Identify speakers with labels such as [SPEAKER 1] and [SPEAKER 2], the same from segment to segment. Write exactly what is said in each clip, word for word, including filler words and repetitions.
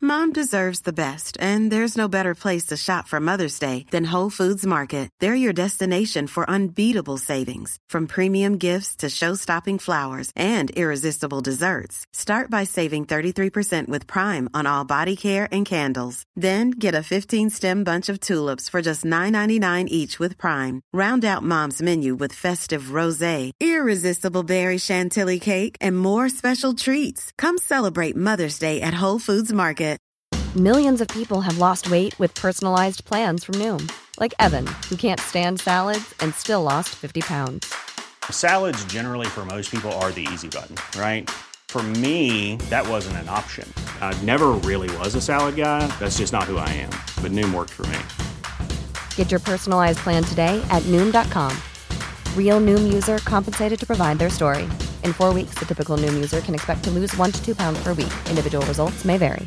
[SPEAKER 1] Mom deserves the best, and there's no better place to shop for Mother's Day than Whole Foods Market. They're your destination for unbeatable savings, from premium gifts to show-stopping flowers and irresistible desserts. Start by saving thirty-three percent with Prime on all body care and candles. Then get a fifteen-stem bunch of tulips for just nine ninety-nine each with Prime. Round out Mom's menu with festive rosé, irresistible berry chantilly cake, and more special treats. Come celebrate Mother's Day at Whole Foods Market.
[SPEAKER 2] Millions of people have lost weight with personalized plans from Noom. Like Evan, who can't stand salads and still lost fifty pounds.
[SPEAKER 3] Salads generally for most people are the easy button, right? For me, that wasn't an option. I never really was a salad guy. That's just not who I am. But Noom worked for me.
[SPEAKER 2] Get your personalized plan today at Noom dot com. Real Noom user compensated to provide their story. In four weeks, the typical Noom user can expect to lose one to two pounds per week. Individual results may vary.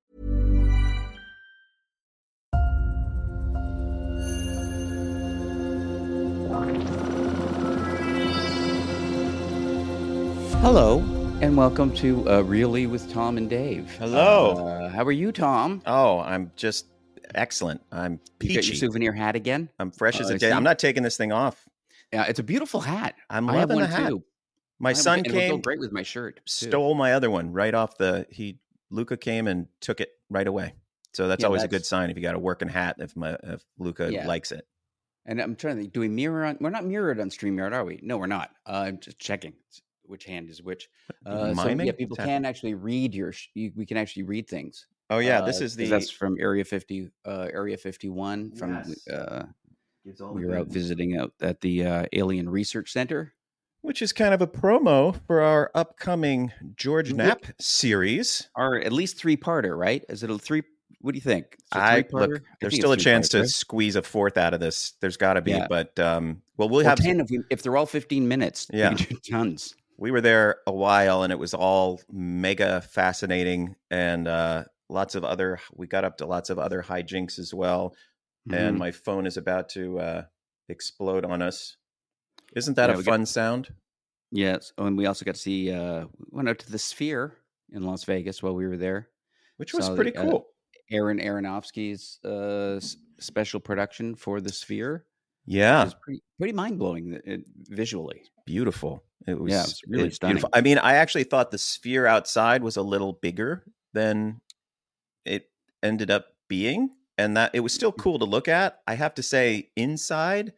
[SPEAKER 4] Hello, and welcome to uh, Really with Tom and Dave.
[SPEAKER 5] Hello.
[SPEAKER 4] Uh, how are you, Tom?
[SPEAKER 5] Oh, I'm just excellent. I'm peachy.
[SPEAKER 4] You got your souvenir hat again?
[SPEAKER 5] I'm fresh as
[SPEAKER 4] Uh,
[SPEAKER 5] a day.
[SPEAKER 4] see?
[SPEAKER 5] I'm not taking this thing off.
[SPEAKER 4] Yeah, it's a beautiful hat.
[SPEAKER 5] I'm
[SPEAKER 4] I have
[SPEAKER 5] loving
[SPEAKER 4] one
[SPEAKER 5] the hat.
[SPEAKER 4] too.
[SPEAKER 5] My
[SPEAKER 4] I have-
[SPEAKER 5] son
[SPEAKER 4] and it would go
[SPEAKER 5] came,
[SPEAKER 4] great with my shirt. too.
[SPEAKER 5] stole my other one right off the. He Luca came and took it right away. So that's
[SPEAKER 4] Yeah,
[SPEAKER 5] always a
[SPEAKER 4] that's-
[SPEAKER 5] good sign if you got a working hat. If my if Luca
[SPEAKER 4] Yeah.
[SPEAKER 5] likes it.
[SPEAKER 4] And I'm trying to think. Do we mirror on? We're not mirrored on StreamYard, are we? No, we're not. Uh, I'm just checking which hand is which. Uh, so
[SPEAKER 5] Miming?
[SPEAKER 4] yeah, people
[SPEAKER 5] What's
[SPEAKER 4] can actually read your. sh- You, we can actually read things.
[SPEAKER 5] Oh yeah, this
[SPEAKER 4] Uh,
[SPEAKER 5] is
[SPEAKER 4] 'cause
[SPEAKER 5] the.
[SPEAKER 4] that's from Area fifty, uh, Area fifty-one. From
[SPEAKER 5] Yes.
[SPEAKER 4] uh,
[SPEAKER 5] Gives all
[SPEAKER 4] we
[SPEAKER 5] the
[SPEAKER 4] were out
[SPEAKER 5] good-
[SPEAKER 4] visiting out at the uh, Alien Research Center.
[SPEAKER 5] which is kind of a promo for our upcoming George
[SPEAKER 4] Yep.
[SPEAKER 5] Knapp series.
[SPEAKER 4] Or at least three parter, right? Is it a three? What do you think? Is it
[SPEAKER 5] I
[SPEAKER 4] three-parter?
[SPEAKER 5] look.
[SPEAKER 4] I
[SPEAKER 5] There's
[SPEAKER 4] think
[SPEAKER 5] still a
[SPEAKER 4] it's
[SPEAKER 5] chance to
[SPEAKER 4] three-parter, right?
[SPEAKER 5] squeeze a fourth out of this. There's got to be,
[SPEAKER 4] Yeah.
[SPEAKER 5] but um, well, we'll
[SPEAKER 4] Or
[SPEAKER 5] have.
[SPEAKER 4] ten if, we, if they're all fifteen minutes. we
[SPEAKER 5] Yeah.
[SPEAKER 4] can do tons.
[SPEAKER 5] We were there a while and it was all mega fascinating and uh, lots of other, we got up to lots of other hijinks as well. And
[SPEAKER 4] Mhm.
[SPEAKER 5] my phone is about to uh, explode on us. Isn't that
[SPEAKER 4] Yeah,
[SPEAKER 5] a
[SPEAKER 4] we got-
[SPEAKER 5] fun sound?
[SPEAKER 4] Yes. Oh, and we also got to see. Uh, we went out to the Sphere in Las Vegas while we were there.
[SPEAKER 5] Which was
[SPEAKER 4] Saw
[SPEAKER 5] pretty
[SPEAKER 4] the, uh,
[SPEAKER 5] cool.
[SPEAKER 4] Aaron Aronofsky's uh, s- special production for the Sphere.
[SPEAKER 5] Yeah.
[SPEAKER 4] It was pretty pretty mind blowing visually.
[SPEAKER 5] Beautiful. It was,
[SPEAKER 4] Yeah, it was really
[SPEAKER 5] it's
[SPEAKER 4] stunning.
[SPEAKER 5] beautiful. I mean, I actually thought the sphere outside was a little bigger than it ended up being. And that it was still cool to look at. I have to say, inside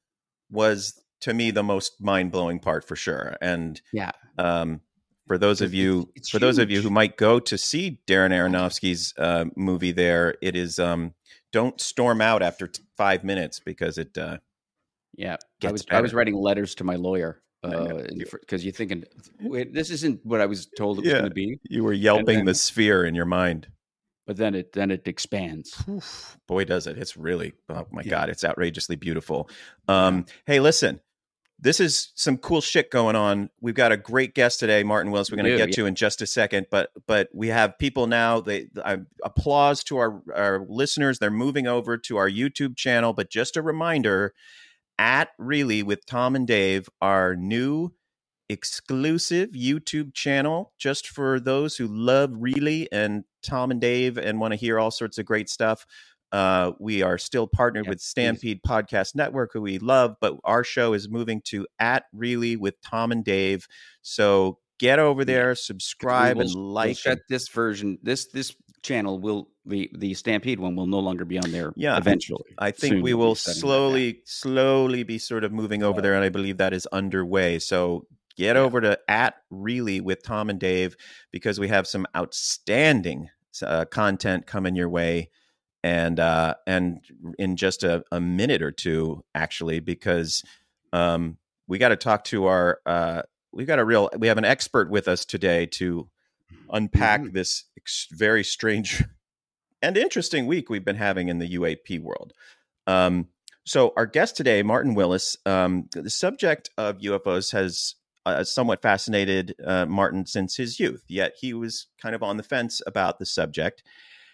[SPEAKER 5] was to me the most mind blowing part for sure. And
[SPEAKER 4] Yeah.
[SPEAKER 5] um, for those of
[SPEAKER 4] It's-
[SPEAKER 5] you,
[SPEAKER 4] it's- it's
[SPEAKER 5] for those of you who
[SPEAKER 4] huge.
[SPEAKER 5] might go to see Darren Aronofsky's uh, movie, there it is. Um, don't storm out after t- five minutes because it. Uh,
[SPEAKER 4] Yeah, I
[SPEAKER 5] Gets
[SPEAKER 4] was I was
[SPEAKER 5] better.
[SPEAKER 4] writing letters to my lawyer
[SPEAKER 5] know.
[SPEAKER 4] because you're thinking, wait, this isn't what I was told it was
[SPEAKER 5] Yeah.
[SPEAKER 4] going to be.
[SPEAKER 5] you were yelping
[SPEAKER 4] then-
[SPEAKER 5] the sphere in your mind.
[SPEAKER 4] But then it then it expands.
[SPEAKER 5] Boy, does it. It's really, oh my
[SPEAKER 4] Yeah.
[SPEAKER 5] God, it's outrageously beautiful. Um, Hey, listen, this is some cool shit going on. We've got a great guest today, Martin Willis. We're going to
[SPEAKER 4] We do,
[SPEAKER 5] get to in just a second, but but we have people now. They I, applause to our, our listeners. They're moving over to our YouTube channel. But just a reminder, at Really with Tom and Dave, our new exclusive YouTube channel just for those who love Really and Tom and Dave and want to hear all sorts of great stuff. Uh, we are still partnered
[SPEAKER 4] Yeah,
[SPEAKER 5] with Stampede Podcast Network, who we love, but our show is moving to at Really with Tom and Dave. So get over there, subscribe,
[SPEAKER 4] We
[SPEAKER 5] and
[SPEAKER 4] will- we'll
[SPEAKER 5] like.
[SPEAKER 4] shut
[SPEAKER 5] and-
[SPEAKER 4] this version. This this channel will the the Stampede one will no longer be on there.
[SPEAKER 5] Yeah, I-
[SPEAKER 4] eventually.
[SPEAKER 5] I think
[SPEAKER 4] Soon
[SPEAKER 5] we
[SPEAKER 4] we'll be
[SPEAKER 5] will
[SPEAKER 4] setting that
[SPEAKER 5] slowly, slowly be sort of moving over
[SPEAKER 4] Yeah.
[SPEAKER 5] there, and I believe that is underway. So get
[SPEAKER 4] Yeah.
[SPEAKER 5] over to at Really with Tom and Dave because we have some outstanding uh, content coming your way, and uh, and in just a, a minute or two, actually, because um, we got to talk to our uh, we got a real we have an expert with us today to unpack
[SPEAKER 4] Mhm.
[SPEAKER 5] this ex- very strange and interesting week we've been having in the U A P world. Um, so our guest today, Martin Willis, um, the subject of U F Os has uh, somewhat fascinated uh, Martin since his youth, yet he was kind of on the fence about the subject.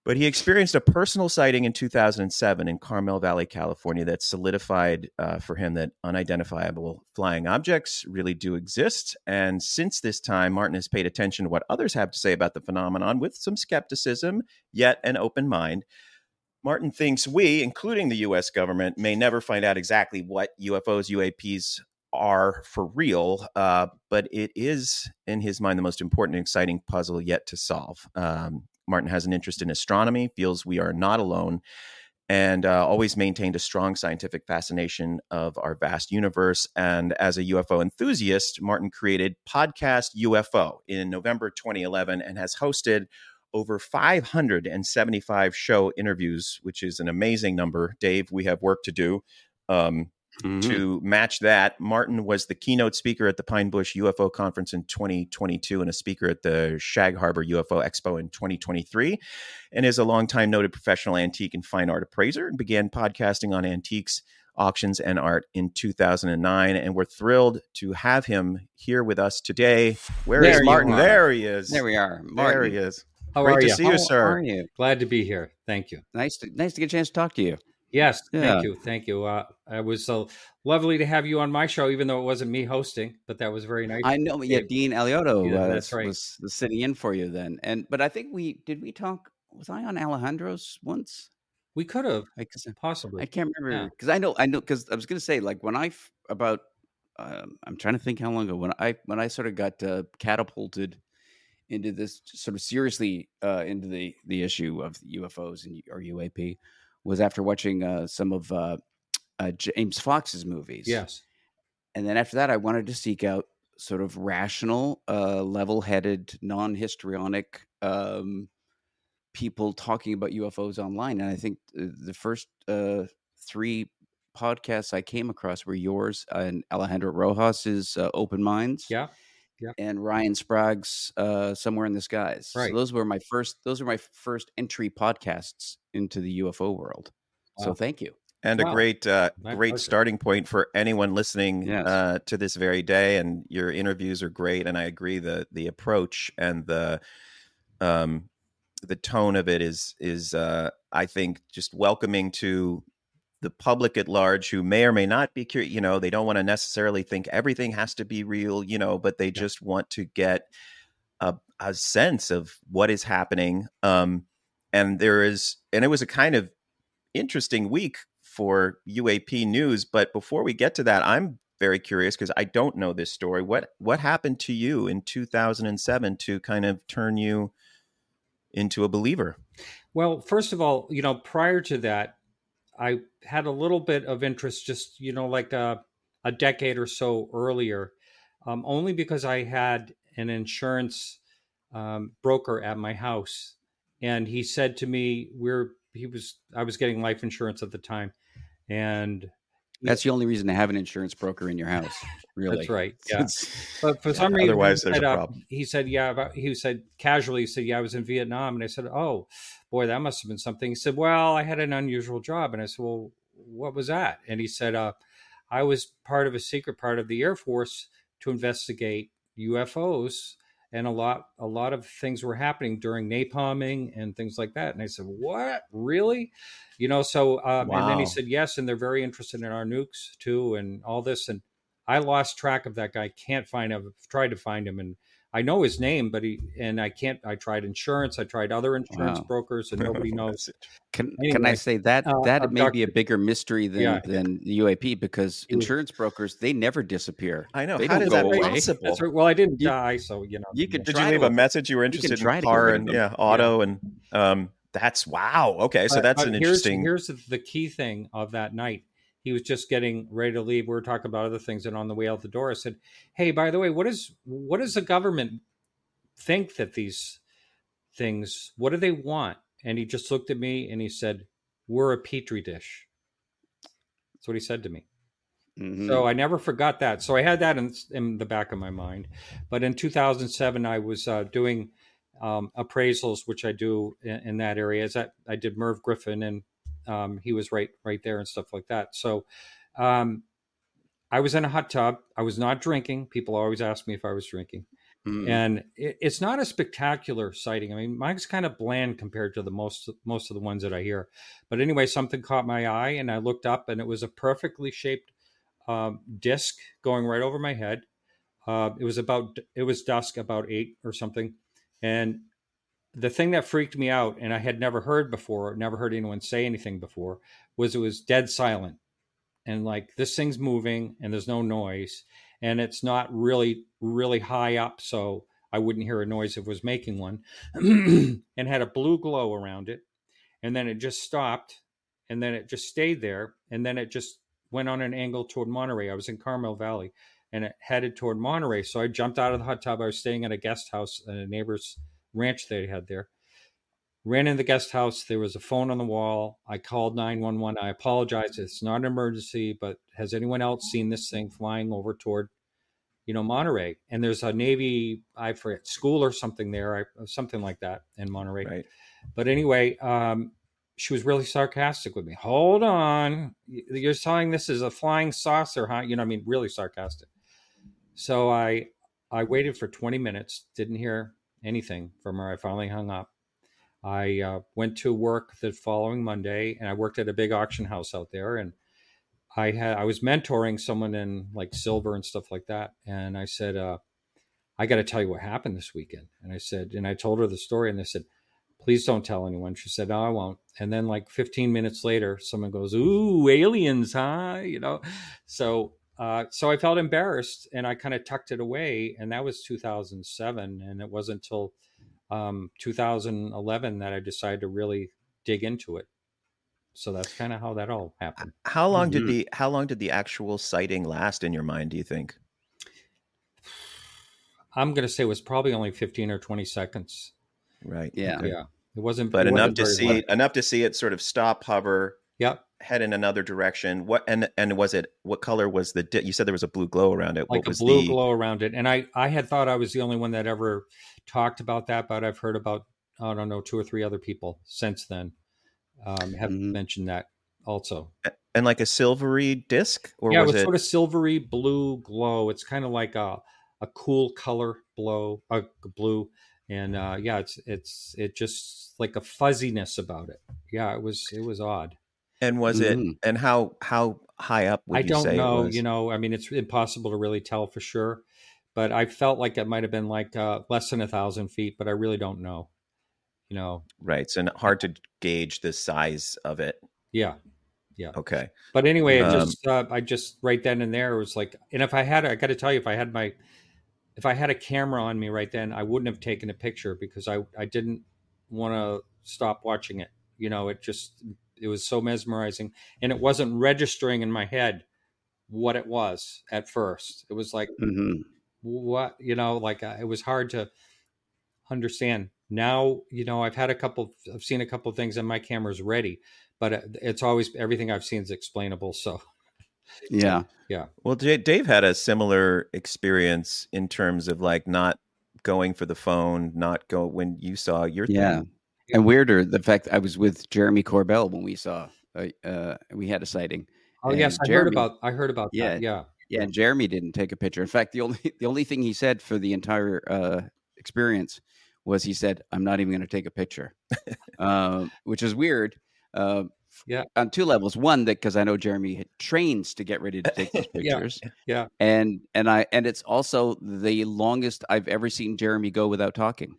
[SPEAKER 5] But he experienced a personal sighting in two thousand seven in Carmel Valley, California, that solidified uh, for him that unidentifiable flying objects really do exist. And since this time, Martin has paid attention to what others have to say about the phenomenon with some skepticism, yet an open mind. Martin thinks we, including the U S government, may never find out exactly what U F Os, U A Ps are for real, uh, but it is, in his mind, the most important and exciting puzzle yet to solve. Um, Martin has an interest in astronomy, feels we are not alone, and uh, always maintained a strong scientific fascination of our vast universe. And as a U F O enthusiast, Martin created Podcast U F O in November twenty eleven and has hosted over five hundred seventy-five show interviews, which is an amazing number. Dave, we have work to do. Um, Mm-hmm. To match that, Martin was the keynote speaker at the Pine Bush U F O conference in twenty twenty-two and a speaker at the Shag Harbor U F O Expo in twenty twenty-three, and is a longtime noted professional antique and fine art appraiser, and began podcasting on antiques, auctions, and art in two thousand nine. And we're thrilled to have him here with us today. Where
[SPEAKER 4] there
[SPEAKER 5] is Martin?
[SPEAKER 4] Are.
[SPEAKER 5] There he is.
[SPEAKER 4] There we are. Martin.
[SPEAKER 5] There he is.
[SPEAKER 6] How
[SPEAKER 5] Great
[SPEAKER 6] are
[SPEAKER 5] to
[SPEAKER 6] you?
[SPEAKER 5] see you,
[SPEAKER 4] How
[SPEAKER 5] sir.
[SPEAKER 4] are you?
[SPEAKER 6] Glad to be here. Thank you.
[SPEAKER 4] Nice to nice to get a chance to talk to you.
[SPEAKER 6] Yes,
[SPEAKER 4] Yeah.
[SPEAKER 6] thank you, thank you. Uh, it was so lovely to have you on my show, even though it wasn't me hosting, but that was very nice.
[SPEAKER 4] I know. Yeah, Dean Alioto
[SPEAKER 6] Yeah,
[SPEAKER 4] uh,
[SPEAKER 6] that's right.
[SPEAKER 4] was, was sitting in for you then, and but I think we did we talk. Was I on Alejandro's once?
[SPEAKER 6] We could have
[SPEAKER 4] I, 'cause
[SPEAKER 6] possibly.
[SPEAKER 4] I can't
[SPEAKER 6] Yeah.
[SPEAKER 4] remember because I know I know because I was going to say like when I f- about um, I'm trying to think how long ago when I when I sort of got uh, catapulted into this sort of seriously uh, into the the issue of U F Os and or U A P was after watching uh, some of uh, uh, James Fox's movies.
[SPEAKER 6] Yes.
[SPEAKER 4] And then after that, I wanted to seek out sort of rational, uh, level-headed, non-histrionic um, people talking about U F Os online. And I think the first uh, three podcasts I came across were yours and Alejandro Rojas's uh, Open Minds.
[SPEAKER 6] Yeah. Yeah.
[SPEAKER 4] And Ryan Sprague's uh, Somewhere in the Skies.
[SPEAKER 6] Right.
[SPEAKER 4] So those were my first. Those were my first entry podcasts into the U F O world.
[SPEAKER 6] Wow.
[SPEAKER 4] So thank you.
[SPEAKER 5] And a
[SPEAKER 6] Wow.
[SPEAKER 5] great, uh,
[SPEAKER 6] My
[SPEAKER 5] great
[SPEAKER 6] pleasure.
[SPEAKER 5] starting point for anyone listening
[SPEAKER 4] Yes.
[SPEAKER 5] uh, to this very day. And your interviews are great, and I agree the the approach and the um, the tone of it is is uh, I think just welcoming to the public at large who may or may not be curious. You know, they don't want to necessarily think everything has to be real. You know, but they just want to get a, a sense of what is happening. Um, and there is, and it was a kind of interesting week for U A P news. But before we get to that, I'm very curious because I don't know this story. What what happened to you in two thousand seven to kind of turn you into a believer?
[SPEAKER 6] Well, first of all, you know, prior to that, I had a little bit of interest just, you know, like a, a decade or so earlier, um, only because I had an insurance um, broker at my house. And he said to me, we're, he was, I was getting life insurance at the time. And
[SPEAKER 4] That's the only reason to have an insurance broker in your house. Really.
[SPEAKER 6] that's right. Yeah.
[SPEAKER 4] It's-
[SPEAKER 6] But for some reason,
[SPEAKER 5] Otherwise,
[SPEAKER 6] he
[SPEAKER 5] there's
[SPEAKER 6] said,
[SPEAKER 5] a
[SPEAKER 6] uh,
[SPEAKER 5] problem.
[SPEAKER 6] He said, yeah, about, he said casually, he said, yeah, I was in Vietnam. And I said, oh, boy, that must have been something. He said, well, I had an unusual job. And I said, well, what was that? And he said, uh, I was part of a secret part of the Air Force to investigate U F Os. And a lot, a lot of things were happening during napalming and things like that. And I said, what, really? You know, so, um, and then he
[SPEAKER 5] Wow.
[SPEAKER 6] said, yes. And they're very interested in our nukes too. And all this. And I lost track of that guy. Can't find him. I've tried to find him. And I know his name, but he, and I can't, I tried insurance. I tried other insurance
[SPEAKER 4] Wow.
[SPEAKER 6] brokers and nobody knows.
[SPEAKER 5] That's it.
[SPEAKER 4] Can can I
[SPEAKER 6] Anyway,
[SPEAKER 4] say that
[SPEAKER 6] uh,
[SPEAKER 4] that may be a
[SPEAKER 6] abducted.
[SPEAKER 4] bigger mystery than
[SPEAKER 6] Yeah.
[SPEAKER 4] than the U A P because
[SPEAKER 6] It was-
[SPEAKER 4] insurance brokers they never disappear.
[SPEAKER 5] I know.
[SPEAKER 4] They
[SPEAKER 5] How
[SPEAKER 4] don't
[SPEAKER 5] does
[SPEAKER 4] go
[SPEAKER 5] that
[SPEAKER 4] away.
[SPEAKER 5] possible?
[SPEAKER 6] That's right. Well, I didn't
[SPEAKER 4] You-
[SPEAKER 6] die. So, you know,
[SPEAKER 4] you could
[SPEAKER 5] Did
[SPEAKER 4] try
[SPEAKER 5] you leave
[SPEAKER 4] to-
[SPEAKER 5] a message? You were interested in
[SPEAKER 4] try to get
[SPEAKER 5] car
[SPEAKER 4] rid
[SPEAKER 5] and
[SPEAKER 4] of them.
[SPEAKER 5] yeah, auto and um, that's wow. Okay, so
[SPEAKER 6] But-
[SPEAKER 5] that's
[SPEAKER 6] but
[SPEAKER 5] an
[SPEAKER 6] here's,
[SPEAKER 5] interesting.
[SPEAKER 6] Here's the key thing of that night. He was just getting ready to leave. We were talking about other things, and on the way out the door, I said, "Hey, by the way, what is what does the government think that these things? What do they want?" And he just looked at me and he said, "We're a petri dish." That's what he said to me.
[SPEAKER 4] Mhm.
[SPEAKER 6] So I never forgot that. So I had that in, in the back of my mind. But in two thousand seven, I was uh, doing um, appraisals, which I do in, in that area. As I, I did Merv Griffin, and um, he was right right there and stuff like that. So um, I was in a hot tub. I was not drinking. People always ask me if I was drinking.
[SPEAKER 4] Mm.
[SPEAKER 6] And it, it's not a spectacular sighting. I mean, mine's kind of bland compared to the most most of the ones that I hear. But anyway, something caught my eye, and I looked up, and it was a perfectly shaped um, disc going right over my head. Uh, it was about it was dusk, about eight or something, and the thing that freaked me out, and I had never heard before, never heard anyone say anything before, was it was dead silent, and like this thing's moving, and there's no noise. And it's not really, really high up, so I wouldn't hear a noise if it was making one, and had a blue glow around it. And then it just stopped, and then it just stayed there, and then it just went on an angle toward Monterey. I was in Carmel Valley, and it headed toward Monterey. So I jumped out of the hot tub. I was staying at a guest house at a neighbor's ranch they had there. Ran in the guest house. There was a phone on the wall. I called nine one one. I apologize. It's not an emergency, but has anyone else seen this thing flying over toward, you know, Monterey? And there's a Navy, I forget, school or something there, I, something like that in Monterey.
[SPEAKER 5] Right.
[SPEAKER 6] But anyway, um, she was really sarcastic with me. Hold on. You're saying this is a flying saucer, huh? You know, I mean, really sarcastic. So I, I waited for twenty minutes, didn't hear anything from her. I finally hung up. I uh, went to work the following Monday, and I worked at a big auction house out there. And I had I was mentoring someone in like silver and stuff like that. And I said, uh, I got to tell you what happened this weekend. And I said, and I told her the story, and they said, please don't tell anyone. She said, no, I won't. And then like fifteen minutes later, someone goes, ooh, aliens, huh? You know, so uh, so I felt embarrassed, and I kind of tucked it away. And that was two thousand seven, and it wasn't until um, two thousand eleven that I decided to really dig into it. So that's kind of how that all happened.
[SPEAKER 5] How long
[SPEAKER 4] Mm-hmm.
[SPEAKER 5] did the how long did the actual sighting last in your mind, do you think?
[SPEAKER 6] I'm going to say it was probably only fifteen or twenty seconds.
[SPEAKER 5] Right.
[SPEAKER 4] Yeah.
[SPEAKER 5] Okay.
[SPEAKER 6] Yeah. It wasn't,
[SPEAKER 5] But
[SPEAKER 6] it
[SPEAKER 5] enough
[SPEAKER 6] wasn't
[SPEAKER 5] to
[SPEAKER 6] very
[SPEAKER 5] see
[SPEAKER 6] long.
[SPEAKER 5] enough to see it sort of stop, hover,
[SPEAKER 6] Yep.
[SPEAKER 5] head in another direction. What and and was it? What color was the? Di- you said there was a blue glow around it.
[SPEAKER 6] Like
[SPEAKER 5] what
[SPEAKER 6] a
[SPEAKER 5] was
[SPEAKER 6] blue
[SPEAKER 5] the?
[SPEAKER 6] glow around it. And I, I had thought I was the only one that ever talked about that, but I've heard about, I don't know, two or three other people since then um, have
[SPEAKER 4] Mhm.
[SPEAKER 6] mentioned that also.
[SPEAKER 5] And like a silvery disc, or
[SPEAKER 6] yeah,
[SPEAKER 5] was
[SPEAKER 6] it was
[SPEAKER 5] it?
[SPEAKER 6] sort of silvery blue glow. It's kind of like a a cool color blow, uh, blue, and uh, yeah, it's it's it just like a fuzziness about it. Yeah, it was it was odd.
[SPEAKER 5] And was it?
[SPEAKER 4] Mhm.
[SPEAKER 5] And how how high up would
[SPEAKER 6] I
[SPEAKER 5] you
[SPEAKER 6] don't
[SPEAKER 5] say
[SPEAKER 6] know.
[SPEAKER 5] it was?
[SPEAKER 6] You know, I mean, it's impossible to really tell for sure, but I felt like it might have been like uh, less than a thousand feet, but I really don't know. You know,
[SPEAKER 5] Right. So hard to gauge the size of it.
[SPEAKER 6] yeah. Yeah.
[SPEAKER 5] Okay.
[SPEAKER 6] But anyway, it
[SPEAKER 5] Um,
[SPEAKER 6] just uh, I just right then and there it was like, and if I had, I got to tell you, if I had my, if I had a camera on me right then, I wouldn't have taken a picture because I I didn't want to stop watching it. You know, it just it was so mesmerizing, and it wasn't registering in my head what it was at first. It was like
[SPEAKER 4] Mhm.
[SPEAKER 6] what you know, like uh, it was hard to understand. Now, you know, I've had a couple, I've seen a couple of things, and my camera's ready. But it's always, everything I've seen is explainable. So,
[SPEAKER 4] Yeah.
[SPEAKER 6] yeah.
[SPEAKER 5] Well, J- Dave had a similar experience in terms of like not going for the phone, not go when you saw your
[SPEAKER 4] Yeah.
[SPEAKER 5] thing.
[SPEAKER 4] And weirder, the fact I was with Jeremy Corbell when we saw, uh, uh, we had a sighting.
[SPEAKER 6] Oh,
[SPEAKER 4] And
[SPEAKER 6] yes. I heard
[SPEAKER 4] Jeremy-
[SPEAKER 6] about, I heard about
[SPEAKER 4] Yeah.
[SPEAKER 6] that. Yeah.
[SPEAKER 4] Yeah, and Jeremy didn't take a picture. In fact, the only the only thing he said for the entire uh, experience was he said, "I'm not even going to take a picture," uh, which is weird. Uh,
[SPEAKER 6] Yeah.
[SPEAKER 4] on two levels. One, that because I know Jeremy had trains to get ready to take those
[SPEAKER 6] Yeah.
[SPEAKER 4] pictures.
[SPEAKER 6] Yeah.
[SPEAKER 4] and and I and it's also the longest I've ever seen Jeremy go without talking.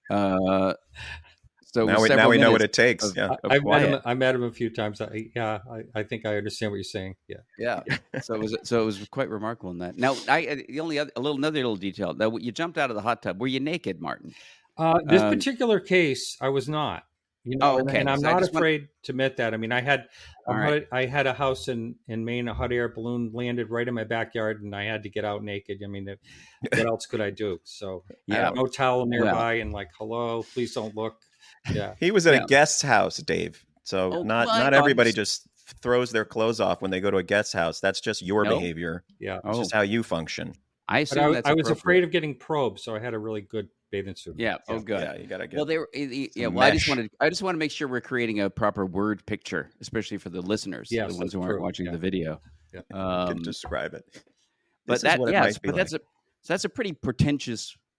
[SPEAKER 4] Uh, so it
[SPEAKER 5] Now
[SPEAKER 4] was
[SPEAKER 5] we now
[SPEAKER 4] several
[SPEAKER 5] we know what
[SPEAKER 4] minutes
[SPEAKER 5] it takes.
[SPEAKER 4] of-
[SPEAKER 5] Yeah.
[SPEAKER 4] of
[SPEAKER 6] I, I met him.
[SPEAKER 4] quiet.
[SPEAKER 6] I met him a few times. I, yeah. I, I think I understand what you're saying. Yeah.
[SPEAKER 4] Yeah. So it was so it was quite remarkable in that. Now, I the only other a little another little detail that you jumped out of the hot tub. Were you naked, Martin?
[SPEAKER 6] Uh, this
[SPEAKER 4] Um,
[SPEAKER 6] particular case, I was not. You know,
[SPEAKER 4] Oh,
[SPEAKER 6] and-
[SPEAKER 4] okay.
[SPEAKER 6] and I'm
[SPEAKER 4] So I
[SPEAKER 6] not
[SPEAKER 4] just want-
[SPEAKER 6] afraid to admit that. I mean, I had,
[SPEAKER 4] All
[SPEAKER 6] a
[SPEAKER 4] right.
[SPEAKER 6] hot- I had a house in, in Maine. A hot air balloon landed right in my backyard, and I had to get out naked. I mean, it- what else could I do? So, I
[SPEAKER 4] Yeah.
[SPEAKER 6] had no towel nearby, and like, hello, please don't look. Yeah,
[SPEAKER 5] He was at
[SPEAKER 4] Yeah.
[SPEAKER 5] a guest's house, Dave. So
[SPEAKER 4] Oh,
[SPEAKER 5] not
[SPEAKER 4] my
[SPEAKER 5] not
[SPEAKER 4] God.
[SPEAKER 5] everybody just throws their clothes off when they go to a guest house. That's just your
[SPEAKER 4] Nope.
[SPEAKER 5] behavior.
[SPEAKER 6] yeah.
[SPEAKER 5] It's
[SPEAKER 4] Oh,
[SPEAKER 5] just how you function.
[SPEAKER 4] I
[SPEAKER 6] But
[SPEAKER 4] assume
[SPEAKER 6] I,
[SPEAKER 4] that's
[SPEAKER 6] I was
[SPEAKER 4] appropriate.
[SPEAKER 6] afraid of getting probed, so I had a really good bathing suit.
[SPEAKER 4] Yeah. Oh, good.
[SPEAKER 5] Yeah, you gotta get.
[SPEAKER 4] Well, they were. eh, eh, Yeah.
[SPEAKER 5] some
[SPEAKER 4] Well, I just
[SPEAKER 5] mesh.
[SPEAKER 4] wanted. I just want to make sure we're creating a proper word picture, especially for the listeners,
[SPEAKER 6] Yes,
[SPEAKER 4] the ones
[SPEAKER 6] that's
[SPEAKER 4] who aren't
[SPEAKER 6] true.
[SPEAKER 4] watching
[SPEAKER 6] Yeah.
[SPEAKER 4] the video.
[SPEAKER 6] Yeah.
[SPEAKER 5] can
[SPEAKER 4] Um,
[SPEAKER 5] describe it.
[SPEAKER 4] but
[SPEAKER 5] This is
[SPEAKER 4] that,
[SPEAKER 5] what it
[SPEAKER 4] yes,
[SPEAKER 5] might be
[SPEAKER 4] but that's
[SPEAKER 5] like.
[SPEAKER 4] a so that's a pretty pretentious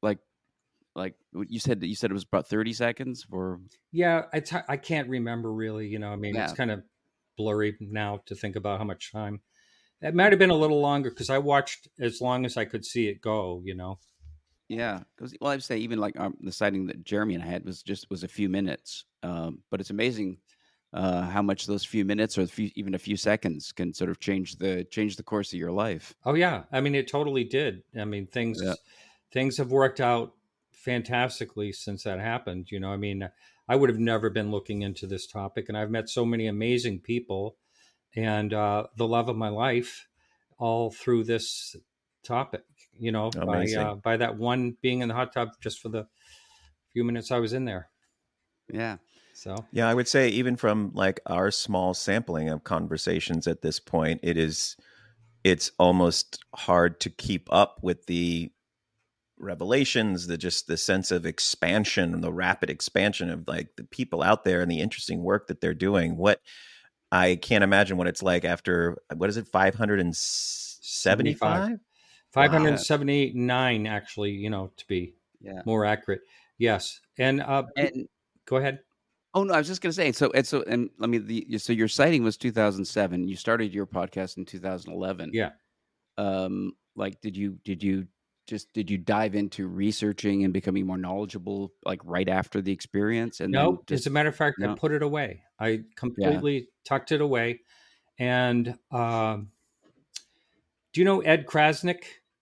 [SPEAKER 4] like like you said that you said it was about thirty seconds for
[SPEAKER 6] Yeah, I t- I can't remember really. You know, I mean,
[SPEAKER 4] yeah.
[SPEAKER 6] it's kind of blurry now to think about how much time. It might have been a little longer because I watched as long as I could see it go. You know.
[SPEAKER 4] Yeah, because well, I'd say even like um, the sighting that Jeremy and I had was just was a few minutes, um, but it's amazing uh, how much those few minutes or a few, even a few seconds can sort of change the change the course of your life.
[SPEAKER 6] Oh yeah, I mean, it totally did. I mean, things
[SPEAKER 4] Yeah.
[SPEAKER 6] things have worked out fantastically since that happened. You know, I mean, I would have never been looking into this topic, and I've met so many amazing people and uh, the love of my life all through this topic. You know, by
[SPEAKER 5] Amazing.
[SPEAKER 6] uh, by that one being in the hot tub just for the few minutes I was in there.
[SPEAKER 4] Yeah.
[SPEAKER 6] So
[SPEAKER 5] Yeah, I would say even from like our small sampling of conversations at this point, it is it's almost hard to keep up with the revelations, the just the sense of expansion, the rapid expansion of like the people out there and the interesting work that they're doing. What I can't imagine what it's like after what is it, five hundred seventy-five?
[SPEAKER 6] five hundred seventy-nine, actually, you know, to be
[SPEAKER 4] Yeah.
[SPEAKER 6] more accurate. Yes. And uh,
[SPEAKER 4] And
[SPEAKER 6] go ahead.
[SPEAKER 4] oh no, I was just gonna say so. And so, and let me. The, so your sighting was two thousand seven. You started your podcast in two thousand eleven.
[SPEAKER 6] Yeah.
[SPEAKER 4] Um, like, did you did you just did you dive into researching and becoming more knowledgeable like right after the experience? And
[SPEAKER 6] No,
[SPEAKER 4] then just,
[SPEAKER 6] as a matter of fact,
[SPEAKER 4] no?
[SPEAKER 6] I put it away. I completely tucked it away. And um, do you know Ed Krasnick?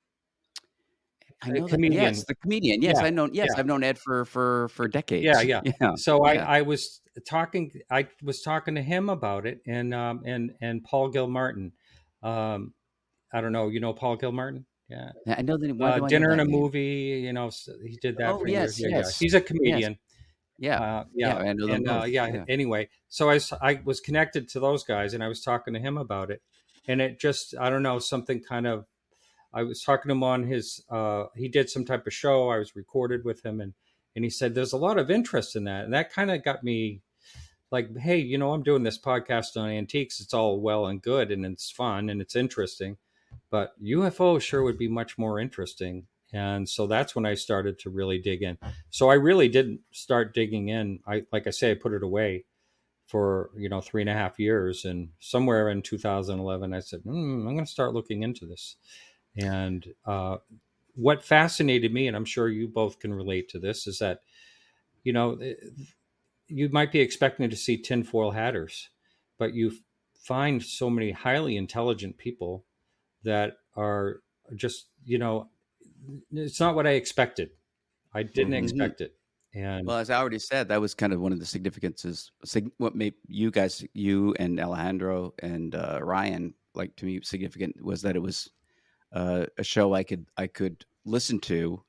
[SPEAKER 4] I know that,
[SPEAKER 6] comedian.
[SPEAKER 4] yes, the comedian. Yes,
[SPEAKER 6] Yeah,
[SPEAKER 4] I know. Yes,
[SPEAKER 6] yeah.
[SPEAKER 4] I've known Ed for for for decades.
[SPEAKER 6] Yeah, yeah.
[SPEAKER 4] yeah.
[SPEAKER 6] So
[SPEAKER 4] yeah.
[SPEAKER 6] I, I was talking. I was talking to him about it, and um, and and Paul Gilmartin. Um, I don't know. You know Paul Gilmartin? Yeah.
[SPEAKER 4] I know that. Why
[SPEAKER 6] Uh,
[SPEAKER 4] do I know
[SPEAKER 6] Dinner and
[SPEAKER 4] that
[SPEAKER 6] a
[SPEAKER 4] name?
[SPEAKER 6] movie. You know, he did that
[SPEAKER 4] Oh,
[SPEAKER 6] for
[SPEAKER 4] yes,
[SPEAKER 6] years. Yeah,
[SPEAKER 4] yes.
[SPEAKER 6] yeah. He's a comedian.
[SPEAKER 4] Yeah,
[SPEAKER 6] Uh,
[SPEAKER 4] yeah,
[SPEAKER 6] yeah,
[SPEAKER 4] I know them
[SPEAKER 6] and uh,
[SPEAKER 4] both.
[SPEAKER 6] yeah,
[SPEAKER 4] Yeah.
[SPEAKER 6] Anyway, so I, s- I was connected to those guys, and I was talking to him about it, and it just I don't know something kind of. I was talking to him on his. Uh, he did some type of show. I was recorded with him, and and he said there's a lot of interest in that, and that kind of got me like, hey, you know, I'm doing this podcast on antiques. It's all well and good, and it's fun and it's interesting, but U F O sure would be much more interesting. And so that's when I started to really dig in. So I really didn't start digging in. I, like I say, I put it away for, you know, three and a half years. And somewhere in two thousand eleven, I said, mm, I'm going to start looking into this. And uh, what fascinated me, and I'm sure you both can relate to this, is that, you know, you might be expecting to see tinfoil hatters, but you find so many highly intelligent people that are just, you know, it's not what I expected. I didn't
[SPEAKER 4] Mhm.
[SPEAKER 6] expect it. And
[SPEAKER 4] Well, as I already said, that was kind of one of the significances. sig- What made you guys, you and Alejandro and uh, Ryan, like to me, significant was that it was uh, a show I could I could listen to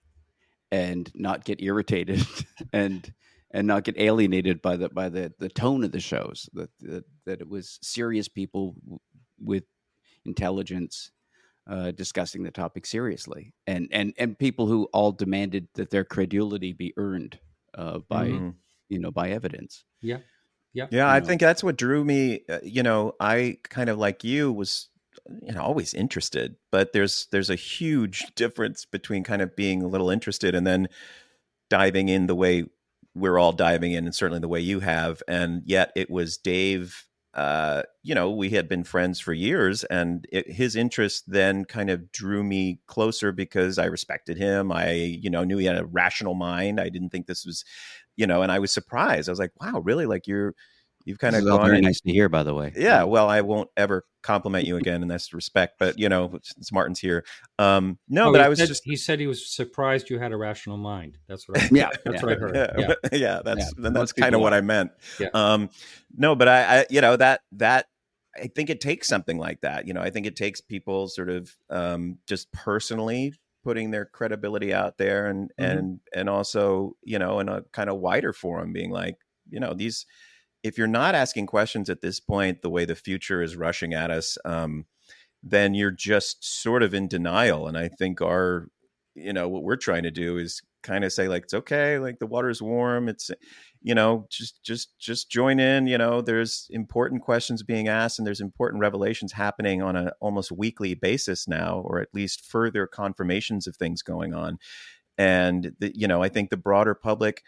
[SPEAKER 4] and not get irritated and and not get alienated by the by the the tone of the shows. That that, that it was serious people w- with intelligence uh, discussing the topic seriously, and and and people who all demanded that their credulity be earned uh, by
[SPEAKER 5] Mhm.
[SPEAKER 4] you know by evidence.
[SPEAKER 6] yeah, yeah,
[SPEAKER 5] Yeah,
[SPEAKER 4] You
[SPEAKER 5] I
[SPEAKER 4] know.
[SPEAKER 5] think that's what drew me. uh, You know, I kind of like you was, you know, always interested, but there's there's a huge difference between kind of being a little interested and then diving in the way we're all diving in, and certainly the way you have. And yet, it was Dave. Uh, you know, we had been friends for years, and it, his interest then kind of drew me closer because I respected him. I, you know, knew he had a rational mind. I didn't think this was, you know, and I was surprised. I was like, wow, really? Like you're, you've kind
[SPEAKER 4] This
[SPEAKER 5] of
[SPEAKER 4] is all
[SPEAKER 5] gone
[SPEAKER 4] very
[SPEAKER 5] in.
[SPEAKER 4] nice to hear, by the way.
[SPEAKER 5] Yeah, well, I won't ever compliment you again in this respect, but you know, since Martin's here, um, no,
[SPEAKER 6] Oh,
[SPEAKER 5] but
[SPEAKER 6] he
[SPEAKER 5] I was
[SPEAKER 6] said,
[SPEAKER 5] just,
[SPEAKER 6] he said he was surprised you had a rational mind. That's what I,
[SPEAKER 4] Yeah,
[SPEAKER 6] that's
[SPEAKER 4] yeah.
[SPEAKER 6] what I heard.
[SPEAKER 5] yeah,
[SPEAKER 6] Yeah.
[SPEAKER 5] yeah, that's
[SPEAKER 4] Yeah,
[SPEAKER 5] then
[SPEAKER 4] most
[SPEAKER 5] that's kind of
[SPEAKER 4] people
[SPEAKER 5] what
[SPEAKER 4] are.
[SPEAKER 5] I meant.
[SPEAKER 6] Yeah.
[SPEAKER 5] Um, no, but I, I, you know, that that I think it takes something like that. You know, I think it takes people sort of um, just personally putting their credibility out there, and
[SPEAKER 6] Mhm.
[SPEAKER 5] and and also, you know, in a kind of wider forum, being like, you know, these. If you're not asking questions at this point, the way the future is rushing at us, um, then you're just sort of in denial. And I think our, you know, what we're trying to do is kind of say like, it's okay. Like the water's warm. It's, you know, just, just, just join in, you know, there's important questions being asked and there's important revelations happening on an almost weekly basis now, or at least further confirmations of things going on. and the, you know, I think the broader public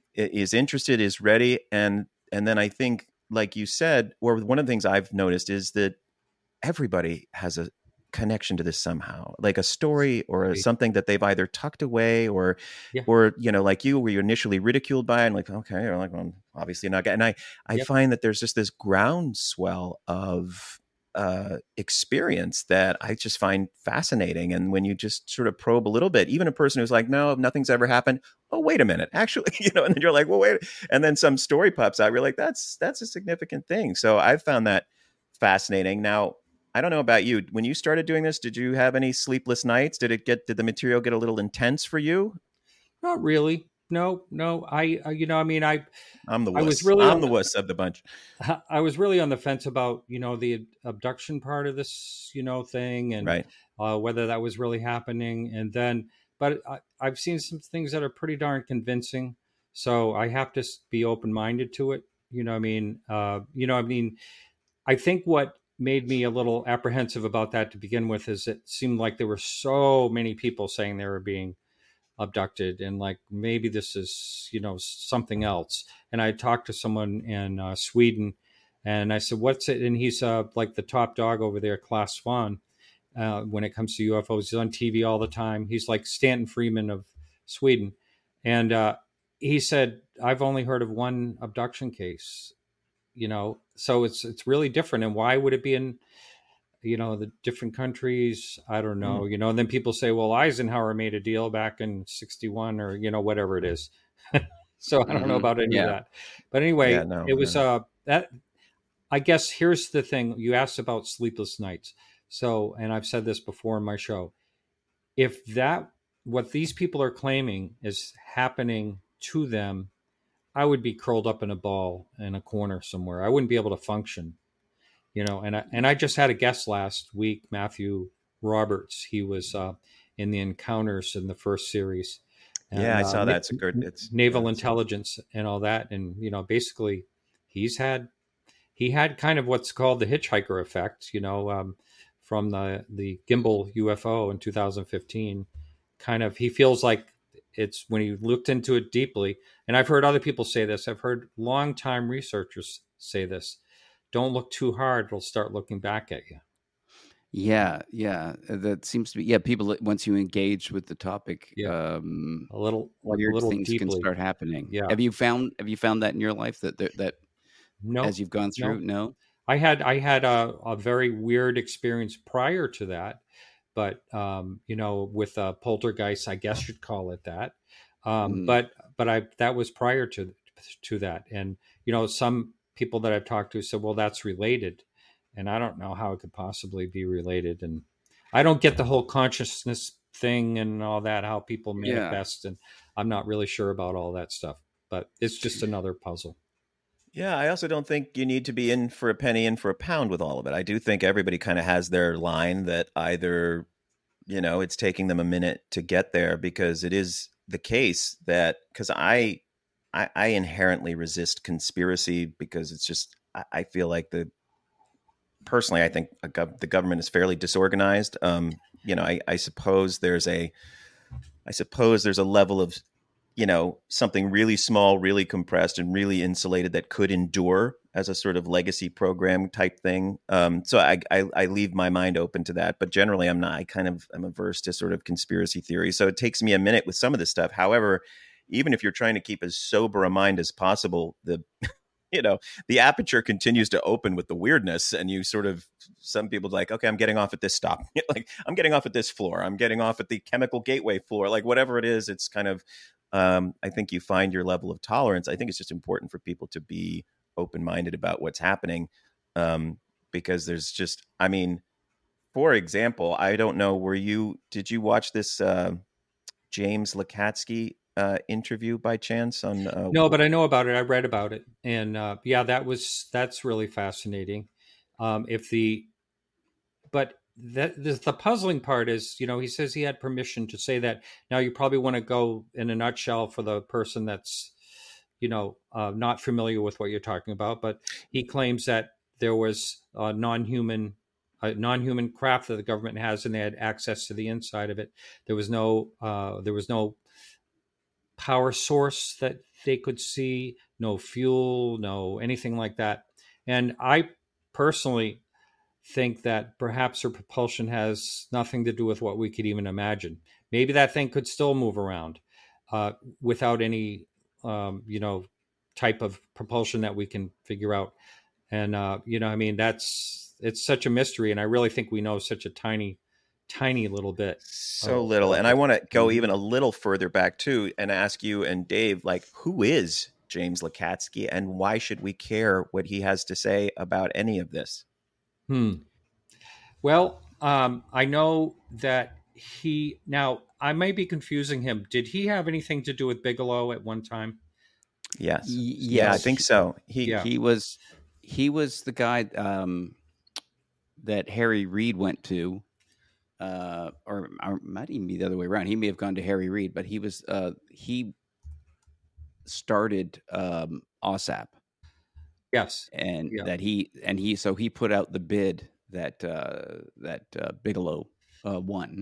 [SPEAKER 5] is interested, is ready, and and then I think, like you said, or one of the things I've noticed is that everybody has a connection to this somehow, like a story or a, something that they've either tucked away or,
[SPEAKER 6] yeah.
[SPEAKER 5] or, you know, like you, were you initially ridiculed by it and like, okay, you're like, well, obviously not. And I, I yep. find that there's just this groundswell of uh, experience that I just find fascinating. And when you just sort of probe a little bit, even a person who's like, no, nothing's ever happened. Oh, wait a minute, actually, you know, and then you're like, well, wait. And then some story pops out. You're like, that's, that's a significant thing. So I've found that fascinating. Now, I don't know about you. When you started doing this, did you have any sleepless nights? Did it get, did the material get a little intense for you?
[SPEAKER 6] Not really. No, no. I, uh, you know, I mean, I,
[SPEAKER 5] I'm the wuss.
[SPEAKER 6] I was really
[SPEAKER 5] I'm the wuss of the bunch.
[SPEAKER 6] I was really on the fence about, you know, the abduction part of this, you know, thing, and
[SPEAKER 5] right.
[SPEAKER 6] uh, whether that was really happening. And then, but I, I've seen some things that are pretty darn convincing. So I have to be open-minded to it. You know, I mean, uh, you know, I mean, I think what made me a little apprehensive about that to begin with is it seemed like there were so many people saying they were being abducted, and like maybe this is, you know, something else. And I talked to someone in uh, Sweden, and I said, what's it? And he's uh, like the top dog over there, Claes Swan, uh, when it comes to U F Os. He's on T V all the time. He's like Stanton Freeman of Sweden. And uh, he said, I've only heard of one abduction case, you know, so it's it's really different. And why would it be in, you know, the different countries? I don't know, mm. you know, and then people say, well, Eisenhower made a deal back in sixty-one or, you know, whatever it is. So I don't mm-hmm. know about any yeah. of that. But anyway, yeah, no, it was no. uh, that, I guess here's the thing. You asked about sleepless nights. So, and I've said this before in my show, if that, what these people are claiming is happening to them, I would be curled up in a ball in a corner somewhere. I wouldn't be able to function, you know. And I, and I just had a guest last week, Matthew Roberts. He was uh, in the Encounters in the first series. And,
[SPEAKER 5] yeah, I saw
[SPEAKER 6] uh,
[SPEAKER 5] that. It's a good, it's
[SPEAKER 6] naval
[SPEAKER 5] yeah,
[SPEAKER 6] intelligence and all that. And, you know, basically he's had, he had kind of what's called the hitchhiker effect, you know, um, from the, the gimbal U F O in two thousand fifteen. Kind of, he feels like it's when he looked into it deeply. And I've heard other people say this. I've heard longtime researchers say this. Don't look too hard. It'll start looking back at you.
[SPEAKER 4] Yeah, yeah, that seems to be. Yeah, people, once you engage with the topic,
[SPEAKER 6] yeah.
[SPEAKER 4] um,
[SPEAKER 6] a little,
[SPEAKER 4] weird
[SPEAKER 6] a little
[SPEAKER 4] things
[SPEAKER 6] deeply.
[SPEAKER 4] can start happening.
[SPEAKER 6] Yeah.
[SPEAKER 4] Have you found Have you found that in your life that that, that
[SPEAKER 6] no,
[SPEAKER 4] as you've gone through? No,
[SPEAKER 6] no? I had I had a, a very weird experience prior to that, but um, you know, with a poltergeist, I guess you'd call it that. Um, mm. But but I that was prior to to that, and you know, some people that I've talked to said, well, that's related. And I don't know how it could possibly be related. And I don't get the whole consciousness thing and all that, how people manifest. Yeah. And I'm not really sure about all that stuff, but it's just another puzzle.
[SPEAKER 5] Yeah, I also don't think you need to be in for a penny, in for a pound with all of it. I do think everybody kind of has their line that either, you know, it's taking them a minute to get there, because it is the case that, because I, I, I inherently resist conspiracy, because it's just, I, I feel like the, personally, I think a gov- the government is fairly disorganized. Um, you know, I, I suppose there's a, I suppose there's a level of, you know, something really small, really compressed, and really insulated that could endure as a sort of legacy program type thing. Um, so I, I, I leave my mind open to that, but generally I'm not. I kind of am averse to sort of conspiracy theory. So it takes me a minute with some of this stuff. However, even if you're trying to keep as sober a mind as possible, the you know, the aperture continues to open with the weirdness, and you sort of, some people like, okay, I'm getting off at this stop. Like, I'm getting off at this floor. I'm getting off at the chemical gateway floor. Like, whatever it is, it's kind of, um, I think you find your level of tolerance. I think it's just important for people to be open-minded about what's happening. Um, because there's just, I mean, for example, I don't know, were you, did you watch this, uh, James Lakatsky Uh, interview by chance on uh,
[SPEAKER 6] no, but I know about it. I read about it, and uh, yeah, that was that's really fascinating. Um, if the but that the, the puzzling part is, you know, he says he had permission to say that. Now you probably want to go in a nutshell for the person that's, you know, uh, not familiar with what you're talking about, but he claims that there was a non-human a non-human craft that the government has, and they had access to the inside of it. There was no uh, there was no power source that they could see, no fuel, no anything like that. And I personally think that perhaps her propulsion has nothing to do with what we could even imagine. Maybe that thing could still move around uh, without any, um, you know, type of propulsion that we can figure out. And, uh, you know, I mean, that's, it's such a mystery. And I really think we know such a tiny, tiny little bit.
[SPEAKER 5] So
[SPEAKER 6] of,
[SPEAKER 5] little. And I want to go
[SPEAKER 6] Mhm.
[SPEAKER 5] even a little further back too and ask you and Dave, like, who is James Lacatski and why should we care what he has to say about any of this?
[SPEAKER 6] Hmm. Well, um, I know that he, now I may be confusing him. Did he have anything to do with Bigelow at one time?
[SPEAKER 5] Yes.
[SPEAKER 4] Y-
[SPEAKER 5] Yeah, I
[SPEAKER 4] yes.
[SPEAKER 5] think so. He,
[SPEAKER 6] Yeah.
[SPEAKER 4] He was he was the guy um, that Harry Reid went to, uh, or, or might even be the other way around. He may have gone to Harry Reid, but he was uh, he started um, O S A P,
[SPEAKER 6] Yes.
[SPEAKER 4] and
[SPEAKER 6] Yeah.
[SPEAKER 4] that he and he so he put out the bid that uh, that uh, Bigelow uh, won.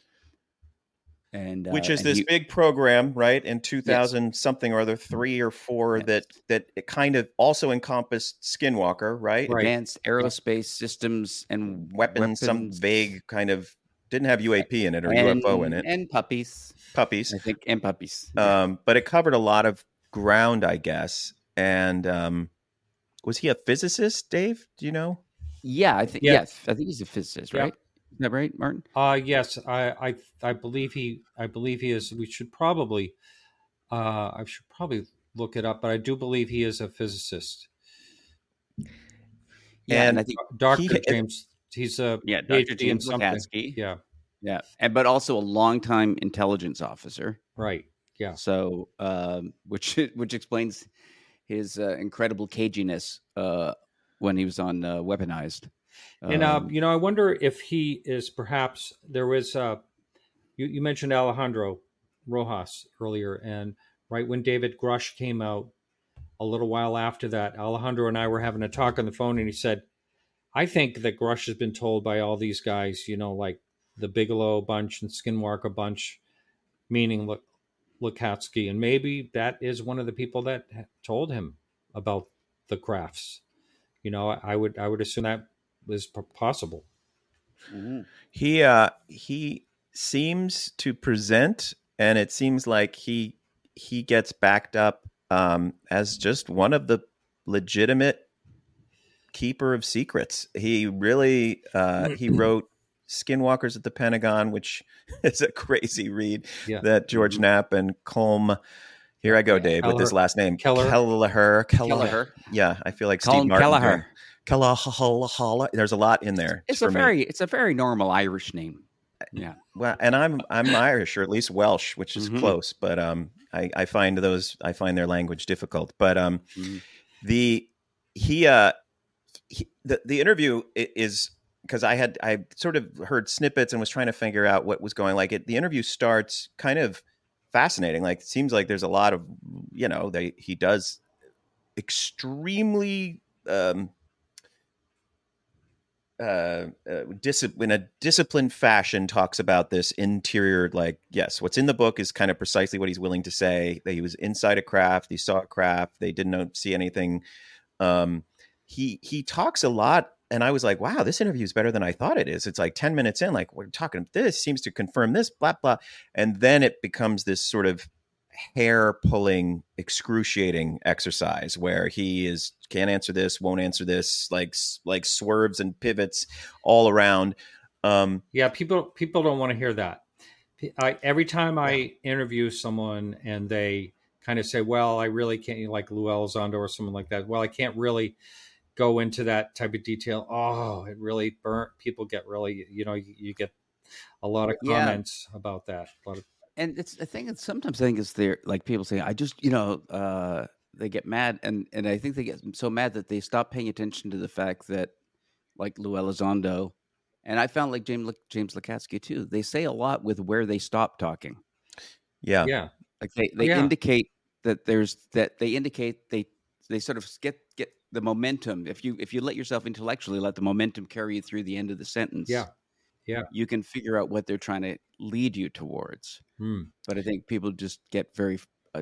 [SPEAKER 4] And,
[SPEAKER 5] which
[SPEAKER 4] uh,
[SPEAKER 5] is
[SPEAKER 4] and
[SPEAKER 5] this
[SPEAKER 4] he-
[SPEAKER 5] big program, right? In two thousand something or other, three or four
[SPEAKER 4] Yes.
[SPEAKER 5] that, that it kind of also encompassed Skinwalker, right?
[SPEAKER 6] Right.
[SPEAKER 4] Advanced Aerospace Systems and
[SPEAKER 5] Weapons, some
[SPEAKER 4] weapons,
[SPEAKER 5] vague kind of, didn't have U A P in it or
[SPEAKER 4] and,
[SPEAKER 5] U F O in it.
[SPEAKER 4] and puppies,
[SPEAKER 5] Puppies.
[SPEAKER 4] I think, and puppies. Yeah.
[SPEAKER 5] Um, but it covered a lot of ground, I guess. And um, was he a physicist, Dave? Do you know?
[SPEAKER 4] Yeah, I think
[SPEAKER 6] Yeah.
[SPEAKER 4] yes, I think he's a physicist,
[SPEAKER 6] Yeah.
[SPEAKER 4] right? Is that right, Martin?
[SPEAKER 6] Uh, yes, I, I, I believe he, I believe he is. We should probably, uh, I should probably look it up, but I do believe he is a physicist.
[SPEAKER 4] Yeah,
[SPEAKER 5] And
[SPEAKER 4] and I think
[SPEAKER 6] Doctor
[SPEAKER 5] He-
[SPEAKER 6] James, he's a
[SPEAKER 4] yeah, Doctor
[SPEAKER 6] PhD in
[SPEAKER 4] James
[SPEAKER 6] something.
[SPEAKER 4] Lacatski.
[SPEAKER 6] Yeah,
[SPEAKER 4] Yeah, and but also a longtime intelligence officer.
[SPEAKER 6] right. Yeah,
[SPEAKER 4] So, um, which which explains his uh, incredible caginess uh, when he was on uh, Weaponized.
[SPEAKER 6] and uh,
[SPEAKER 4] Um,
[SPEAKER 6] you know, I wonder if he is perhaps there was. Uh, you, you mentioned Alejandro Rojas earlier, and right when David Grush came out, a little while after that, Alejandro and I were having a talk on the phone, and he said, "I think that Grush has been told by all these guys, you know, like the Bigelow bunch and Skinwalker bunch, meaning L- Lacatski, and maybe that is one of the people that told him about the crafts. You know, I, I would I would assume that was p- possible."
[SPEAKER 5] He uh he seems to present, and it seems like he he gets backed up um as just one of the legitimate keeper of secrets. He really uh he wrote Skinwalkers at the Pentagon, which is a crazy read
[SPEAKER 6] Yeah.
[SPEAKER 5] that George Knapp and Colm, here I go, Dave, with his
[SPEAKER 6] Kelleher-
[SPEAKER 5] last name.
[SPEAKER 6] Keller.
[SPEAKER 5] Kelleher.
[SPEAKER 4] Kelleher.
[SPEAKER 5] Yeah, I feel like
[SPEAKER 4] Call
[SPEAKER 5] Steve
[SPEAKER 4] him
[SPEAKER 5] Martin.
[SPEAKER 4] Kelleher.
[SPEAKER 5] here. Kelleher. There's a lot in there.
[SPEAKER 4] It's
[SPEAKER 5] for
[SPEAKER 4] a
[SPEAKER 5] me.
[SPEAKER 4] very it's a very normal Irish name. Yeah.
[SPEAKER 5] Well, and I'm I'm Irish, or at least Welsh, which is
[SPEAKER 4] Mhm.
[SPEAKER 5] close. But um, I, I find those I find their language difficult. But um,
[SPEAKER 4] Mhm.
[SPEAKER 5] the he uh he, the the interview i- is because I had I sort of heard snippets and was trying to figure out what was going. Like it, the interview starts kind of fascinating. Like it seems like there's a lot of you know they he does extremely um uh, uh dis- in a disciplined fashion talks about this interior, like, yes, what's in the book is kind of precisely what he's willing to say, that he was inside a craft, he saw a craft, they didn't see anything. Um, he, he talks a lot. And I was like, wow, this interview is better than I thought it is. It's like ten minutes in, like we're talking, this seems to confirm this, blah, blah. And then it becomes this sort of hair pulling, excruciating exercise where he is can't answer this, won't answer this, like like swerves and pivots all around. Um,
[SPEAKER 6] Yeah, people people don't want to hear that. I, every time I interview someone and they kind of say, "Well, I really can't," like Lou Elizondo or someone like that. Well, I can't really go into that type of detail. Oh, it really burnt. People get really, you know, you, you get a lot of
[SPEAKER 4] Yeah.
[SPEAKER 6] comments about that. A lot of,
[SPEAKER 4] And it's the thing. It's sometimes I think it's there. Like people say, I just you know uh, they get mad, and and I think they get so mad that they stop paying attention to the fact that, like Lou Elizondo, and I found like James James Lacatski too. They say a lot with where they stop talking.
[SPEAKER 5] yeah.
[SPEAKER 6] yeah,
[SPEAKER 4] Like they, they
[SPEAKER 6] Yeah.
[SPEAKER 4] indicate that there's that they indicate they they sort of get get the momentum. If you if you let yourself intellectually let the momentum carry you through the end of the sentence,
[SPEAKER 6] yeah, yeah.
[SPEAKER 4] you can figure out what they're trying to lead you towards.
[SPEAKER 6] Hmm.
[SPEAKER 4] But I think people just get very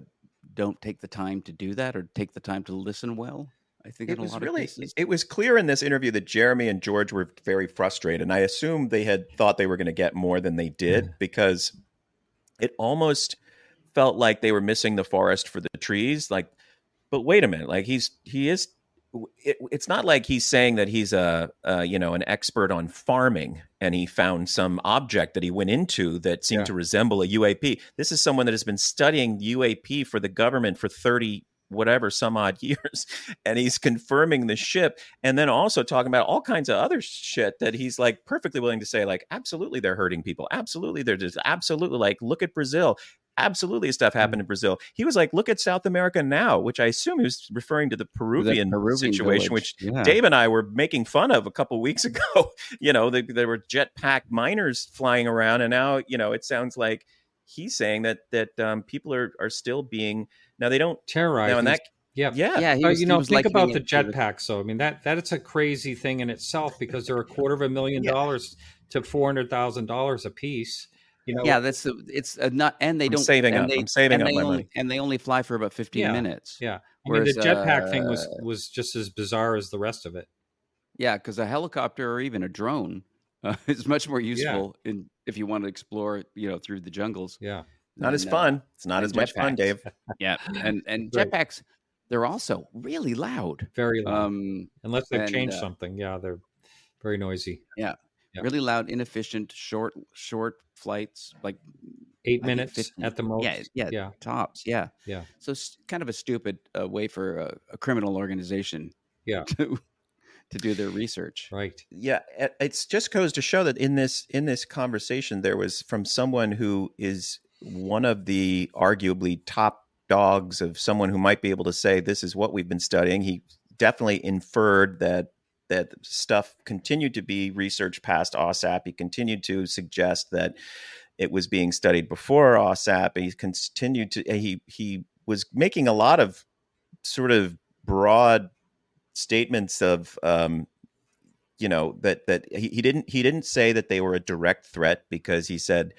[SPEAKER 4] don't take the time to do that or take the time to listen well. I think
[SPEAKER 5] It
[SPEAKER 4] in a
[SPEAKER 5] was
[SPEAKER 4] lot
[SPEAKER 5] really,
[SPEAKER 4] of cases.
[SPEAKER 5] it was clear in this interview that Jeremy and George were very frustrated. And I assume they had thought they were going to get more than they did, because it almost felt like they were missing the forest for the trees. Like, but wait a minute, like he's, he is, it, it's not like he's saying that he's a, a, you know, an expert on farming and he found some object that he went into that seemed
[SPEAKER 4] Yeah.
[SPEAKER 5] to resemble a U A P. This is someone that has been studying U A P for the government for thirty whatever some odd years, and he's confirming the ship, and then also talking about all kinds of other shit that he's like perfectly willing to say, like, absolutely they're hurting people, absolutely they're just absolutely, like, look at Brazil, absolutely stuff happened in Brazil. He was like, look at South America now, which I assume he was referring to the Peruvian,
[SPEAKER 4] Peruvian
[SPEAKER 5] situation,
[SPEAKER 4] village.
[SPEAKER 5] which
[SPEAKER 4] Yeah.
[SPEAKER 5] Dave and I were making fun of a couple weeks ago. You know, they, there were jetpack miners flying around, and now, you know, it sounds like he's saying that that um, people are are still being, now they don't
[SPEAKER 6] Terrorized.
[SPEAKER 5] now in that
[SPEAKER 6] Yeah.
[SPEAKER 5] yeah
[SPEAKER 4] Yeah, he
[SPEAKER 6] But,
[SPEAKER 4] was,
[SPEAKER 6] you
[SPEAKER 4] he
[SPEAKER 6] know,
[SPEAKER 4] was
[SPEAKER 6] think about
[SPEAKER 4] likening
[SPEAKER 6] the
[SPEAKER 4] it to the-
[SPEAKER 6] jetpacks. So, I mean, that that's a crazy thing in itself, because they're a quarter of a million
[SPEAKER 5] Yeah.
[SPEAKER 6] dollars to four hundred thousand dollars a piece. You know,
[SPEAKER 4] Yeah, that's the, it's a not, and they
[SPEAKER 5] I'm
[SPEAKER 4] don't
[SPEAKER 5] saving
[SPEAKER 4] and
[SPEAKER 5] up.
[SPEAKER 4] They,
[SPEAKER 5] I'm saving
[SPEAKER 4] and
[SPEAKER 5] up
[SPEAKER 4] they
[SPEAKER 5] my
[SPEAKER 4] only,
[SPEAKER 5] money.
[SPEAKER 4] and they only fly for about fifteen
[SPEAKER 6] Yeah.
[SPEAKER 4] minutes.
[SPEAKER 6] yeah. I
[SPEAKER 4] Whereas,
[SPEAKER 6] mean, the jetpack thing was
[SPEAKER 4] uh,
[SPEAKER 6] was just as bizarre as the rest of it.
[SPEAKER 4] Yeah, because a helicopter or even a drone uh, is much more useful in if you want to explore, you know, through the jungles.
[SPEAKER 6] Yeah.
[SPEAKER 5] not as
[SPEAKER 4] than, uh,
[SPEAKER 5] fun. It's not
[SPEAKER 4] and
[SPEAKER 5] as much fun,
[SPEAKER 4] jetpacks.
[SPEAKER 5] Dave.
[SPEAKER 4] Yeah, and and
[SPEAKER 6] Right.
[SPEAKER 4] jetpacks, they're also really loud.
[SPEAKER 6] Very loud.
[SPEAKER 4] Um,
[SPEAKER 6] Unless they've
[SPEAKER 4] and,
[SPEAKER 6] changed
[SPEAKER 4] uh,
[SPEAKER 6] something. Yeah, they're very noisy.
[SPEAKER 4] yeah,
[SPEAKER 6] Yeah.
[SPEAKER 4] really loud, inefficient, short short flights, like
[SPEAKER 6] Eight
[SPEAKER 4] I think
[SPEAKER 6] minutes
[SPEAKER 4] fifty.
[SPEAKER 6] at the most.
[SPEAKER 4] Yeah, yeah,
[SPEAKER 6] Yeah.
[SPEAKER 4] tops. Yeah,
[SPEAKER 6] Yeah.
[SPEAKER 4] So it's kind of a stupid uh, way for a, a criminal organization
[SPEAKER 6] Yeah.
[SPEAKER 4] to to do their research.
[SPEAKER 6] Right.
[SPEAKER 5] Yeah, it it's just goes to show that in this in this conversation, there was from someone who is one of the arguably top dogs of someone who might be able to say this is what we've been studying. He definitely inferred that that stuff continued to be researched past OSAP. He continued to suggest that it was being studied before OSAP, and he continued to he he was making a lot of sort of broad statements of um, you know, that that he, he didn't he didn't say that they were a direct threat, because he said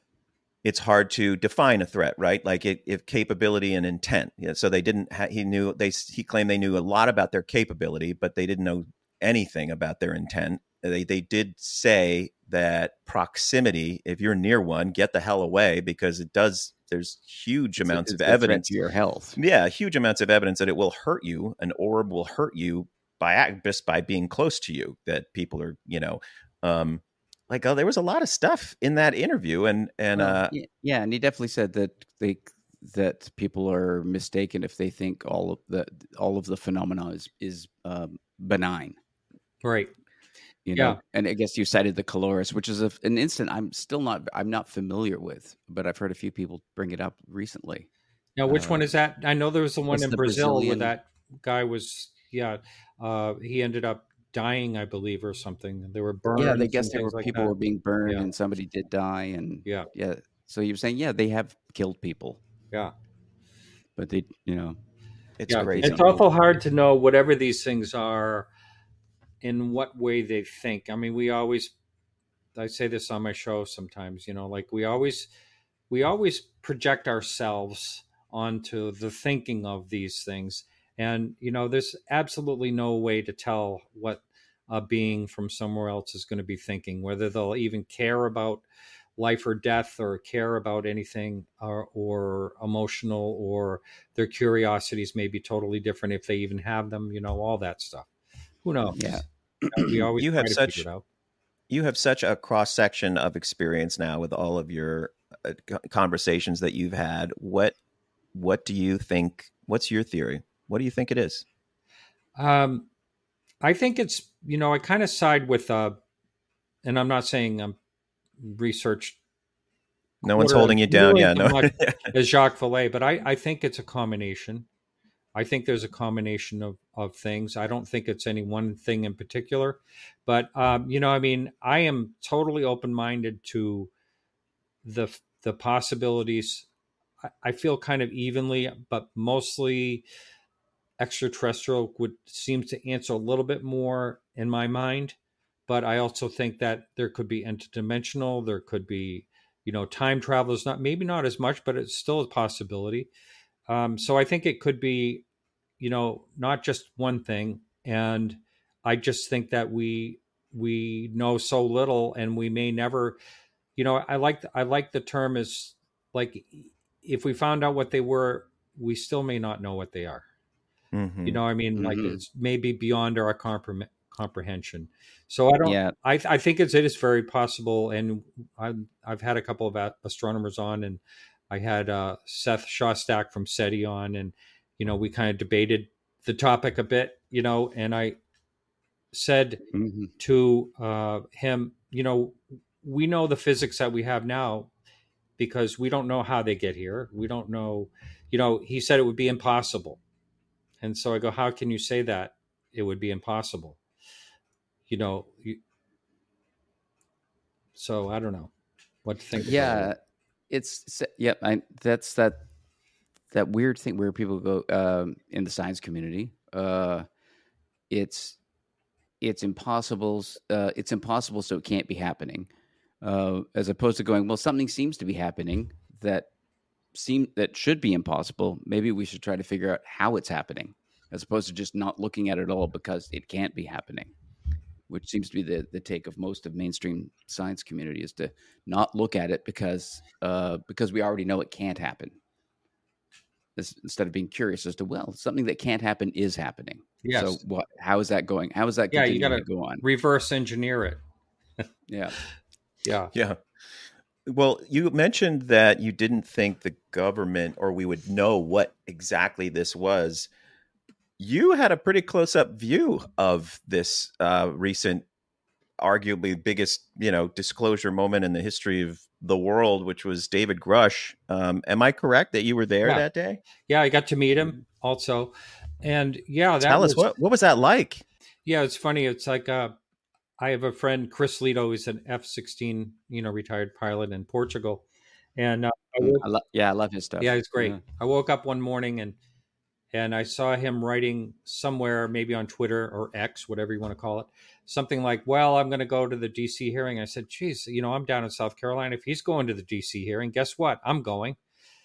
[SPEAKER 5] it's hard to define a threat, right? Like it, if capability and intent. Yeah, so they didn't. Ha- he knew they. He claimed they knew a lot about their capability, but they didn't know anything about their intent. They they did say that proximity, if you're near one, get the hell away, because it does. There's huge
[SPEAKER 4] It's a-
[SPEAKER 5] amounts
[SPEAKER 4] it's
[SPEAKER 5] of
[SPEAKER 4] a threat
[SPEAKER 5] evidence.
[SPEAKER 4] to your health.
[SPEAKER 5] Yeah, huge amounts of evidence that it will hurt you. An orb will hurt you by act just by being close to you. That people are, you know, um, like oh, there was a lot of stuff in that interview, and and
[SPEAKER 4] Well,
[SPEAKER 5] uh,
[SPEAKER 4] yeah, yeah, and he definitely said that they that people are mistaken if they think all of the all of the phenomena is is um, benign.
[SPEAKER 6] Right.
[SPEAKER 4] You know,
[SPEAKER 6] Yeah.
[SPEAKER 4] and I guess you cited the Caloris, which is a, an instant I'm still not I'm not familiar with, but I've heard a few people bring it up recently.
[SPEAKER 6] Now, which
[SPEAKER 4] Uh,
[SPEAKER 6] one is that? I know there was the one
[SPEAKER 4] it's
[SPEAKER 6] in
[SPEAKER 4] the
[SPEAKER 6] Brazil
[SPEAKER 4] Brazilian-
[SPEAKER 6] where that guy was, yeah, uh, he ended up dying, I believe, or something. There were burns.
[SPEAKER 4] Yeah, they
[SPEAKER 6] and
[SPEAKER 4] guess there were
[SPEAKER 6] things like
[SPEAKER 4] people
[SPEAKER 6] that.
[SPEAKER 4] were being burned
[SPEAKER 6] Yeah.
[SPEAKER 4] and somebody did die, and
[SPEAKER 6] Yeah.
[SPEAKER 4] yeah. So you're saying yeah, they have killed people,
[SPEAKER 6] Yeah.
[SPEAKER 4] but they you know
[SPEAKER 5] it's
[SPEAKER 6] Yeah.
[SPEAKER 5] crazy.
[SPEAKER 6] It's awful hard to know whatever these things are, in what way they think. I mean, we always, I say this on my show sometimes, you know, like we always, we always project ourselves onto the thinking of these things. And, you know, there's absolutely no way to tell what a being from somewhere else is going to be thinking, whether they'll even care about life or death, or care about anything, or, or emotional, or their curiosities may be totally different if they even have them, you know, all that stuff. Who knows?
[SPEAKER 4] Yeah.
[SPEAKER 6] You know, we always
[SPEAKER 5] You
[SPEAKER 6] try
[SPEAKER 5] have
[SPEAKER 6] to
[SPEAKER 5] such-
[SPEAKER 6] figure it out.
[SPEAKER 5] you have such a cross section of experience now with all of your uh, co- conversations that you've had. What what do you think? What's your theory? What do you think it is?
[SPEAKER 6] Um, I think it's, you know, I kind of side with, uh, and I'm not saying I'm researched
[SPEAKER 5] No one's
[SPEAKER 6] quarter-
[SPEAKER 5] holding you down.
[SPEAKER 6] nearly
[SPEAKER 5] Yeah,
[SPEAKER 6] as
[SPEAKER 5] no.
[SPEAKER 6] much as Jacques Vallée, but I, I think it's a combination. I think there's a combination of, of things. I don't think it's any one thing in particular, but um, you know, I mean, I am totally open-minded to the the possibilities. I, I feel kind of evenly, but mostly extraterrestrial would seems to answer a little bit more in my mind. But I also think that there could be interdimensional, there could be, you know, time travel is not maybe not as much, but it's still a possibility. Um, so I think it could be, you know, not just one thing. And I just think that we we know so little, and we may never, you know, I like I like the term is like, if we found out what they were, we still may not know what they are.
[SPEAKER 5] Mm-hmm.
[SPEAKER 6] You know, I mean,
[SPEAKER 4] Mm-hmm.
[SPEAKER 6] like it's maybe beyond our compre- comprehension. So I don't.
[SPEAKER 4] Yeah.
[SPEAKER 6] I I think it's it is very possible, and I've I've had a couple of astronomers on, and I had uh, Seth Shostak from SETI on, and you know, we kind of debated the topic a bit, you know, and I said
[SPEAKER 4] Mm-hmm.
[SPEAKER 6] to uh, him, you know, we know the physics that we have now because we don't know how they get here. We don't know, you know, he said it would be impossible. And so I go, how can you say that it would be impossible? You know, you, so I don't know what to think about
[SPEAKER 4] Yeah,
[SPEAKER 6] it.
[SPEAKER 4] it's yeah. I, that's that that weird thing where people go um, in the science community. Uh, it's it's impossible. Uh, it's impossible, so it can't be happening. Uh, as opposed to going, well, something seems to be happening that seem that should be impossible. Maybe we should try to figure out how it's happening, as opposed to just not looking at it at all because it can't be happening. Which seems to be the, the take of most of mainstream science community, is to not look at it because uh, because we already know it can't happen. This, instead of being curious as to, well, something that can't happen is happening.
[SPEAKER 6] Yes.
[SPEAKER 4] So what? How is that going? How is that
[SPEAKER 6] Yeah, you
[SPEAKER 4] continuing
[SPEAKER 6] got
[SPEAKER 4] to go on?
[SPEAKER 6] reverse engineer it.
[SPEAKER 4] Yeah.
[SPEAKER 6] Yeah.
[SPEAKER 5] Yeah. Well, you mentioned that you didn't think the government or we would know what exactly this was. You had a pretty close-up view of this uh, recent, arguably biggest, you know, disclosure moment in the history of the world, which was David Grush. Um, am I correct that you were there
[SPEAKER 6] Yeah.
[SPEAKER 5] that day?
[SPEAKER 6] Yeah, I got to meet him also. And yeah, that
[SPEAKER 5] Tell
[SPEAKER 6] was,
[SPEAKER 5] us, what, what was that like?
[SPEAKER 6] yeah, it's funny. It's like, uh, I have a friend, Chris Lito, who's an F sixteen, you know, retired pilot in Portugal. And uh, I
[SPEAKER 4] Mm,
[SPEAKER 6] woke,
[SPEAKER 4] I lo- yeah, I love his stuff.
[SPEAKER 6] yeah, it's great.
[SPEAKER 4] Yeah.
[SPEAKER 6] I woke up one morning and and I saw him writing somewhere, maybe on Twitter or X, whatever you want to call it, something like, well, I'm going to go to the D C hearing. I said, geez, you know, I'm down in South Carolina. If he's going to the D C hearing, guess what? I'm going.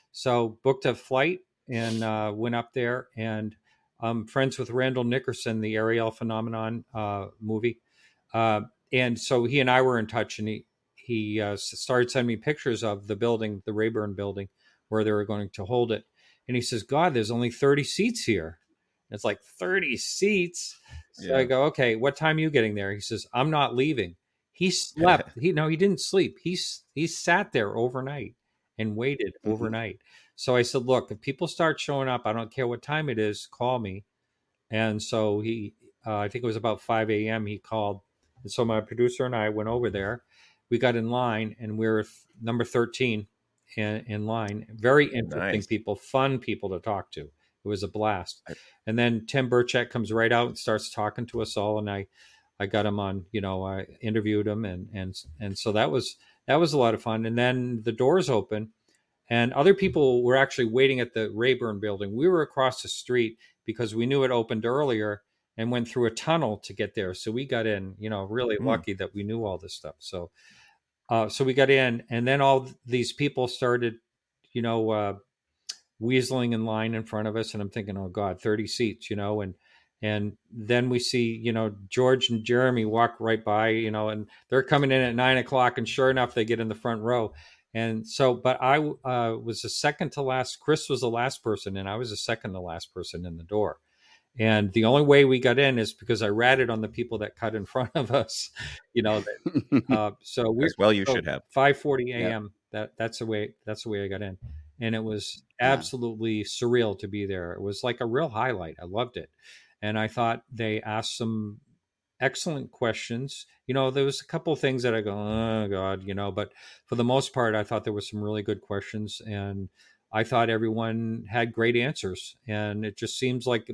[SPEAKER 6] So booked a flight and uh, went up there, and I'm friends with Randall Nickerson, the Ariel Phenomenon uh, movie. Uh, and so he and I were in touch, and he, he uh, started sending me pictures of the building, the Rayburn building, where they were going to hold it. And he says, God, there's only thirty seats here. And it's like, thirty seats? So
[SPEAKER 5] Yeah.
[SPEAKER 6] I go, okay, what time are you getting there? He says, I'm not leaving. He slept. he No, he didn't sleep. He, he sat there overnight and waited
[SPEAKER 4] Mhm.
[SPEAKER 6] overnight. So I said, look, if people start showing up, I don't care what time it is, call me. And so he, uh, I think it was about five a.m. he called. And so my producer and I went over there. We got in line, and we were number thirteen in, in line. Very interesting
[SPEAKER 5] Nice.
[SPEAKER 6] people, fun people to talk to. It was a blast. And then Tim Burchett comes right out and starts talking to us all. And I, I got him on, you know, I interviewed him. And, and, and so that was, that was a lot of fun. And then the doors open, and other people were actually waiting at the Rayburn building. We were across the street because we knew it opened earlier and went through a tunnel to get there. So we got in, you know, really
[SPEAKER 5] Mm.
[SPEAKER 6] lucky that we knew all this stuff. So, uh, so we got in, and then all these people started, you know, uh, weaseling in line in front of us. And I'm thinking, oh God, thirty seats, you know, and, and then we see, you know, George and Jeremy walk right by, you know, and they're coming in at nine o'clock, and sure enough, they get in the front row. And so, but I uh, was the second to last. Chris was the last person, and I was the second to last person in the door. And the only way we got in is because I ratted on the people that cut in front of us, you know. That, uh, so we
[SPEAKER 5] As well you
[SPEAKER 6] so
[SPEAKER 5] should have.
[SPEAKER 6] five forty a.m. That that's the way that's the way I got in, and it was absolutely surreal to be there. It was like a real highlight. I loved it, and I thought they asked some excellent questions. You know, there was a couple of things that I go, oh God, you know, but for the most part, I thought there were some really good questions, and I thought everyone had great answers. And it just seems like,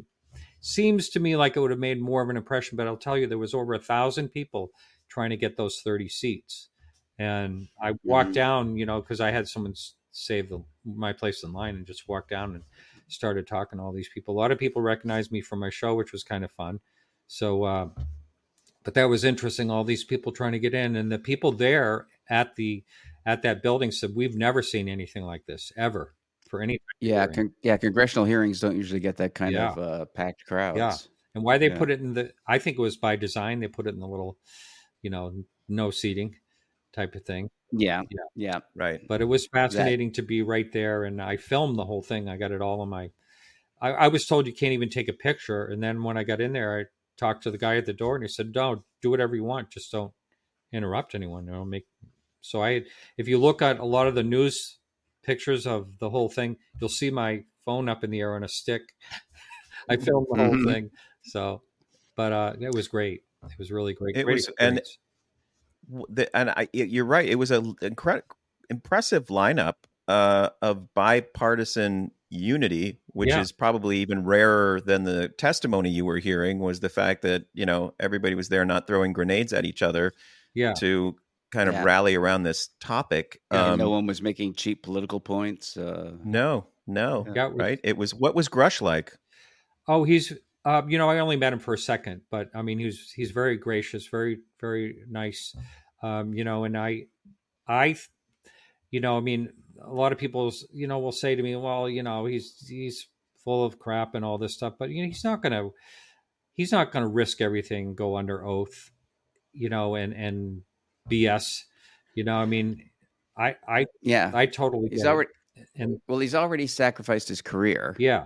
[SPEAKER 6] seems to me like it would have made more of an impression, but I'll tell you, there was over a thousand people trying to get those thirty seats. And I walked
[SPEAKER 4] Mhm.
[SPEAKER 6] down, you know, cause I had someone save the, my place in line, and just walked down and started talking to all these people. A lot of people recognized me from my show, which was kind of fun. So, uh, but that was interesting. All these people trying to get in, and the people there at the, at that building said, we've never seen anything like this ever. for any.
[SPEAKER 4] Yeah,
[SPEAKER 6] hearing.
[SPEAKER 4] con- yeah. Congressional hearings don't usually get that kind
[SPEAKER 6] Yeah.
[SPEAKER 4] of uh, packed crowds.
[SPEAKER 6] Yeah. And why they
[SPEAKER 4] Yeah.
[SPEAKER 6] put it in the, I think it was by design. They put it in the little, you know, no seating type of thing.
[SPEAKER 4] Yeah,
[SPEAKER 6] Yeah.
[SPEAKER 4] yeah.
[SPEAKER 5] Right.
[SPEAKER 6] But it was fascinating to be right there. And I filmed the whole thing. I got it all on my, I, I was told you can't even take a picture. And then when I got in there, I talked to the guy at the door and he said, no, do whatever you want. Just don't interrupt anyone. You know, make, so I, if you look at a lot of the news pictures of the whole thing, you'll see my phone up in the air on a stick. I filmed the whole
[SPEAKER 4] Mhm.
[SPEAKER 6] thing. So, but uh, it was great. It was really great.
[SPEAKER 5] It
[SPEAKER 6] great
[SPEAKER 5] was- and-
[SPEAKER 6] experience.
[SPEAKER 5] W- the- and I, you're right. It was an incredible, impressive lineup uh, of bipartisan unity, which
[SPEAKER 6] Yeah.
[SPEAKER 5] is probably even rarer than the testimony you were hearing. Was the fact that you know everybody was there, not throwing grenades at each other,
[SPEAKER 6] Yeah.
[SPEAKER 5] to kind of
[SPEAKER 4] Yeah.
[SPEAKER 5] rally around this topic.
[SPEAKER 4] And
[SPEAKER 5] Um,
[SPEAKER 4] no one was making cheap political points. Uh,
[SPEAKER 5] no, no,
[SPEAKER 6] Yeah, it was-
[SPEAKER 5] right? It was what was Grush like?
[SPEAKER 6] Oh, he's, uh, you know, I only met him for a second, but I mean, he's, he's very gracious, very, very nice. Um, you know, and I, I, you know, I mean, a lot of people, you know, will say to me, well, you know, he's, he's full of crap and all this stuff, but you know, he's not going to, he's not going to risk everything, go under oath, you know, and, and B S, you know, I mean, I, I,
[SPEAKER 4] yeah,
[SPEAKER 6] I totally
[SPEAKER 4] he's
[SPEAKER 6] get it.
[SPEAKER 4] already
[SPEAKER 6] And
[SPEAKER 4] well. He's already sacrificed his career,
[SPEAKER 6] yeah,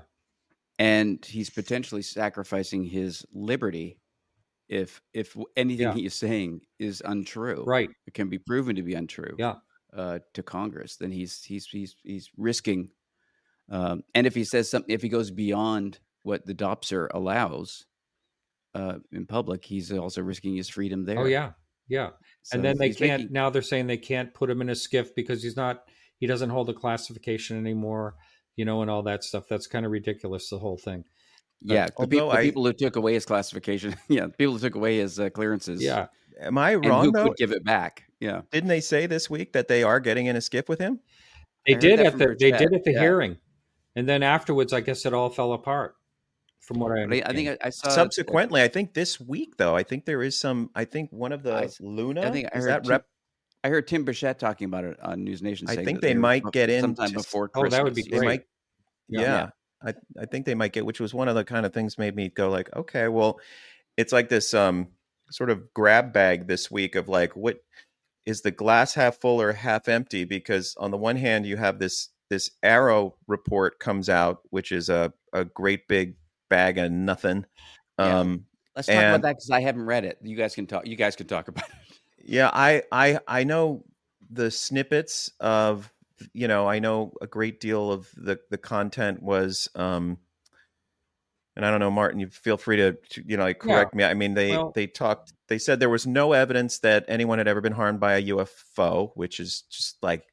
[SPEAKER 4] and he's potentially sacrificing his liberty if if anything
[SPEAKER 6] Yeah.
[SPEAKER 4] he is saying is untrue.
[SPEAKER 6] right.
[SPEAKER 4] It can be proven to be untrue.
[SPEAKER 6] Yeah.
[SPEAKER 4] Uh, to Congress, then he's he's he's he's risking. Um, and if he says something, if he goes beyond what the D O P S R allows uh, in public, he's also risking his freedom there.
[SPEAKER 6] Oh yeah. Yeah.
[SPEAKER 4] So
[SPEAKER 6] And then they
[SPEAKER 4] he's
[SPEAKER 6] can't,
[SPEAKER 4] making-
[SPEAKER 6] now they're saying they can't put him in a skiff because he's not, he doesn't hold a classification anymore, you know, and all that stuff. That's kind of ridiculous, the whole thing.
[SPEAKER 4] yeah, the, peop-
[SPEAKER 5] although
[SPEAKER 4] the
[SPEAKER 5] I-
[SPEAKER 4] people who took away his classification, yeah, the people who took away his uh, clearances,
[SPEAKER 6] Yeah.
[SPEAKER 5] Am I
[SPEAKER 4] and
[SPEAKER 5] wrong
[SPEAKER 4] who
[SPEAKER 5] though?
[SPEAKER 4] could give it back? Yeah,
[SPEAKER 5] Didn't they say this week that they are getting in a skiff with him?
[SPEAKER 6] They
[SPEAKER 4] I heard
[SPEAKER 6] did
[SPEAKER 4] that
[SPEAKER 6] at
[SPEAKER 4] from
[SPEAKER 6] the, they
[SPEAKER 4] Burchett,
[SPEAKER 6] did at the
[SPEAKER 4] yeah.
[SPEAKER 6] hearing. And then afterwards, I guess it all fell apart from what I
[SPEAKER 4] but I,
[SPEAKER 6] understand.
[SPEAKER 4] I think I, I saw
[SPEAKER 5] Subsequently, I think this week though, I think there is some. I think one of the
[SPEAKER 4] I-
[SPEAKER 5] Luna.
[SPEAKER 4] I think I
[SPEAKER 5] is
[SPEAKER 4] heard
[SPEAKER 5] that
[SPEAKER 4] Tim,
[SPEAKER 5] rep?
[SPEAKER 4] I heard Tim Burchett talking about it on News Nation.
[SPEAKER 5] I
[SPEAKER 4] saying
[SPEAKER 5] think
[SPEAKER 4] that
[SPEAKER 5] they
[SPEAKER 4] were
[SPEAKER 5] might
[SPEAKER 4] bu-
[SPEAKER 5] get in
[SPEAKER 4] sometime
[SPEAKER 5] just-
[SPEAKER 4] before
[SPEAKER 6] Oh,
[SPEAKER 4] Christmas.
[SPEAKER 6] that would be
[SPEAKER 5] They
[SPEAKER 6] great.
[SPEAKER 5] might.
[SPEAKER 6] Yeah.
[SPEAKER 5] Yeah, I I think they might get, which was one of the kind of things made me go like, okay, well, it's like this um sort of grab bag this week of like, what is the glass half full or half empty? Because on the one hand, you have this this Arrow report comes out, which is a a great big bag of nothing.
[SPEAKER 4] Yeah.
[SPEAKER 5] Um,
[SPEAKER 4] Let's talk about
[SPEAKER 5] and-
[SPEAKER 4] that because I haven't read it. You guys can talk. You guys can talk about it.
[SPEAKER 5] Yeah, I, I I know the snippets of, you know, I know a great deal of the the content was um and I don't know, Martin, you feel free to, to you know, like correct me. I mean, they
[SPEAKER 6] Well-
[SPEAKER 5] they talked they said there was no evidence that anyone had ever been harmed by a U F O, which is just like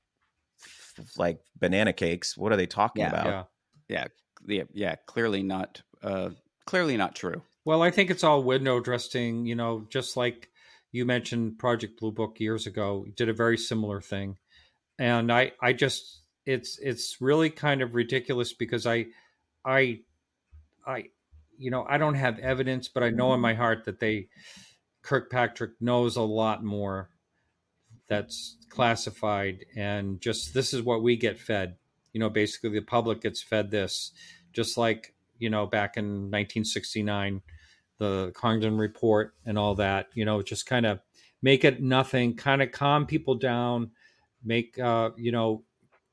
[SPEAKER 5] like banana cakes. What are they talking
[SPEAKER 4] Yeah.
[SPEAKER 5] about?
[SPEAKER 6] Yeah.
[SPEAKER 4] Yeah, yeah, yeah. Clearly not. Uh, clearly not true.
[SPEAKER 6] Well, I think it's all window dressing, you know, just like you mentioned Project Blue Book years ago, did a very similar thing. And I, I just, it's, it's really kind of ridiculous because I, I, I, you know, I don't have evidence, but I know in my heart that they, Kirkpatrick knows a lot more that's classified, and just, this is what we get fed. You know, basically the public gets fed this, just like, you know, back in nineteen sixty-nine, the Congdon report and all that, you know, just kind of make it nothing, kind of calm people down, make, uh, you know,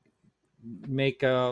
[SPEAKER 6] make a,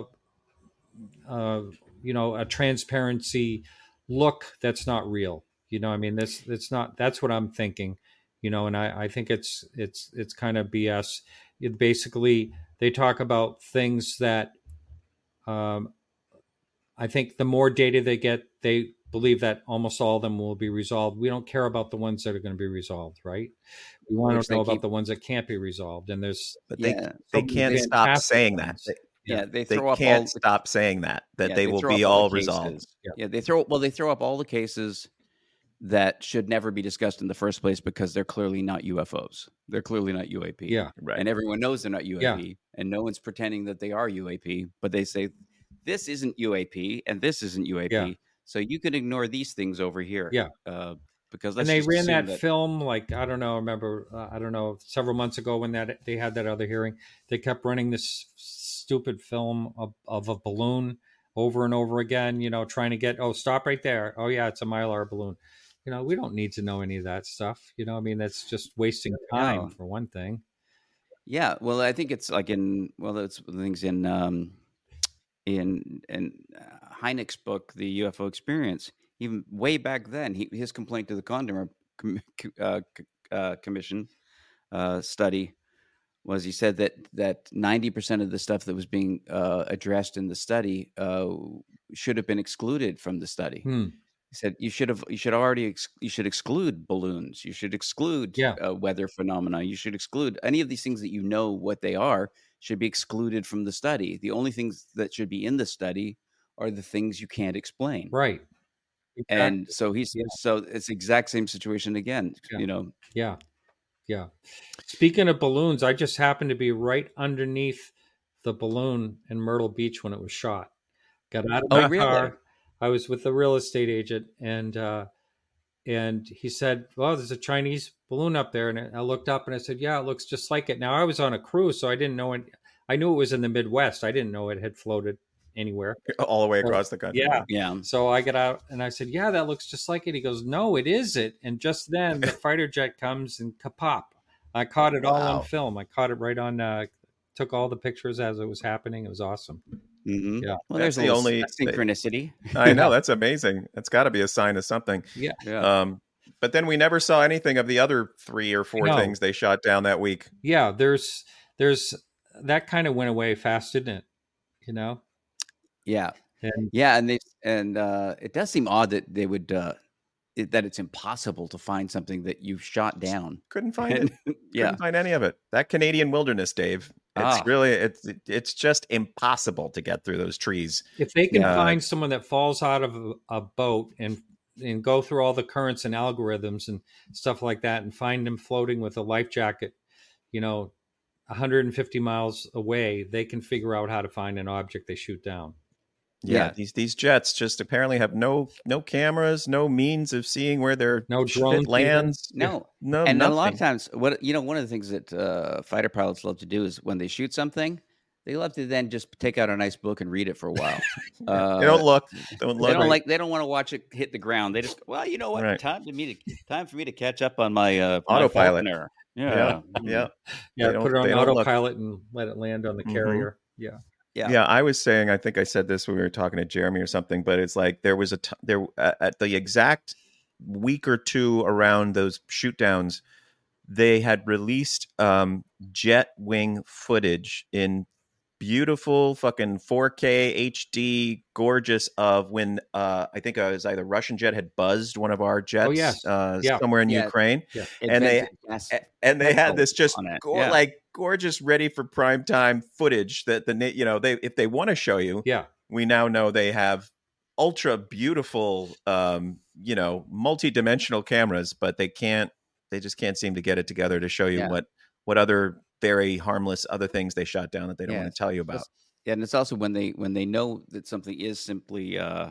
[SPEAKER 6] uh, you know, a transparency look that's not real. You know, I mean, this, it's not, that's what I'm thinking, you know, and I, I think it's, it's, it's kind of B S. It basically, they talk about things that, um, I think the more data they get, they believe that almost all of them will be resolved. We don't care about the ones that are going to be resolved, right? We want
[SPEAKER 4] Which
[SPEAKER 6] to
[SPEAKER 4] they
[SPEAKER 6] know about
[SPEAKER 4] keep-
[SPEAKER 6] the ones that can't be resolved. And there's,
[SPEAKER 5] But they
[SPEAKER 4] Yeah.
[SPEAKER 5] they
[SPEAKER 6] so
[SPEAKER 5] can't
[SPEAKER 6] many
[SPEAKER 5] stop
[SPEAKER 6] fantastic
[SPEAKER 5] saying that.
[SPEAKER 6] ones.
[SPEAKER 5] They,
[SPEAKER 4] Yeah,
[SPEAKER 6] Yeah.
[SPEAKER 4] they
[SPEAKER 5] they
[SPEAKER 4] throw up
[SPEAKER 5] can't
[SPEAKER 4] all. the-
[SPEAKER 5] stop saying that that
[SPEAKER 4] yeah,
[SPEAKER 5] they will
[SPEAKER 4] throw
[SPEAKER 5] be
[SPEAKER 4] up
[SPEAKER 5] all
[SPEAKER 4] the
[SPEAKER 5] resolved.
[SPEAKER 4] cases.
[SPEAKER 6] Yeah.
[SPEAKER 4] Yeah, they throw. Well, they throw up all the cases that should never be discussed in the first place because they're clearly not U F Os. They're clearly not U A P.
[SPEAKER 6] yeah,
[SPEAKER 5] Right.
[SPEAKER 4] And everyone knows they're not U A P,
[SPEAKER 6] Yeah.
[SPEAKER 4] and no one's pretending that they are U A P. But they say this isn't U A P and this isn't U A P.
[SPEAKER 6] Yeah.
[SPEAKER 4] So you can ignore these things over here.
[SPEAKER 6] Yeah.
[SPEAKER 4] Uh, because
[SPEAKER 6] and
[SPEAKER 4] let's
[SPEAKER 6] they
[SPEAKER 4] just
[SPEAKER 6] ran
[SPEAKER 4] assume
[SPEAKER 6] that, film like I don't know. I remember uh, I don't know several months ago when that they had that other hearing. They kept running this stupid film of, of a balloon over and over again, you know, trying to get, oh, stop right there. Oh, yeah, it's a Mylar balloon. You know, we don't need to know any of that stuff. You know, I mean, that's just wasting time
[SPEAKER 4] No.
[SPEAKER 6] for one thing.
[SPEAKER 4] Yeah, well, I think it's like in well, it's things in um, in in uh, Hynek's book, The U F O Experience. Even way back then, he, his complaint to the Condor Com- uh, c- uh, Commission uh, study was he said that that ninety percent of the stuff that was being uh, addressed in the study uh, should have been excluded from the study.
[SPEAKER 6] Hmm.
[SPEAKER 4] He said you should have you should already ex- you should exclude balloons. You should exclude
[SPEAKER 6] Yeah.
[SPEAKER 4] uh, weather phenomena. You should exclude any of these things that you know what they are should be excluded from the study. The only things that should be in the study are the things you can't explain.
[SPEAKER 6] Right. Exactly.
[SPEAKER 4] And so he's
[SPEAKER 6] Yeah.
[SPEAKER 4] so it's the exact same situation again.
[SPEAKER 6] Yeah.
[SPEAKER 4] You know,
[SPEAKER 6] Yeah. Yeah. Speaking of balloons, I just happened to be right underneath the balloon in Myrtle Beach when it was shot. Got out of
[SPEAKER 4] Oh,
[SPEAKER 6] my
[SPEAKER 4] really?
[SPEAKER 6] car. I was with the real estate agent, and uh, and he said, "Well, there's a Chinese balloon up there." And I looked up and I said, "Yeah, it looks just like it." Now I was on a cruise, so I didn't know it. I knew it was in the Midwest. I didn't know it had floated anywhere.
[SPEAKER 5] all the way across the country.
[SPEAKER 6] Yeah.
[SPEAKER 4] yeah.
[SPEAKER 6] So I got out and I said, "Yeah, that looks just like it." He goes, "No, it isn't." And just then the fighter jet comes and kapop. I caught it all
[SPEAKER 5] Wow.
[SPEAKER 6] on film. I caught it right on, uh, took all the pictures as it was happening. It was awesome.
[SPEAKER 4] hmm
[SPEAKER 6] Yeah.
[SPEAKER 4] Well,
[SPEAKER 5] That's
[SPEAKER 4] there's a
[SPEAKER 5] the
[SPEAKER 4] little
[SPEAKER 5] only-
[SPEAKER 4] synchronicity.
[SPEAKER 5] I know, that's amazing. That's got to be a sign of something.
[SPEAKER 6] Yeah.
[SPEAKER 4] Yeah.
[SPEAKER 5] Um, but then we never saw anything of the other three or four
[SPEAKER 6] No.
[SPEAKER 5] things they shot down that week.
[SPEAKER 6] Yeah. There's, there's, that kind of went away fast, didn't it? You know?
[SPEAKER 4] yeah.
[SPEAKER 6] And
[SPEAKER 4] Yeah. And they and uh, it does seem odd that they would uh, it, that it's impossible to find something that you shot down.
[SPEAKER 5] Couldn't find it.
[SPEAKER 4] And- yeah.
[SPEAKER 5] Couldn't find any of it. That Canadian wilderness, Dave. It's
[SPEAKER 4] Ah.
[SPEAKER 5] really it's it's just impossible to get through those trees.
[SPEAKER 6] if they can
[SPEAKER 5] Yeah.
[SPEAKER 6] find someone that falls out of a, a boat and and go through all the currents and algorithms and stuff like that and find them floating with a life jacket, you know, one hundred fifty miles away, they can figure out how to find an object they shoot down.
[SPEAKER 5] Yeah,
[SPEAKER 4] Yeah.
[SPEAKER 5] these these jets just apparently have no no cameras, no means of seeing where their
[SPEAKER 6] No
[SPEAKER 5] shit
[SPEAKER 6] drones even?
[SPEAKER 5] lands.
[SPEAKER 4] No.
[SPEAKER 5] No,
[SPEAKER 4] and
[SPEAKER 5] nothing.
[SPEAKER 4] a lot of times, what you know, one of the things that uh, fighter pilots love to do is when they shoot something, they love to then just take out a nice book and read it for a while. uh,
[SPEAKER 5] they don't look. Don't look.
[SPEAKER 4] They don't like. They don't want to watch it hit the ground. They just, well, you know what?
[SPEAKER 5] Right.
[SPEAKER 4] Time to me to time for me to catch up on my uh, my
[SPEAKER 5] Autopilot.
[SPEAKER 4] Falconer.
[SPEAKER 5] Yeah,
[SPEAKER 4] Yeah,
[SPEAKER 5] yeah,
[SPEAKER 6] Yeah,
[SPEAKER 5] They don't-
[SPEAKER 6] put it on
[SPEAKER 5] they don't look.
[SPEAKER 6] autopilot and let it land on the
[SPEAKER 5] Mhm.
[SPEAKER 6] carrier. Yeah.
[SPEAKER 4] yeah,
[SPEAKER 5] yeah. I was saying, I think I said this when we were talking to Jeremy or something, but it's like there was a t- there uh, at the exact week or two around those shoot downs, they had released um, jet wing footage in beautiful fucking four K H D, gorgeous of when uh, I think it was either Russian jet had buzzed one of our jets
[SPEAKER 6] Oh, yes.
[SPEAKER 5] uh,
[SPEAKER 6] Yeah.
[SPEAKER 5] somewhere in
[SPEAKER 4] Yeah.
[SPEAKER 5] Ukraine. and they-
[SPEAKER 4] Invented gas-
[SPEAKER 5] A- and they had this just
[SPEAKER 4] on it,
[SPEAKER 5] go-
[SPEAKER 4] yeah.
[SPEAKER 5] like gorgeous, ready for prime time footage that the na- you know they if they want to show you,
[SPEAKER 6] Yeah.
[SPEAKER 5] we now know they have ultra beautiful, um, you know, multi-dimensional cameras, but they can't. They just can't seem to get it together to show you
[SPEAKER 4] Yeah.
[SPEAKER 5] what what other very harmless other things they shot down that they don't
[SPEAKER 4] Yeah,
[SPEAKER 5] want to tell you about.
[SPEAKER 4] That's- Yeah, and it's also when they when they know that something is simply uh,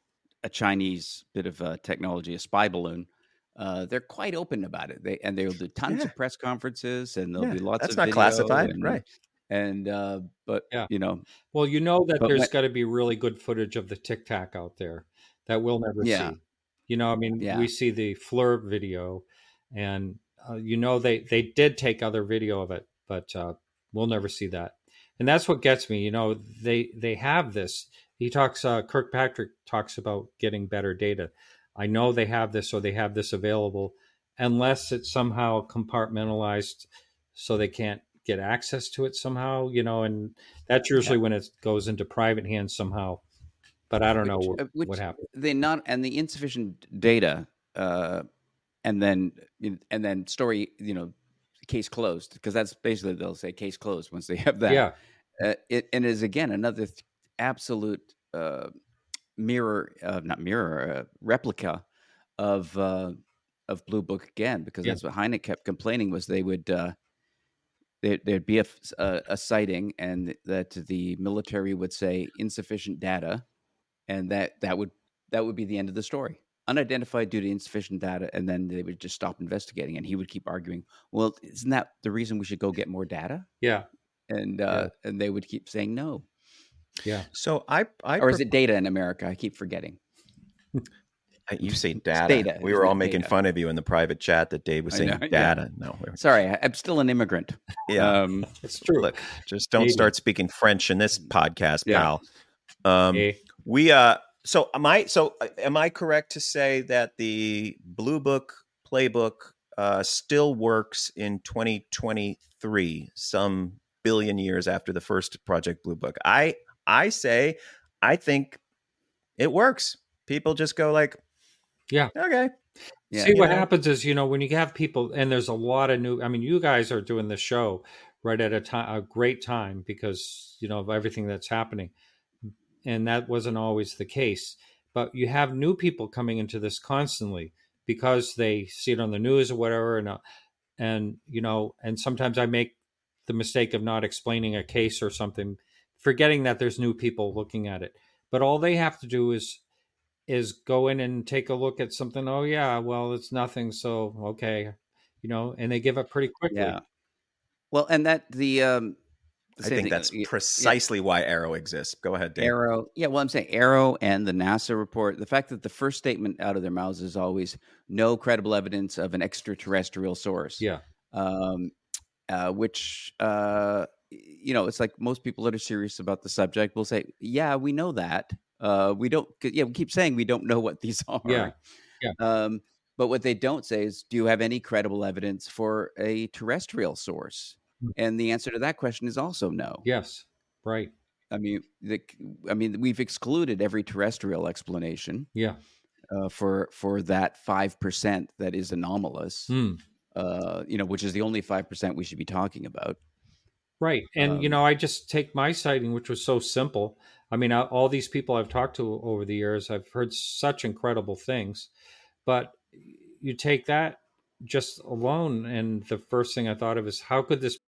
[SPEAKER 4] a Chinese bit of uh, technology, a spy balloon. Uh, they're quite open about it. They and they'll do tons
[SPEAKER 5] Yeah.
[SPEAKER 4] of press conferences, and there'll
[SPEAKER 5] Yeah,
[SPEAKER 4] be lots
[SPEAKER 5] that's
[SPEAKER 4] of
[SPEAKER 5] not
[SPEAKER 4] video
[SPEAKER 5] classified,
[SPEAKER 4] and,
[SPEAKER 5] right?
[SPEAKER 4] And uh, but
[SPEAKER 6] Yeah.
[SPEAKER 4] you know,
[SPEAKER 6] Well, you know that
[SPEAKER 4] But
[SPEAKER 6] there's
[SPEAKER 4] when-
[SPEAKER 6] got to be really good footage of the Tic Tac out there that we'll never
[SPEAKER 4] Yeah.
[SPEAKER 6] see. You know, I mean,
[SPEAKER 4] Yeah.
[SPEAKER 6] we see the Fleur video, and uh, you know they they did take other video of it, but uh, we'll never see that. And that's what gets me. You know, they they have this. He talks. Uh, Kirkpatrick talks about getting better data. I know they have this, or they have this available, unless it's somehow compartmentalized, so they can't get access to it somehow. You know, and that's usually when it goes into private hands somehow. But I don't know
[SPEAKER 4] Which-
[SPEAKER 6] what,
[SPEAKER 4] uh, which
[SPEAKER 6] what happened.
[SPEAKER 4] they not and the insufficient data, uh, and then and then story, you know, case closed, because that's basically they'll say case closed once they have that.
[SPEAKER 6] Yeah,
[SPEAKER 4] Uh, it and is again another th- absolute uh, mirror, uh, not mirror, uh, replica of uh, of Blue Book again, because
[SPEAKER 6] Yeah.
[SPEAKER 4] that's what Hynek kept complaining was they would uh, there, there'd be a, f- a, a sighting, and that the military would say insufficient data, and that that would that would be the end of the story. Unidentified due to insufficient data, and then they would just stop investigating, and he would keep arguing, well, isn't that the reason we should go get more data?
[SPEAKER 6] yeah.
[SPEAKER 4] and uh, and they would keep saying no.
[SPEAKER 6] Yeah.
[SPEAKER 5] So I, I
[SPEAKER 4] Or is it data in America? I keep forgetting.
[SPEAKER 5] You say data.
[SPEAKER 4] data.
[SPEAKER 5] We were
[SPEAKER 4] Isn't
[SPEAKER 5] all
[SPEAKER 4] it
[SPEAKER 5] making
[SPEAKER 4] data?
[SPEAKER 5] fun of you in the private chat that Dave was
[SPEAKER 4] I
[SPEAKER 5] saying
[SPEAKER 4] know, yeah.
[SPEAKER 5] data. No, we were-
[SPEAKER 4] Sorry, I- I'm still an immigrant.
[SPEAKER 5] yeah.
[SPEAKER 4] Um,
[SPEAKER 6] It's true.
[SPEAKER 5] Look, just don't
[SPEAKER 6] Maybe.
[SPEAKER 5] start speaking French in this podcast,
[SPEAKER 4] Yeah.
[SPEAKER 5] pal. Um,
[SPEAKER 6] Eh,
[SPEAKER 5] we uh, so am I? So uh, am I correct to say that the Blue Book playbook uh, still works in twenty twenty-three, some billion years after the first Project Blue Book? I I say I think it works. People just go like,
[SPEAKER 6] Yeah.
[SPEAKER 5] okay,
[SPEAKER 4] Yeah.
[SPEAKER 6] See, what
[SPEAKER 5] Yeah.
[SPEAKER 6] happens is, you know, when you have people, and there's a lot of new, I mean, you guys are doing the show right at a time, a great time because, you know, of everything that's happening. And that wasn't always the case. But you have new people coming into this constantly because they see it on the news or whatever. And, uh, and, you know, and sometimes I make the mistake of not explaining a case or something, forgetting that there's new people looking at it. But all they have to do is, is go in and take a look at something. Oh yeah, well, it's nothing. So, okay. You know, and they give up pretty quickly.
[SPEAKER 4] Yeah. Well, and that the um, the
[SPEAKER 5] I
[SPEAKER 4] same
[SPEAKER 5] think
[SPEAKER 4] thing,
[SPEAKER 5] that's
[SPEAKER 4] uh, yeah,
[SPEAKER 5] precisely why Arrow exists. Go ahead, Dave.
[SPEAKER 4] Arrow. Yeah, well, I'm saying Arrow and the NASA report. The fact that the first statement out of their mouths is always no credible evidence of an extraterrestrial source.
[SPEAKER 6] Yeah.
[SPEAKER 4] Um, uh, which uh, you know, it's like most people that are serious about the subject will say, "Yeah, we know that." Uh, we don't. Yeah, we keep saying we don't know what these are.
[SPEAKER 6] Yeah. Yeah.
[SPEAKER 4] Um, but what they don't say is, do you have any credible evidence for a terrestrial source? And the answer to that question is also no.
[SPEAKER 6] Yes. Right.
[SPEAKER 4] I mean, the, I mean, we've excluded every terrestrial explanation
[SPEAKER 6] Yeah.
[SPEAKER 4] uh, for for that five percent that is anomalous.
[SPEAKER 6] Hmm.
[SPEAKER 4] Uh, you know, which is the only five percent we should be talking about.
[SPEAKER 6] Right. And, you
[SPEAKER 4] Um,
[SPEAKER 6] know, I just take my sighting, which was so simple. I mean, I- all these people I've talked to over the years, I've heard such incredible things. But you take that just alone, and the first thing I thought of is, how could this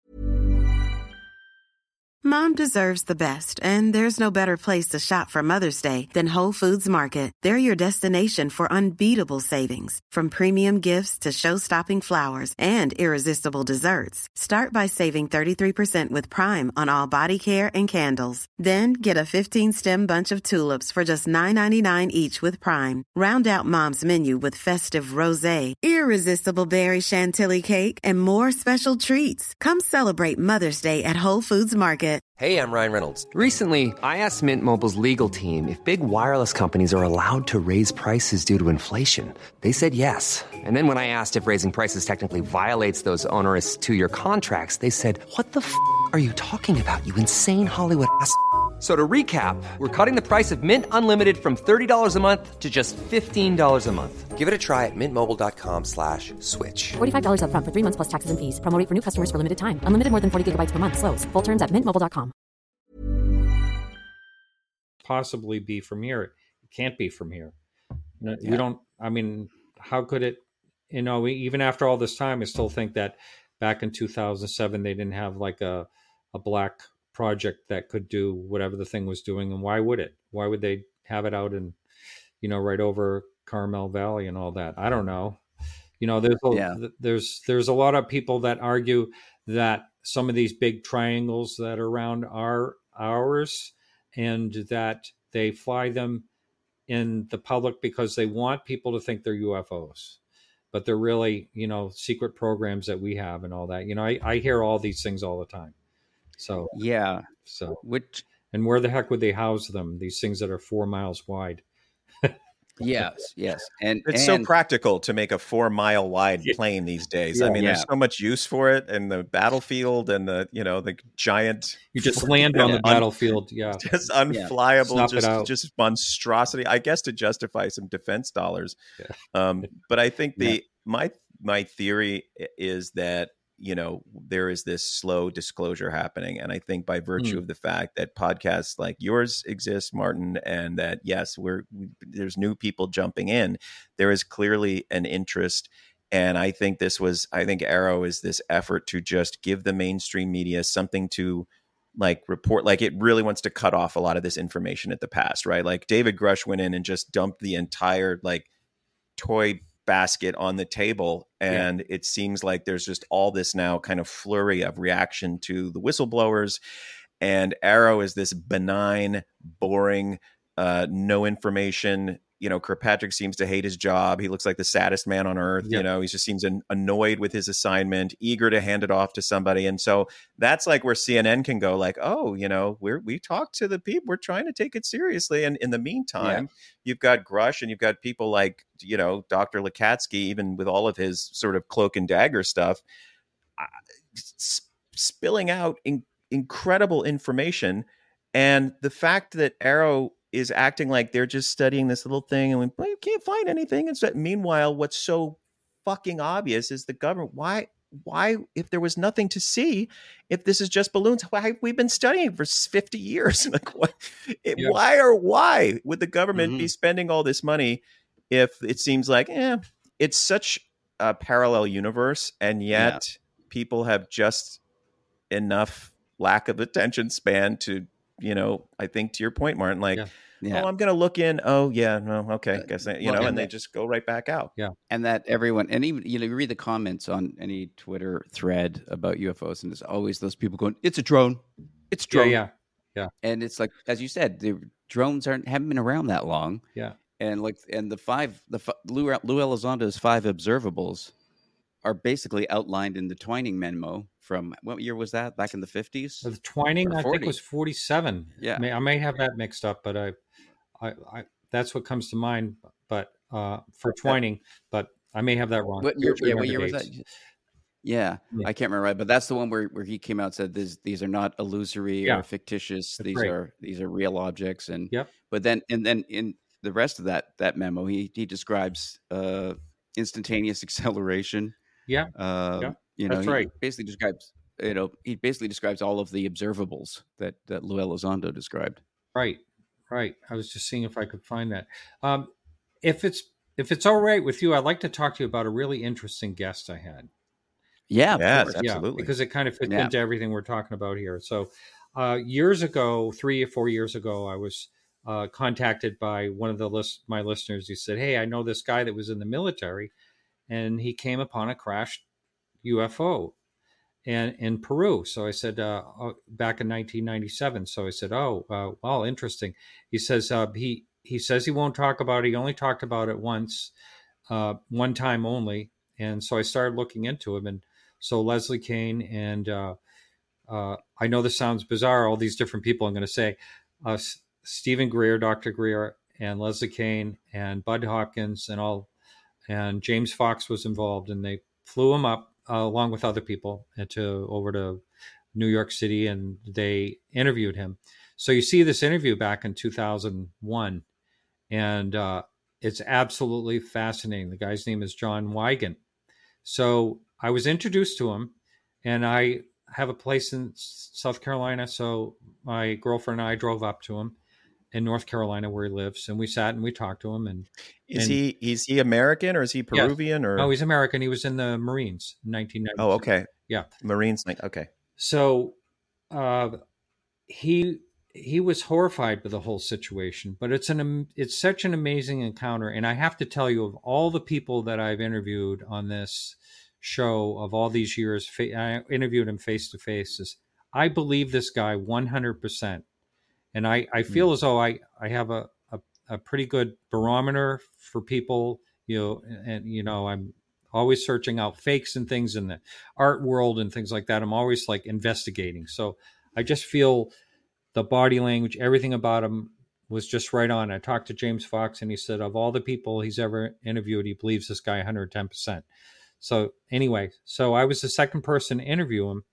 [SPEAKER 1] Mom deserves the best, and there's no better place to shop for Mother's Day than Whole Foods Market. They're your destination for unbeatable savings, from premium gifts to show-stopping flowers and irresistible desserts. Start by saving thirty-three percent with Prime on all body care and candles. Then get a fifteen-stem bunch of tulips for just nine ninety-nine each with Prime. Round out Mom's menu with festive rosé, irresistible berry chantilly cake, and more special treats. Come celebrate Mother's Day at Whole Foods Market.
[SPEAKER 7] Hey, I'm Ryan Reynolds. Recently, I asked Mint Mobile's legal team if big wireless companies are allowed to raise prices due to inflation. They said yes. And then when I asked if raising prices technically violates those onerous two-year contracts, they said, "What the f*** are you talking about, you insane Hollywood ass?" So to recap, we're cutting the price of Mint Unlimited from thirty dollars a month to just fifteen dollars a month. Give it a try at mintmobile.com slash switch.
[SPEAKER 2] forty-five dollars up front for three months plus taxes and fees. Promo rate for new customers for limited time. Unlimited more than forty gigabytes per month. Slows full terms at mint mobile dot com.
[SPEAKER 6] possibly be from here? It can't be from here. You know,
[SPEAKER 4] Yeah.
[SPEAKER 6] We don't, I mean, how could it, you know, we, even after all this time, I still think that back in two thousand seven, they didn't have like a, a black project that could do whatever the thing was doing. And why would it? Why would they have it out in, you know, right over Carmel Valley and all that? I don't know. You know, there's a,
[SPEAKER 4] Yeah.
[SPEAKER 6] there's there's a lot of people that argue that some of these big triangles that are around are ours, and that they fly them in the public because they want people to think they're U F Os, but they're really, you know, secret programs that we have and all that. You know, I, I hear all these things all the time. So,
[SPEAKER 4] Yeah.
[SPEAKER 6] so,
[SPEAKER 4] Which
[SPEAKER 6] and where the heck would they house them? These things that are four miles wide.
[SPEAKER 4] yes, yes, and
[SPEAKER 5] It's
[SPEAKER 4] and,
[SPEAKER 5] so practical to make a four mile wide
[SPEAKER 6] Yeah.
[SPEAKER 5] plane these days. I
[SPEAKER 6] Yeah.
[SPEAKER 5] mean,
[SPEAKER 4] Yeah.
[SPEAKER 5] there's so much use for it, and the battlefield, and the you know the giant,
[SPEAKER 6] You just land on the
[SPEAKER 5] Un-
[SPEAKER 6] battlefield. Yeah.
[SPEAKER 5] just unflyable,
[SPEAKER 6] Snuff it
[SPEAKER 5] just
[SPEAKER 6] out.
[SPEAKER 5] just monstrosity. I guess to justify some defense dollars.
[SPEAKER 6] Yeah.
[SPEAKER 5] Um, but I think the
[SPEAKER 4] Yeah.
[SPEAKER 5] my my theory i- is that you know there is this slow disclosure happening, and I think by virtue
[SPEAKER 6] Hmm.
[SPEAKER 5] of the fact that podcasts like yours exist, Martin, and that yes, we're we, there's new people jumping in, there is clearly an interest. And I think this was, I think Arrow is this effort to just give the mainstream media something to like report, like it really wants to cut off a lot of this information at the past, right? Like David Grush went in and just dumped the entire like toy basket on the table. And yeah. it seems like there's just all this now kind of flurry of reaction to the whistleblowers. And AARO is this benign, boring, uh, no information. You know, Kirkpatrick seems to hate his job. He looks like the saddest man on earth. Yep. You know, he just seems an- annoyed with his assignment, eager to hand it off to somebody. And so that's like where C N N can go like, oh, you know, we're, we talked to the people. We're trying to take it seriously. And in the meantime, yeah. you've got Grush and you've got people like, you know, Doctor Lakatsky, even with all of his sort of cloak and dagger stuff, uh, sp- spilling out in- incredible information. And the fact that AARO is acting like they're just studying this little thing and we, we can't find anything. And so, meanwhile, what's so fucking obvious is the government. Why, why, if there was nothing to see, if this is just balloons, why have we been studying for fifty years? Like, what, it, yeah. why or why would the government mm-hmm. be spending all this money if it seems like, eh, it's such a parallel universe. And yet yeah. people have just enough lack of attention span to, you know, I think to your point, Martin, like, yeah. Yeah. oh, I'm going to look in. Oh, yeah, no, okay, guess I, you well, know, and, and they just go right back out.
[SPEAKER 6] Yeah,
[SPEAKER 4] and that everyone, and even you know, you read the comments on any Twitter thread about U F Os, and there's always those people going, "It's a drone, it's a drone."
[SPEAKER 6] Yeah, yeah, yeah.
[SPEAKER 4] And it's like, as you said, the drones aren't haven't been around that long.
[SPEAKER 6] Yeah,
[SPEAKER 4] and like, and the five, the Lou, Lou Elizondo's five observables are basically outlined in the Twining memo from what year was that? Back in the fifties?
[SPEAKER 6] The Twining, I think, was forty-seven.
[SPEAKER 4] Yeah,
[SPEAKER 6] I may, I may have that mixed up, but I, I, I, that's what comes to mind. But uh, for Twining, but I may have that wrong.
[SPEAKER 4] What year? Yeah, what year was that? Yeah, yeah, I can't remember. Right, but that's the one where, where he came out and said these these are not illusory yeah. or fictitious. That's these right. are these are real objects. And
[SPEAKER 6] yep.
[SPEAKER 4] But then and then in the rest of that that memo, he he describes uh, instantaneous acceleration.
[SPEAKER 6] Yeah,
[SPEAKER 4] uh,
[SPEAKER 6] yeah.
[SPEAKER 4] you know,
[SPEAKER 6] that's
[SPEAKER 4] he
[SPEAKER 6] right.
[SPEAKER 4] basically describes. You know, he basically describes all of the observables that, that Lou Elizondo described.
[SPEAKER 6] Right, right. I was just seeing if I could find that. Um, if it's if it's all right with you, I'd like to talk to you about a really interesting guest I had.
[SPEAKER 4] Yeah,
[SPEAKER 5] yes, absolutely.
[SPEAKER 6] Yeah, because it kind of fits
[SPEAKER 4] yeah.
[SPEAKER 6] into everything we're talking about here. So, uh, years ago, three or four years ago, I was uh, contacted by one of the list my listeners. He said, "Hey, I know this guy that was in the military, and he came upon a crashed U F O." And in Peru. So I said, uh, back in nineteen ninety-seven. So I said, oh, uh, well, interesting. He says, uh, he, he says he won't talk about it. He only talked about it once, uh, one time only. And so I started looking into him. And so Leslie Kean and, uh, uh, I know this sounds bizarre, all these different people I'm going to say, uh, Stephen Greer, Doctor Greer, and Leslie Kean and Bud Hopkins and all, and James Fox was involved, and they flew him up Uh, along with other people to over to New York City, and they interviewed him. So you see this interview back in two thousand one, and uh, it's absolutely fascinating. The guy's name is John Wigand. So I was introduced to him, and I have a place in South Carolina. So my girlfriend and I drove up to him in North Carolina where he lives, and we sat and we talked to him. And
[SPEAKER 5] is
[SPEAKER 6] and,
[SPEAKER 5] he is he American or is he Peruvian?
[SPEAKER 6] Yes.
[SPEAKER 5] Or
[SPEAKER 6] no, he's American. He was in the Marines in nineteen ninety.
[SPEAKER 5] Oh, okay.
[SPEAKER 6] Yeah,
[SPEAKER 5] Marines. Okay.
[SPEAKER 6] So uh, he he was horrified by the whole situation, but it's an it's such an amazing encounter. And I have to tell you, of all the people that I've interviewed on this show of all these years, I interviewed him face to face. I believe this guy one hundred percent. And I, I feel mm. as though I, I have a, a, a pretty good barometer for people, you know, and, you know, I'm always searching out fakes and things in the art world and things like that. I'm always like investigating. So I just feel the body language, everything about him was just right on. I talked to James Fox, and he said of all the people he's ever interviewed, he believes this guy one hundred ten percent. So anyway, so I was the second person to interview him.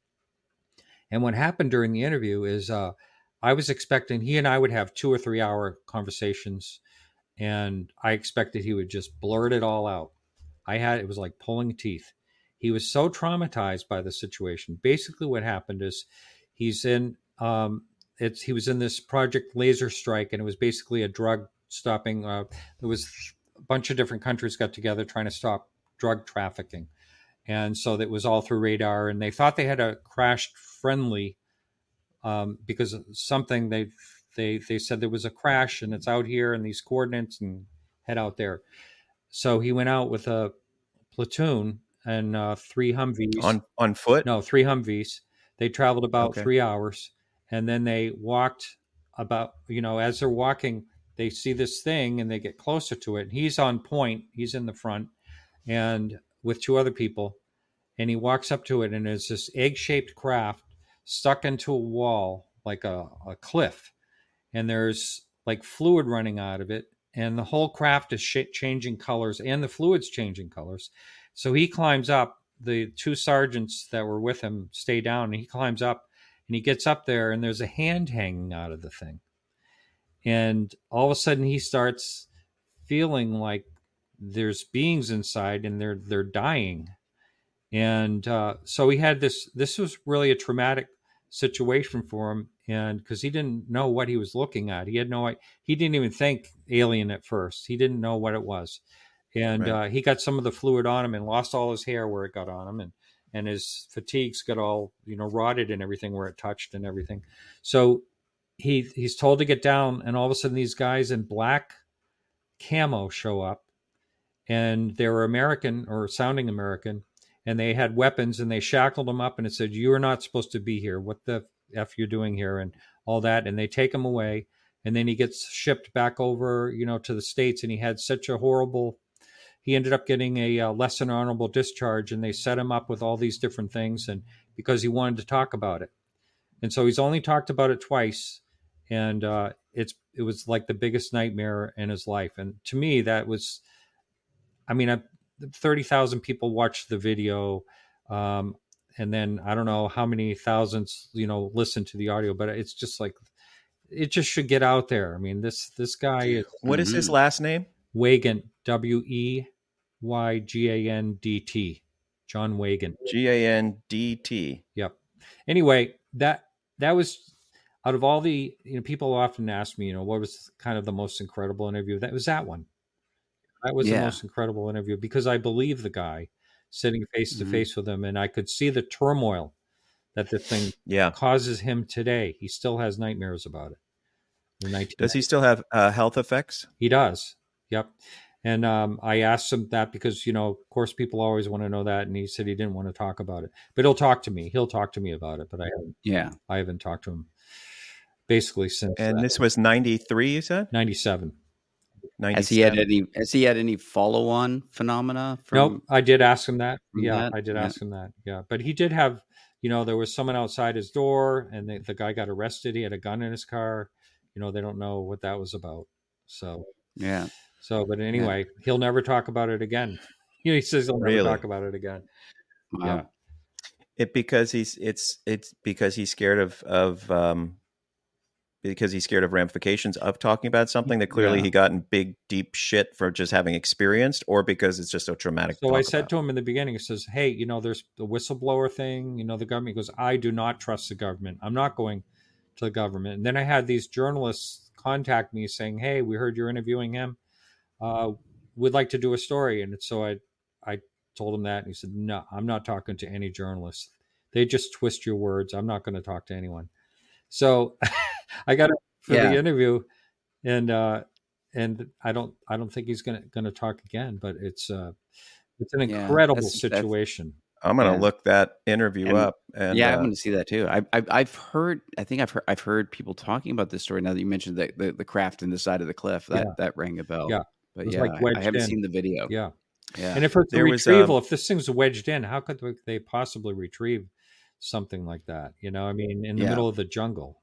[SPEAKER 6] And what happened during the interview is, uh, I was expecting he and I would have two or three hour conversations, and I expected he would just blurt it all out. I had, it was like pulling teeth. He was so traumatized by the situation. Basically what happened is he's in, um, it's, he was in this Project Laser Strike, and it was basically a drug stopping. Uh, there was a bunch of different countries got together trying to stop drug trafficking. And so that was all through radar, and they thought they had a crashed friendly Um, because something they they they said there was a crash and it's out here and these coordinates and head out there. so he went out with a platoon and uh, three Humvees.
[SPEAKER 5] On on foot?
[SPEAKER 6] No, three Humvees. They traveled about
[SPEAKER 5] Okay.
[SPEAKER 6] three hours, and then they walked about, you know, as they're walking, they see this thing and they get closer to it. He's on point. He's in the front and with two other people, and he walks up to it, and it's this egg-shaped craft stuck into a wall, like a, a cliff, and there's like fluid running out of it, and the whole craft is sh- changing colors, and the fluid's changing colors. So he climbs up. The two sergeants that were with him stay down, and he climbs up, and he gets up there, and there's a hand hanging out of the thing. And all of a sudden he starts feeling like there's beings inside, and they're they're dying. And uh, so he had this, this was really a traumatic situation for him. And because he didn't know what he was looking at, he had no, he didn't even think alien at first. He didn't know what it was. And
[SPEAKER 5] Right.
[SPEAKER 6] uh, he got some of the fluid on him and lost all his hair where it got on him. And, and his fatigues got all, you know, rotted and everything where it touched and everything. So he, he's told to get down, and all of a sudden these guys in black camo show up, and they were American or sounding American, and they had weapons, and they shackled him up, and it said, "You are not supposed to be here. What the F you're doing here?" and all that. And they take him away, and then he gets shipped back over, you know, to the States. And he had such a horrible, he ended up getting a uh, less than honorable discharge, and they set him up with all these different things, and because he wanted to talk about it. And so he's only talked about it twice. And uh, it's, it was like the biggest nightmare in his life. And to me, that was, I mean, I, thirty thousand people watched the video. Um, and then I don't know how many thousands, you know, listened to the audio, but it's just like, it just should get out there. I mean, this, this guy is
[SPEAKER 5] What is his last name?
[SPEAKER 6] Weygand, W E Y G A N D T, John Weygand.
[SPEAKER 5] G A N D T.
[SPEAKER 6] Yep. Anyway, that, that was, out of all the, you know, people often ask me, you know, what was kind of the most incredible interview? That was that one. That was
[SPEAKER 4] Yeah.
[SPEAKER 6] the most incredible interview, because I believe the guy sitting face to
[SPEAKER 4] Mhm.
[SPEAKER 6] face with him, and I could see the turmoil that the thing
[SPEAKER 5] Yeah.
[SPEAKER 6] causes him today. He still has nightmares about it. In nineteen
[SPEAKER 5] Does he still have uh, health effects?
[SPEAKER 6] He does. Yep. And um, I asked him that because, you know, of course, people always want to know that, and he said he didn't want to talk about it. But he'll talk to me. He'll talk to me about it. But I haven't.
[SPEAKER 4] Yeah.
[SPEAKER 6] I haven't talked to him basically since
[SPEAKER 5] And
[SPEAKER 6] that.
[SPEAKER 5] this was ninety-three, you said?
[SPEAKER 6] ninety-seven.
[SPEAKER 4] Has he had
[SPEAKER 5] ninety-seven.
[SPEAKER 4] any? Has he had any follow-on phenomena? From,
[SPEAKER 6] Nope, I did ask him that.
[SPEAKER 4] from
[SPEAKER 6] Yeah,
[SPEAKER 4] that?
[SPEAKER 6] I did
[SPEAKER 4] Yeah.
[SPEAKER 6] ask him that. Yeah, but he did have, you know, there was someone outside his door, and the, the guy got arrested. He had a gun in his car. You know, they don't know what that was about. So,
[SPEAKER 4] Yeah.
[SPEAKER 6] so, but anyway, he'll never talk about it again. You know, he says he'll never
[SPEAKER 5] Really?
[SPEAKER 6] talk about it again.
[SPEAKER 4] Wow.
[SPEAKER 6] Yeah.
[SPEAKER 5] It because he's it's it's because he's scared of of um because he's scared of ramifications of talking about something that clearly
[SPEAKER 4] Yeah.
[SPEAKER 5] he got in big deep shit for just having experienced, or because it's just so traumatic.
[SPEAKER 6] So
[SPEAKER 5] to
[SPEAKER 6] I
[SPEAKER 5] talk
[SPEAKER 6] said
[SPEAKER 5] about.
[SPEAKER 6] to him in the beginning, he says, "Hey, you know, there's the whistleblower thing. You know, the government." He goes, "I do not trust the government. I'm not going to the government." And then I had these journalists contact me saying, "Hey, we heard you're interviewing him. Uh, we'd like to do a story." And so I, I told him that, and he said, "No, I'm not talking to any journalists. They just twist your words. I'm not going to talk to anyone." So I got it for
[SPEAKER 4] Yeah.
[SPEAKER 6] the interview, and uh, and I don't I don't think he's gonna gonna talk again. But it's uh, it's an
[SPEAKER 4] Yeah,
[SPEAKER 6] incredible
[SPEAKER 4] that's- that's-
[SPEAKER 6] situation.
[SPEAKER 5] I'm gonna
[SPEAKER 4] Yeah.
[SPEAKER 5] look that interview
[SPEAKER 4] And-
[SPEAKER 5] up. And
[SPEAKER 4] yeah,
[SPEAKER 5] uh,
[SPEAKER 4] I'm going to see that too. I, I, I've heard. I think I've heard. I've heard people talking about this story. Now that you mentioned the the, the craft in the side of the cliff, that
[SPEAKER 6] Yeah.
[SPEAKER 4] that rang a bell.
[SPEAKER 6] Yeah.
[SPEAKER 4] but
[SPEAKER 6] It was
[SPEAKER 4] yeah,
[SPEAKER 6] like
[SPEAKER 4] I- I,
[SPEAKER 6] wedged
[SPEAKER 4] haven't
[SPEAKER 6] in.
[SPEAKER 4] seen the video.
[SPEAKER 6] Yeah.
[SPEAKER 4] Yeah,
[SPEAKER 6] And if it's a
[SPEAKER 5] There was,
[SPEAKER 6] retrieval,
[SPEAKER 5] um,
[SPEAKER 6] if this thing's wedged in, how could they possibly retrieve something like that? You know, I mean, in the
[SPEAKER 4] Yeah.
[SPEAKER 6] middle of the jungle.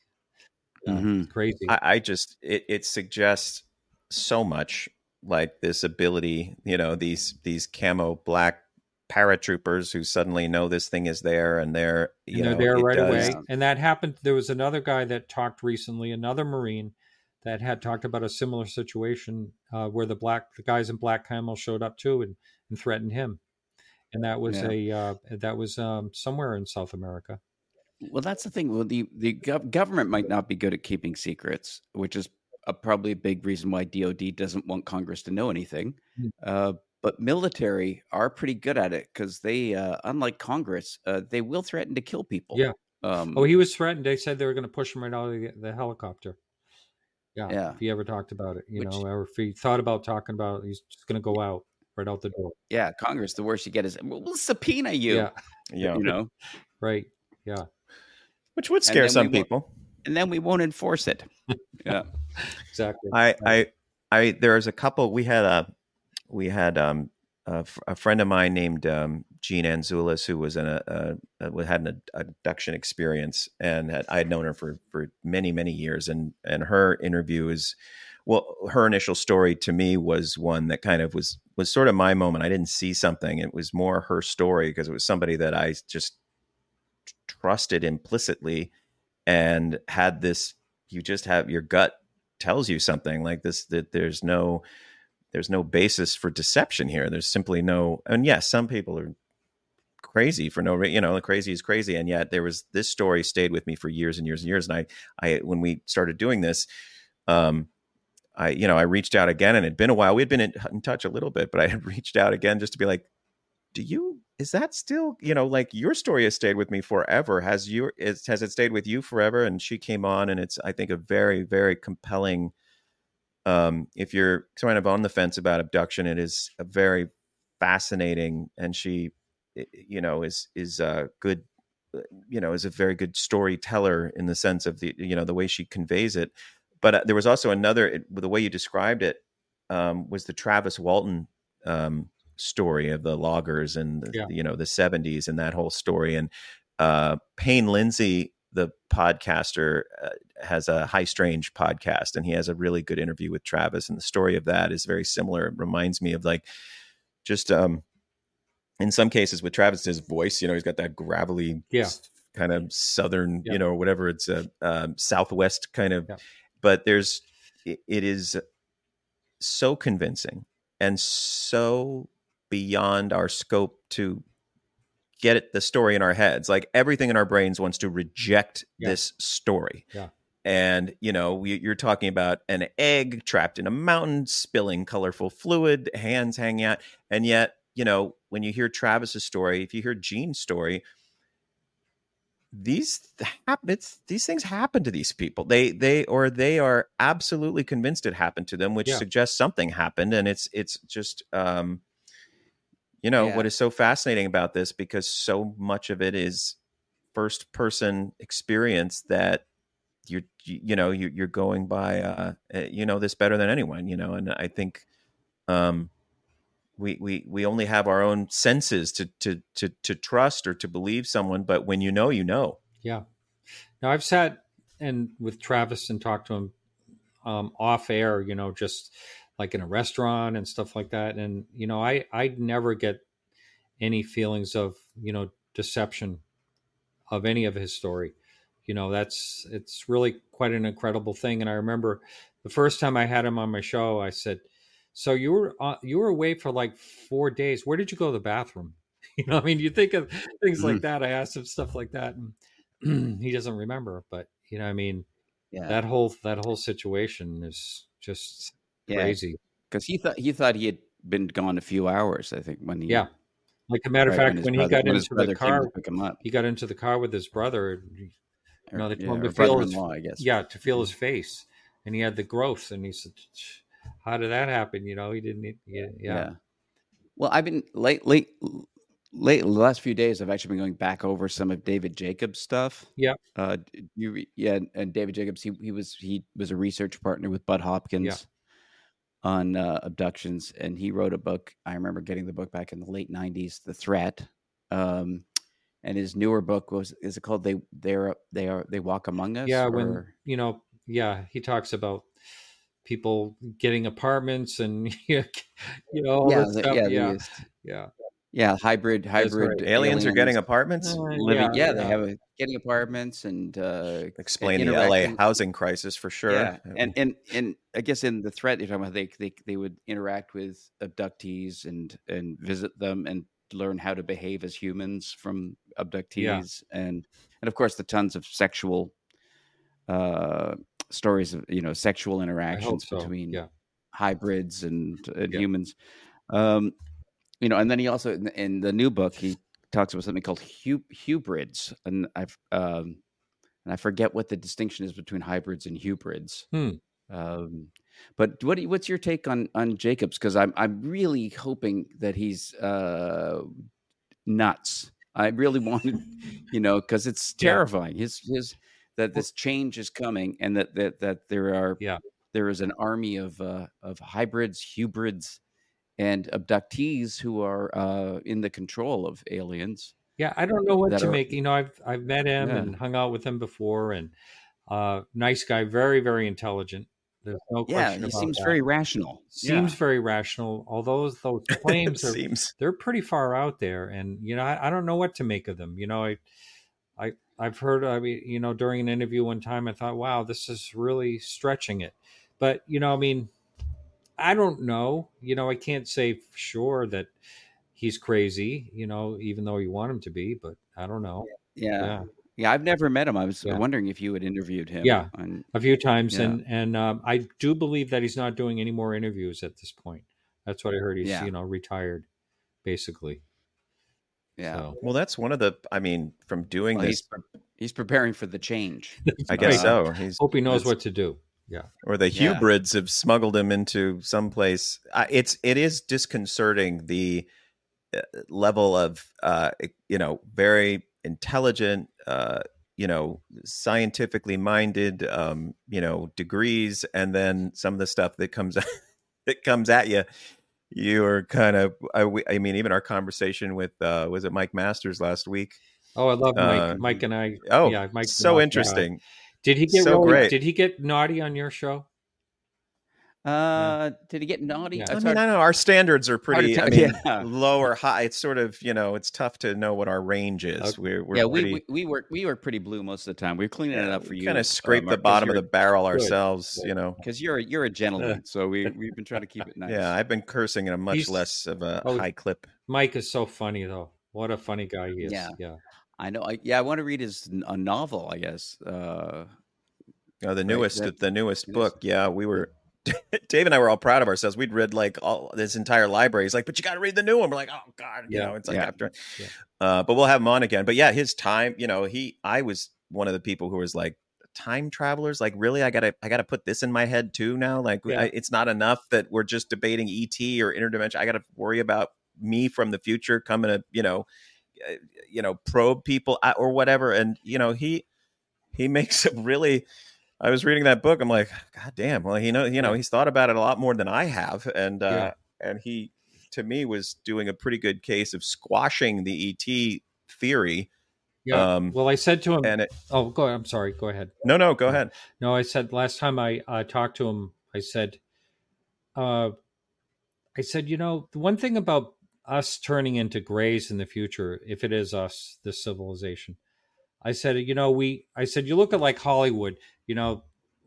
[SPEAKER 6] Yeah,
[SPEAKER 4] Mhm.
[SPEAKER 6] it's crazy.
[SPEAKER 5] I, I just it, it suggests so much like this ability, you know, these these camo black paratroopers who suddenly know this thing is there and they're you
[SPEAKER 6] and they're
[SPEAKER 5] know
[SPEAKER 6] there
[SPEAKER 5] it
[SPEAKER 6] right
[SPEAKER 5] does-
[SPEAKER 6] away. And that happened. There was another guy that talked recently, another Marine that had talked about a similar situation uh, where the black, the guys in black camo showed up too and, and threatened him. And that was
[SPEAKER 4] Yeah.
[SPEAKER 6] a, uh, that was um, somewhere in South America.
[SPEAKER 4] Well, that's the thing. Well, the the gov- government might not be good at keeping secrets, which is a, probably a big reason why D O D doesn't want Congress to know anything.
[SPEAKER 6] Mm.
[SPEAKER 4] Uh, but military are pretty good at it because they, uh, unlike Congress, uh, they will threaten to kill people.
[SPEAKER 6] Yeah.
[SPEAKER 4] Um,
[SPEAKER 6] Oh, he was threatened. They said they were going to push him right out of the, the helicopter. Yeah.
[SPEAKER 4] Yeah.
[SPEAKER 6] If he ever talked about it, you
[SPEAKER 4] Which,
[SPEAKER 6] know, or if he thought about talking about it, he's just going to go out right out the door.
[SPEAKER 4] yeah, Congress, the worst you get is, we'll, we'll subpoena you.
[SPEAKER 6] Yeah.
[SPEAKER 5] Yeah.
[SPEAKER 4] You know?
[SPEAKER 6] Right. Yeah.
[SPEAKER 5] Which would
[SPEAKER 4] And
[SPEAKER 5] scare
[SPEAKER 4] then
[SPEAKER 5] some
[SPEAKER 4] we won't-
[SPEAKER 5] people.
[SPEAKER 4] And then we won't enforce it. Yeah.
[SPEAKER 6] Exactly.
[SPEAKER 5] I, I, I, there's a couple, we had a, we had, um, a, f- a friend of mine named, um, Jean Anzulis, who was in a, a, a had an abduction experience, and had, I had known her for, for many, many years. And, and her interview is, well, her initial story to me was one that kind of was, was sort of my moment. I didn't see something. It was more her story, because it was somebody that I just trusted implicitly, and had this, you just have, your gut tells you something like this, that there's no, there's no basis for deception here. There's simply no, and yes, some people are crazy for no reason, you know, crazy is crazy. And yet there was, this story stayed with me for years and years and years. And I, I, when we started doing this, um, I, you know, I reached out again, and it'd been a while. We had been in, in touch a little bit, but I had reached out again just to be like, do you, is that still, you know, like, your story has stayed with me forever. Has your, is, has it stayed with you forever? And she came on, and it's, I think, a very, very compelling, um, if you're kind of on the fence about abduction, it is a very fascinating, and she, you know, is, is a good, you know, is a very good storyteller in the sense of the, you know, the way she conveys it. But uh, there was also another, it, the way you described it, um, was the Travis Walton, um, story of the loggers and the,
[SPEAKER 6] Yeah.
[SPEAKER 5] you know, the seventies, and that whole story. And uh Payne Lindsay, the podcaster, uh, has a High Strange podcast, and he has a really good interview with Travis, and the story of that is very similar. It reminds me of, like, just um in some cases with Travis's voice, you know, he's got that gravelly,
[SPEAKER 6] Yeah.
[SPEAKER 5] kind of southern,
[SPEAKER 6] Yeah.
[SPEAKER 5] you know, whatever, it's a um, southwest kind of,
[SPEAKER 6] Yeah.
[SPEAKER 5] but there's, it, it is so convincing and so beyond our scope to get it, the story in our heads. Like, everything in our brains wants to reject
[SPEAKER 6] Yeah.
[SPEAKER 5] this story.
[SPEAKER 6] Yeah.
[SPEAKER 5] And, you know, we, you're talking about an egg trapped in a mountain, spilling colorful fluid, hands hanging out. And yet, you know, when you hear Travis's story, if you hear Gene's story, these habits, these things happen to these people. They, they, or they are absolutely convinced it happened to them, which
[SPEAKER 6] Yeah.
[SPEAKER 5] suggests something happened. And it's, it's just, um, you know,
[SPEAKER 4] Yeah.
[SPEAKER 5] what is so fascinating about this, because so much of it is first person experience that you're, you, you know, you're, you're going by, uh, you know, this better than anyone, you know? And I think, um, we, we, we only have our own senses to, to, to, to trust or to believe someone, but when you know, you know.
[SPEAKER 6] Yeah. Now, I've sat and with Travis and talked to him um, off air, you know, just like in a restaurant and stuff like that. And, you know, I, I never get any feelings of, you know, deception of any of his story. You know, that's, it's really quite an incredible thing. And I remember the first time I had him on my show, I said, so you were, uh, you were away for like four days. Where did you go to the bathroom? You know, I mean, you think of things
[SPEAKER 4] Mhm.
[SPEAKER 6] like that. I asked him stuff like that, and he doesn't remember, but you know, I mean,
[SPEAKER 4] Yeah.
[SPEAKER 6] that whole, that whole situation is just
[SPEAKER 4] Yeah.
[SPEAKER 6] crazy.
[SPEAKER 4] Because he thought, he thought he had been gone a few hours, I think, when he,
[SPEAKER 6] Yeah. Like a matter of
[SPEAKER 4] right,
[SPEAKER 6] fact,
[SPEAKER 4] his
[SPEAKER 6] when he
[SPEAKER 4] brother-
[SPEAKER 6] got
[SPEAKER 4] when his
[SPEAKER 6] into the
[SPEAKER 4] brother came
[SPEAKER 6] car,
[SPEAKER 4] to pick him up.
[SPEAKER 6] he got into the car with his brother. And he,
[SPEAKER 4] Or,
[SPEAKER 6] no, they
[SPEAKER 4] yeah,
[SPEAKER 6] told him
[SPEAKER 4] or
[SPEAKER 6] to feel his,
[SPEAKER 4] brother-in-law, I guess.
[SPEAKER 6] yeah, to feel his face, and he had the growth, and he said, how did that happen? You know, he didn't, yeah. yeah.
[SPEAKER 4] Well, I've been late, late, late. The last few days, I've actually been going back over some of David Jacobs' stuff.
[SPEAKER 6] Yeah.
[SPEAKER 4] Uh, you, re- yeah, and David Jacobs, he he was he was a research partner with Bud Hopkins
[SPEAKER 6] Yeah.
[SPEAKER 4] on uh, abductions, and he wrote a book. I remember getting the book back in the late nineties, The Threat. Um, and his newer book was is it called They They're They Are They Walk Among Us?
[SPEAKER 6] Yeah, when
[SPEAKER 4] or-
[SPEAKER 6] you know, yeah, he talks about people getting apartments and you know, all
[SPEAKER 4] yeah,
[SPEAKER 6] this
[SPEAKER 4] the-
[SPEAKER 6] stuff.
[SPEAKER 4] yeah,
[SPEAKER 6] Yeah,
[SPEAKER 4] the-
[SPEAKER 6] yeah,
[SPEAKER 4] yeah, hybrid
[SPEAKER 6] That's
[SPEAKER 4] hybrid
[SPEAKER 6] right.
[SPEAKER 5] Aliens, are getting apartments.
[SPEAKER 6] Uh,
[SPEAKER 4] living. Yeah,
[SPEAKER 6] yeah,
[SPEAKER 4] they
[SPEAKER 6] yeah.
[SPEAKER 4] have a, getting apartments and uh,
[SPEAKER 5] Explain
[SPEAKER 4] and
[SPEAKER 5] the L A
[SPEAKER 4] interacting-
[SPEAKER 5] housing crisis for sure.
[SPEAKER 4] Yeah, and and and I guess in the threat you're talking about, they they they would interact with abductees and and visit them and learn how to behave as humans from abductees, and and of course the tons of sexual uh, stories of you know sexual
[SPEAKER 6] I hope
[SPEAKER 4] interactions
[SPEAKER 6] so.
[SPEAKER 4] between
[SPEAKER 6] Yeah,
[SPEAKER 4] hybrids and, and
[SPEAKER 6] Yeah.
[SPEAKER 4] humans. Um, you know, and then he also in the, in the new book he talks about something called hu- hybrids, and I've um, and I forget what the distinction is between hybrids and hybrids.
[SPEAKER 6] Hmm.
[SPEAKER 4] Um, but what do you, what's your take on on Jacobs? Because I'm I'm really hoping that he's uh, nuts. I really wanted, you know, because it's
[SPEAKER 6] Yeah.
[SPEAKER 4] terrifying. His his that this change is coming, and that that that there are
[SPEAKER 6] Yeah.
[SPEAKER 4] there is an army of uh, of hybrids, hybrids, and abductees who are uh, in the control of aliens.
[SPEAKER 6] Yeah. I don't know what
[SPEAKER 4] That
[SPEAKER 6] to
[SPEAKER 4] are-
[SPEAKER 6] make. You know, I've I've met him
[SPEAKER 4] Yeah.
[SPEAKER 6] and hung out with him before, and uh, nice guy, very very intelligent. There's no
[SPEAKER 4] Yeah,
[SPEAKER 6] question
[SPEAKER 4] he
[SPEAKER 6] about
[SPEAKER 4] seems
[SPEAKER 6] that.
[SPEAKER 4] very rational.
[SPEAKER 6] Seems
[SPEAKER 4] Yeah.
[SPEAKER 6] very rational. Although those claims are
[SPEAKER 5] Seems.
[SPEAKER 6] they're pretty far out there, and you know I, I don't know what to make of them. You know, I I I've heard. I mean, you know, during an interview one time, I thought, wow, this is really stretching it. But you know, I mean, I don't know. You know, I can't say for sure that he's crazy. You know, even though you want him to be, but I don't know.
[SPEAKER 4] Yeah.
[SPEAKER 6] Yeah.
[SPEAKER 4] Yeah, I've never met him. I was
[SPEAKER 6] Yeah.
[SPEAKER 4] wondering if you had interviewed him.
[SPEAKER 6] Yeah.
[SPEAKER 4] on-
[SPEAKER 6] A few times,
[SPEAKER 4] Yeah.
[SPEAKER 6] and and um, I do believe that he's not doing any more interviews at this point. That's what I heard. He's
[SPEAKER 4] Yeah.
[SPEAKER 6] you know retired, basically.
[SPEAKER 4] yeah.
[SPEAKER 6] So,
[SPEAKER 5] Well, that's one of the. I mean, from doing
[SPEAKER 4] Well,
[SPEAKER 5] this,
[SPEAKER 4] he's pre- he's preparing for the change.
[SPEAKER 5] I guess
[SPEAKER 6] Right.
[SPEAKER 5] so. He's
[SPEAKER 6] hope he knows
[SPEAKER 5] it's-
[SPEAKER 6] what to do. Yeah.
[SPEAKER 5] or the
[SPEAKER 4] Yeah.
[SPEAKER 5] hybrids have smuggled him into someplace. Uh, it's it is disconcerting the uh, level of uh, you know very intelligent, uh, you know scientifically minded, um, you know degrees, and then some of the stuff that comes that comes at you. You are kind of. I, we- I mean, even our conversation with uh, was it Mike Masters last week?
[SPEAKER 6] Oh, I love Mike.
[SPEAKER 5] Uh,
[SPEAKER 6] Mike and I.
[SPEAKER 5] Oh,
[SPEAKER 6] yeah, Mike.
[SPEAKER 5] so
[SPEAKER 6] yeah.
[SPEAKER 5] interesting.
[SPEAKER 6] Did he get
[SPEAKER 5] So
[SPEAKER 6] really-
[SPEAKER 5] great.
[SPEAKER 6] Did he get naughty on your show?
[SPEAKER 4] Uh, did he get naughty?
[SPEAKER 6] Yeah.
[SPEAKER 5] I
[SPEAKER 4] It's
[SPEAKER 5] mean,
[SPEAKER 4] hard-
[SPEAKER 5] I know our standards are
[SPEAKER 4] hard to
[SPEAKER 5] pretty. I
[SPEAKER 4] tell.
[SPEAKER 5] mean,
[SPEAKER 4] Yeah.
[SPEAKER 5] low or high. It's sort of you know, it's tough to know what our range is.
[SPEAKER 6] Okay.
[SPEAKER 5] We're we're
[SPEAKER 4] yeah,
[SPEAKER 5] pretty,
[SPEAKER 4] we, we we were we were pretty blue most of the time. We were cleaning it up for you.
[SPEAKER 5] kind of scrape
[SPEAKER 4] uh,
[SPEAKER 5] the
[SPEAKER 4] Mark, 'cause
[SPEAKER 5] bottom of
[SPEAKER 4] you're-
[SPEAKER 5] the barrel ourselves.
[SPEAKER 6] Good.
[SPEAKER 5] You know.
[SPEAKER 4] because you're a- you're a gentleman. So we we've been trying to keep it nice.
[SPEAKER 5] Yeah, I've been cursing at a much
[SPEAKER 6] He's-
[SPEAKER 5] less of a
[SPEAKER 6] Oh,
[SPEAKER 5] high clip.
[SPEAKER 6] Mike is so funny though. What a funny guy he is.
[SPEAKER 4] Yeah.
[SPEAKER 6] Yeah.
[SPEAKER 4] I know. I, yeah, I want to read his n- a novel. I guess. Uh,
[SPEAKER 5] Uh, the newest,
[SPEAKER 4] that-
[SPEAKER 5] the newest
[SPEAKER 4] it is.
[SPEAKER 5] book. Yeah, we were. Dave and I were all proud of ourselves. We'd read like all this entire library. He's like, but you got to read the new one. We're like, oh god, you
[SPEAKER 6] Yeah.
[SPEAKER 5] know, it's like
[SPEAKER 4] Yeah.
[SPEAKER 5] after.
[SPEAKER 6] Yeah.
[SPEAKER 5] Uh, but we'll have him on again. But yeah, his time. You know, he. I was one of the people who was like, time travelers. Like, really, I gotta, I gotta put this in my head too now. Like,
[SPEAKER 6] Yeah.
[SPEAKER 5] I, it's not enough that we're just debating E T or interdimension. I got to worry about me from the future coming to, you know, uh, you know, probe people uh, or whatever. And you know, he he makes it really. I was reading that book. I'm like, God damn. Well, he know, you know, he's thought about it a lot more than I have, and uh, and he, to me, was doing a pretty good case of squashing the E T theory.
[SPEAKER 6] Yeah.
[SPEAKER 5] Um,
[SPEAKER 6] well, I said to him.
[SPEAKER 5] and it,
[SPEAKER 6] oh, go. I'm sorry. Go ahead.
[SPEAKER 5] no, no, go ahead.
[SPEAKER 6] No, I said last time I uh, talked to him, I said, uh, I said, you know, the one thing about us turning into grays in the future, if it is us, this civilization, I said, you know, we, I said, you look at like Hollywood, you know,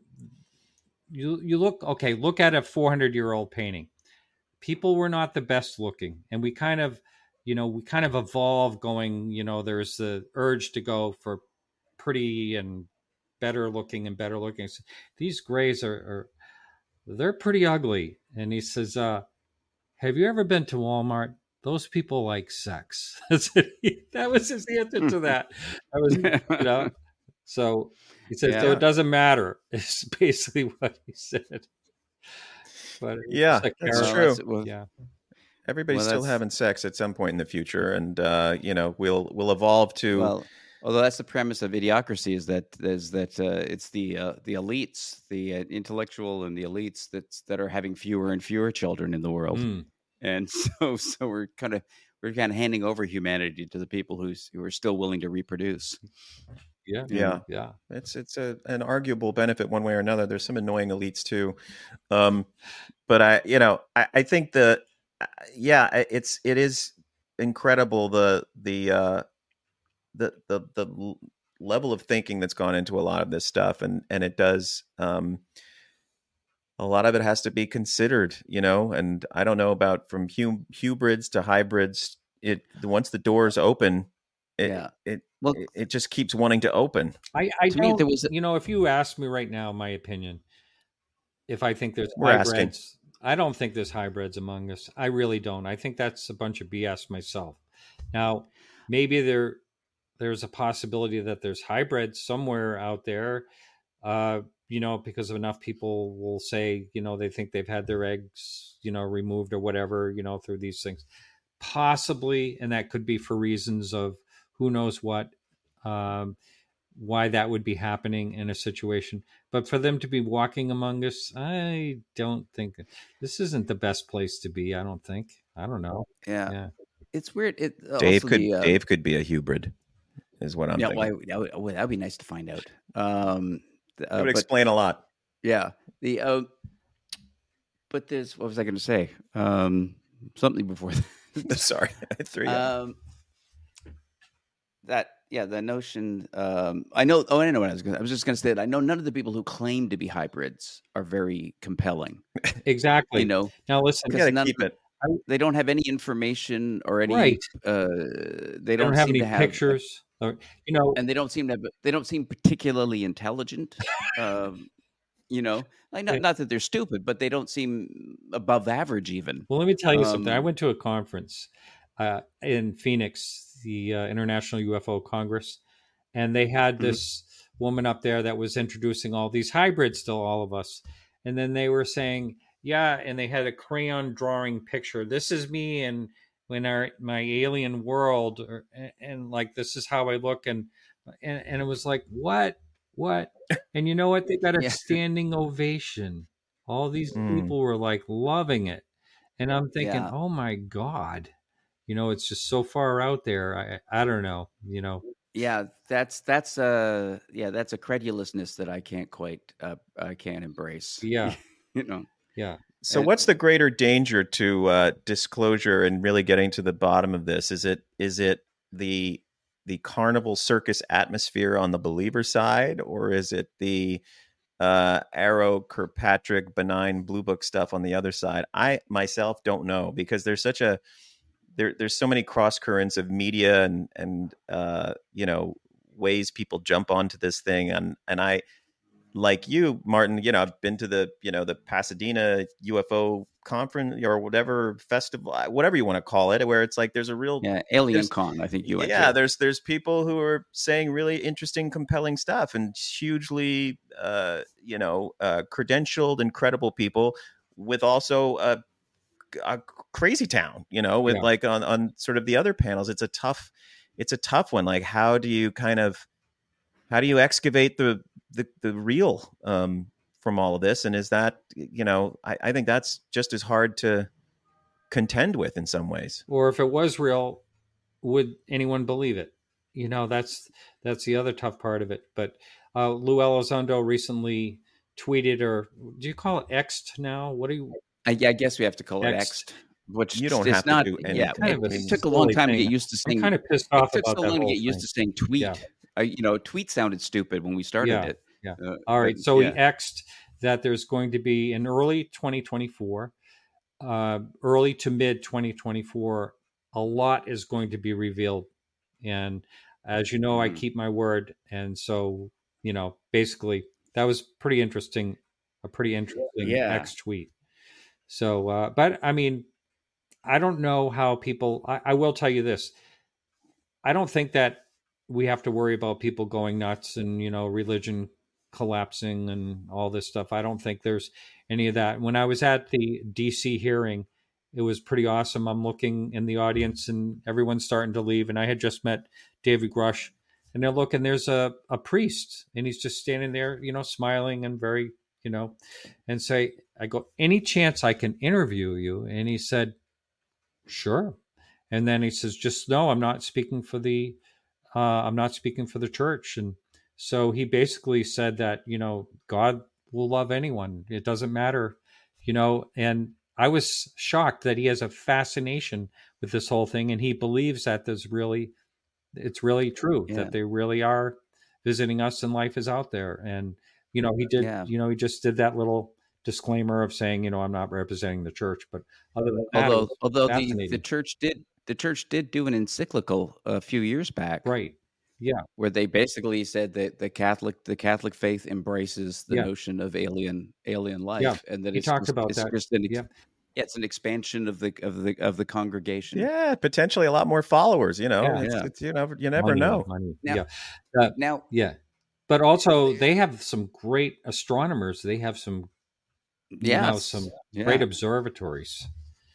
[SPEAKER 6] you you look okay. Look at a four hundred year old painting. People were not the best looking, and we kind of, you know, we kind of evolved. Going, you know, there's the urge to go for pretty and better looking and better looking. So these grays are, are they're pretty ugly. And he says, uh, "Have you ever been to Walmart? Those people like sex." That was his answer to that. I was, you know. So he said, so
[SPEAKER 4] Yeah.
[SPEAKER 6] it doesn't matter. It's basically what he said. But it's
[SPEAKER 5] Yeah,
[SPEAKER 6] just a
[SPEAKER 5] that's
[SPEAKER 6] character.
[SPEAKER 5] true.
[SPEAKER 4] that's- well,
[SPEAKER 6] Yeah.
[SPEAKER 5] Everybody's
[SPEAKER 4] Well,
[SPEAKER 5] still
[SPEAKER 4] that's-
[SPEAKER 5] having sex at some point in the future, and uh, you know, we'll we'll evolve to.
[SPEAKER 4] Well, although that's the premise of Idiocracy, is that is that uh, it's the uh, the elites, the uh, intellectual and the elites that's that are having fewer and fewer children in the world,
[SPEAKER 6] Mm.
[SPEAKER 4] and so so we're kind of we're kind of handing over humanity to the people who's who are still willing to reproduce.
[SPEAKER 6] Yeah.
[SPEAKER 5] Yeah.
[SPEAKER 6] Yeah.
[SPEAKER 5] It's it's a an arguable benefit one way or another. There's some annoying elites too, um, but I you know I, I think the uh, yeah I- it's it is incredible the the uh, the the the l- level of thinking that's gone into a lot of this stuff, and and it does um, a lot of it has to be considered, you know. And I don't know about from hu- hybrids to hybrids. It once the doors open, it
[SPEAKER 4] Yeah.
[SPEAKER 5] it
[SPEAKER 4] Well,
[SPEAKER 5] it, it just keeps wanting to open.
[SPEAKER 6] I, I
[SPEAKER 4] To me,
[SPEAKER 6] don't,
[SPEAKER 4] there was a-
[SPEAKER 6] you know, if you ask me right now, my opinion, if I think there's
[SPEAKER 5] We're asking.
[SPEAKER 6] hybrids, I don't think there's hybrids among us. I really don't. I think that's a bunch of B S myself. Now, maybe there there's a possibility that there's hybrids somewhere out there. Uh, you know, because of enough people will say, you know, they think they've had their eggs, you know, removed or whatever, you know, through these things. Possibly, and that could be for reasons of who knows what, um, why that would be happening in a situation. But for them to be walking among us, I don't think this isn't the best place to be. I don't think. I don't know.
[SPEAKER 4] Yeah,
[SPEAKER 6] Yeah.
[SPEAKER 4] it's weird. It
[SPEAKER 5] Dave
[SPEAKER 4] also
[SPEAKER 5] could
[SPEAKER 4] the, uh,
[SPEAKER 5] Dave could be a hybrid, is what I'm
[SPEAKER 4] yeah,
[SPEAKER 5] thinking.
[SPEAKER 4] well, that would, well, that'd be nice to find out. Um,
[SPEAKER 5] It
[SPEAKER 4] uh,
[SPEAKER 5] would
[SPEAKER 4] but
[SPEAKER 5] explain a lot.
[SPEAKER 4] yeah, the uh, but there's what was I going to say? Um, something before that.
[SPEAKER 5] Sorry, I threw you.
[SPEAKER 4] Um, that yeah, the notion. Um, I know. Oh, I know what I was. Gonna, I was just going to say that I know none of the people who claim to be hybrids are very compelling.
[SPEAKER 6] Exactly.
[SPEAKER 4] You know,
[SPEAKER 6] Now listen,
[SPEAKER 5] You got to
[SPEAKER 4] none
[SPEAKER 5] keep
[SPEAKER 4] of,
[SPEAKER 5] it.
[SPEAKER 4] they don't have any information or any.
[SPEAKER 6] Right.
[SPEAKER 4] Uh, they,
[SPEAKER 6] they
[SPEAKER 4] don't,
[SPEAKER 6] don't have
[SPEAKER 4] seem
[SPEAKER 6] any
[SPEAKER 4] to have
[SPEAKER 6] pictures, or, you know,
[SPEAKER 4] and they don't seem to have, they don't seem particularly intelligent. um, you know, like not, not that they're stupid, but they don't seem above average even.
[SPEAKER 6] Well, let me tell you um, something. I
[SPEAKER 4] Um,
[SPEAKER 6] went to a conference uh, in Phoenix, the uh, International U F O Congress, and they had this mm-hmm. woman up there that was introducing all these hybrids to all of us. And then they were saying, yeah, and they had a crayon drawing picture. This is me and when our my alien world, or, and, and like this is how I look, and and, and it was like, what, what? And you know what? They got a
[SPEAKER 4] Yeah.
[SPEAKER 6] standing ovation. All these
[SPEAKER 5] Mm.
[SPEAKER 6] people were like loving it, and I'm thinking,
[SPEAKER 4] Yeah.
[SPEAKER 6] oh my God, you know, it's just so far out there. I I don't know, you know.
[SPEAKER 4] Yeah, that's that's uh yeah, that's a credulousness that I can't quite uh I can't embrace.
[SPEAKER 6] Yeah.
[SPEAKER 4] You know.
[SPEAKER 6] Yeah.
[SPEAKER 5] So
[SPEAKER 4] And-
[SPEAKER 5] what's the greater danger to uh, disclosure and really getting to the bottom of this? Is it is it the the carnival circus atmosphere on the believer side, or is it the uh, Arrow, Kirkpatrick, benign blue book stuff on the other side? I myself don't know, because there's such a there there's so many cross currents of media and and uh, you know, ways people jump onto this thing, and and I. Like you, Martin, you know, I've been to the, you know, the Pasadena U F O conference or whatever festival, whatever you want to call it, where it's like there's a real
[SPEAKER 4] Yeah, Alien
[SPEAKER 5] there's-
[SPEAKER 4] Con, I think you went
[SPEAKER 5] yeah,
[SPEAKER 4] to.
[SPEAKER 5] there's there's people who are saying really interesting, compelling stuff, and hugely, uh, you know, uh, credentialed, incredible people with also a, a crazy town, you know, with
[SPEAKER 6] Yeah.
[SPEAKER 5] like on on sort of the other panels. It's a tough, it's a tough one. Like, how do you kind of how do you excavate the the, the real um, from all of this? And is that, you know, I, I think that's just as hard to contend with in some ways.
[SPEAKER 6] Or if it was real, would anyone believe it? You know, that's that's the other tough part of it. But uh, Lou Elizondo recently tweeted, or do you call it X'd now? What do you?
[SPEAKER 4] I, yeah, I guess we have to call it
[SPEAKER 6] Next.
[SPEAKER 4] X, which
[SPEAKER 5] You don't
[SPEAKER 4] it's
[SPEAKER 5] have to
[SPEAKER 4] not,
[SPEAKER 5] do
[SPEAKER 4] Yeah,
[SPEAKER 5] anything.
[SPEAKER 6] Kind of
[SPEAKER 4] it,
[SPEAKER 6] a
[SPEAKER 4] it took a long
[SPEAKER 6] silly
[SPEAKER 4] time to
[SPEAKER 6] thing.
[SPEAKER 4] get used to saying.
[SPEAKER 6] I'm kind of pissed
[SPEAKER 4] It
[SPEAKER 6] off
[SPEAKER 4] took
[SPEAKER 6] about
[SPEAKER 4] so
[SPEAKER 6] that
[SPEAKER 4] long to
[SPEAKER 6] whole
[SPEAKER 4] get used
[SPEAKER 6] thing.
[SPEAKER 4] to saying tweet.
[SPEAKER 6] Yeah.
[SPEAKER 4] I, you know, tweet sounded stupid when we started
[SPEAKER 6] Yeah,
[SPEAKER 4] it.
[SPEAKER 6] yeah.
[SPEAKER 4] Uh,
[SPEAKER 6] All right,
[SPEAKER 4] but,
[SPEAKER 6] so
[SPEAKER 4] yeah.
[SPEAKER 6] he X'd that there's going to be in early twenty twenty-four, uh, early to mid twenty twenty-four, a lot is going to be revealed. And as you know, I
[SPEAKER 4] Mhm.
[SPEAKER 6] keep my word. And so, you know, basically that was pretty interesting, a pretty interesting
[SPEAKER 4] Yeah.
[SPEAKER 6] X tweet. So, uh, but I mean, I don't know how people, I, I will tell you this. I don't think that we have to worry about people going nuts and, you know, religion collapsing and all this stuff. I don't think there's any of that. When I was at the D C hearing, it was pretty awesome. I'm looking in the audience and everyone's starting to leave. And I had just met David Grush, and they're looking, there's a, a priest, and he's just standing there, you know, smiling and very, you know, and say, I go, any chance I can interview you? And he said, sure. And then he says, just no, I'm not speaking for the, uh, I'm not speaking for the church. And so he basically said that, you know, God will love anyone. It doesn't matter, you know, and I was shocked that he has a fascination with this whole thing. And he believes that there's really, it's really true
[SPEAKER 4] Yeah.
[SPEAKER 6] that they really are visiting us and life is out there. And, you know, he did,
[SPEAKER 4] Yeah.
[SPEAKER 6] you know, he just did that little disclaimer of saying, you know, I'm not representing the church, but other than that, it
[SPEAKER 4] Although,
[SPEAKER 6] was
[SPEAKER 4] although the,
[SPEAKER 6] fascinating.
[SPEAKER 4] the church did the church did do an encyclical a few years back,
[SPEAKER 6] Right. Yeah.
[SPEAKER 4] where they basically said that the Catholic the Catholic faith embraces the
[SPEAKER 6] Yeah.
[SPEAKER 4] notion of alien alien life,
[SPEAKER 6] Yeah.
[SPEAKER 4] and that
[SPEAKER 6] He
[SPEAKER 4] it's
[SPEAKER 6] talked
[SPEAKER 4] just,
[SPEAKER 6] about
[SPEAKER 4] it's
[SPEAKER 6] that.
[SPEAKER 4] just an ex-
[SPEAKER 6] Yeah.
[SPEAKER 4] yeah, it's an expansion of the of the of the congregation.
[SPEAKER 5] Yeah, potentially a lot more followers. You know,
[SPEAKER 6] Yeah.
[SPEAKER 5] it's,
[SPEAKER 4] Yeah.
[SPEAKER 5] it's, you never you never
[SPEAKER 6] Money,
[SPEAKER 5] know.
[SPEAKER 6] money.
[SPEAKER 4] Now-
[SPEAKER 6] yeah. Uh,
[SPEAKER 4] Now,
[SPEAKER 6] yeah. but also they have some great astronomers. They have some, you know,
[SPEAKER 4] Yes.
[SPEAKER 6] some
[SPEAKER 4] Yeah.
[SPEAKER 6] great observatories.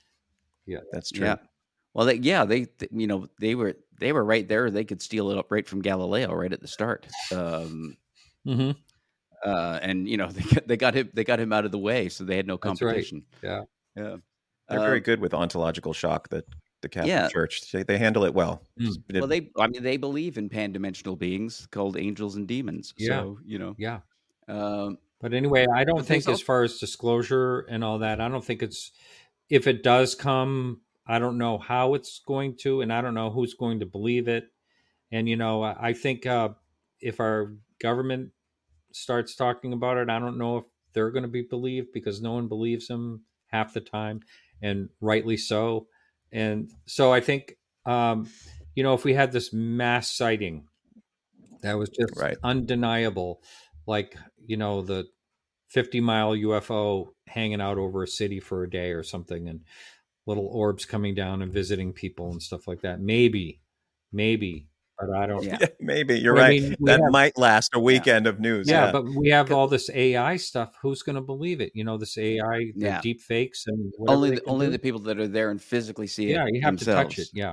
[SPEAKER 6] Yeah,
[SPEAKER 5] That's true.
[SPEAKER 4] Yeah. Well, they, yeah, they, th- you know, they were they were right there. They could steal it up right from Galileo right at the start. Um,
[SPEAKER 6] hmm
[SPEAKER 4] uh, and you know, they got, they got him they got him out of the way, so they had no
[SPEAKER 6] that's right.
[SPEAKER 4] competition.
[SPEAKER 6] Yeah,
[SPEAKER 4] Yeah.
[SPEAKER 5] They're very
[SPEAKER 4] Um,
[SPEAKER 5] good with ontological shock. The the Catholic
[SPEAKER 4] Yeah.
[SPEAKER 5] Church, they, they handle it well.
[SPEAKER 6] Mm.
[SPEAKER 5] Just-
[SPEAKER 4] Well, they, I mean, they believe in pan-dimensional beings called angels and demons.
[SPEAKER 6] Yeah.
[SPEAKER 4] So, you know,
[SPEAKER 6] yeah.
[SPEAKER 4] um,
[SPEAKER 6] But anyway, I don't
[SPEAKER 4] But
[SPEAKER 6] think
[SPEAKER 4] there's
[SPEAKER 6] as far as disclosure and all that, I don't think it's, if it does come, I don't know how it's going to, and I don't know who's going to believe it. And, you know, I I think uh, if our government starts talking about it, I don't know if they're going to be believed, because no one believes them half the time, and rightly so. And so I think, um, you know, if we had this mass sighting that was just
[SPEAKER 5] Right.
[SPEAKER 6] undeniable, like, you know, the fifty mile U F O hanging out over a city for a day or something, and little orbs coming down and visiting people and stuff like that. Maybe, maybe, but I don't.
[SPEAKER 4] Yeah.
[SPEAKER 5] Yeah, maybe you're
[SPEAKER 6] Well, I
[SPEAKER 5] right.
[SPEAKER 6] mean, we
[SPEAKER 5] That
[SPEAKER 6] have-
[SPEAKER 5] might last a weekend of news.
[SPEAKER 6] Yeah,
[SPEAKER 5] Yeah,
[SPEAKER 6] but we have all this A I stuff. Who's going to believe it? You know, this A I, the
[SPEAKER 4] Yeah.
[SPEAKER 6] deep fakes, and whatever
[SPEAKER 4] only
[SPEAKER 6] they
[SPEAKER 4] the,
[SPEAKER 6] can
[SPEAKER 4] only
[SPEAKER 6] do.
[SPEAKER 4] the people that are there and physically see it
[SPEAKER 6] Yeah, you have
[SPEAKER 4] themselves.
[SPEAKER 6] to touch it. Yeah,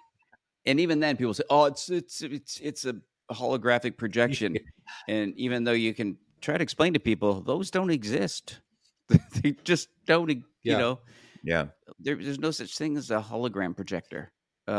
[SPEAKER 4] And even then, people say, "Oh, it's it's it's it's a holographic projection." And even though you can try to explain to people, those don't exist. They just don't. e-
[SPEAKER 6] Yeah.
[SPEAKER 4] You know,
[SPEAKER 5] yeah.
[SPEAKER 4] there, there's no such thing as a hologram projector.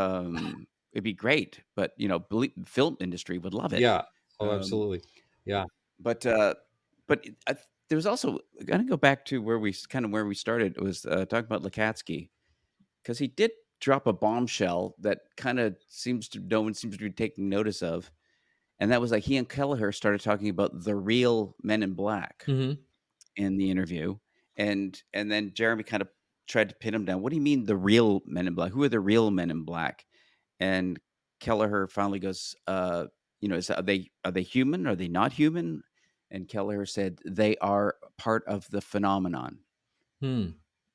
[SPEAKER 4] Um, it'd be great, but you know, believe, film industry would love it.
[SPEAKER 6] yeah. Oh,
[SPEAKER 4] Um,
[SPEAKER 6] absolutely. Yeah,
[SPEAKER 4] But uh, but it- I, there was also I gotta go back to where we kind of where we started. It was uh, talking about Lukatsky, because he did drop a bombshell that kind of seems to no one seems to be taking notice of, and that was like he and Kelleher started talking about the real Men in Black
[SPEAKER 6] hmm
[SPEAKER 4] in the interview, and and then Jeremy kind of tried to pin him down. What do you mean the real Men in Black? Who are the real Men in Black? And Kelleher finally goes, uh, you know, is, are they are they human? Are they not human? And Kelleher said they are part of the phenomenon.
[SPEAKER 6] Hmm.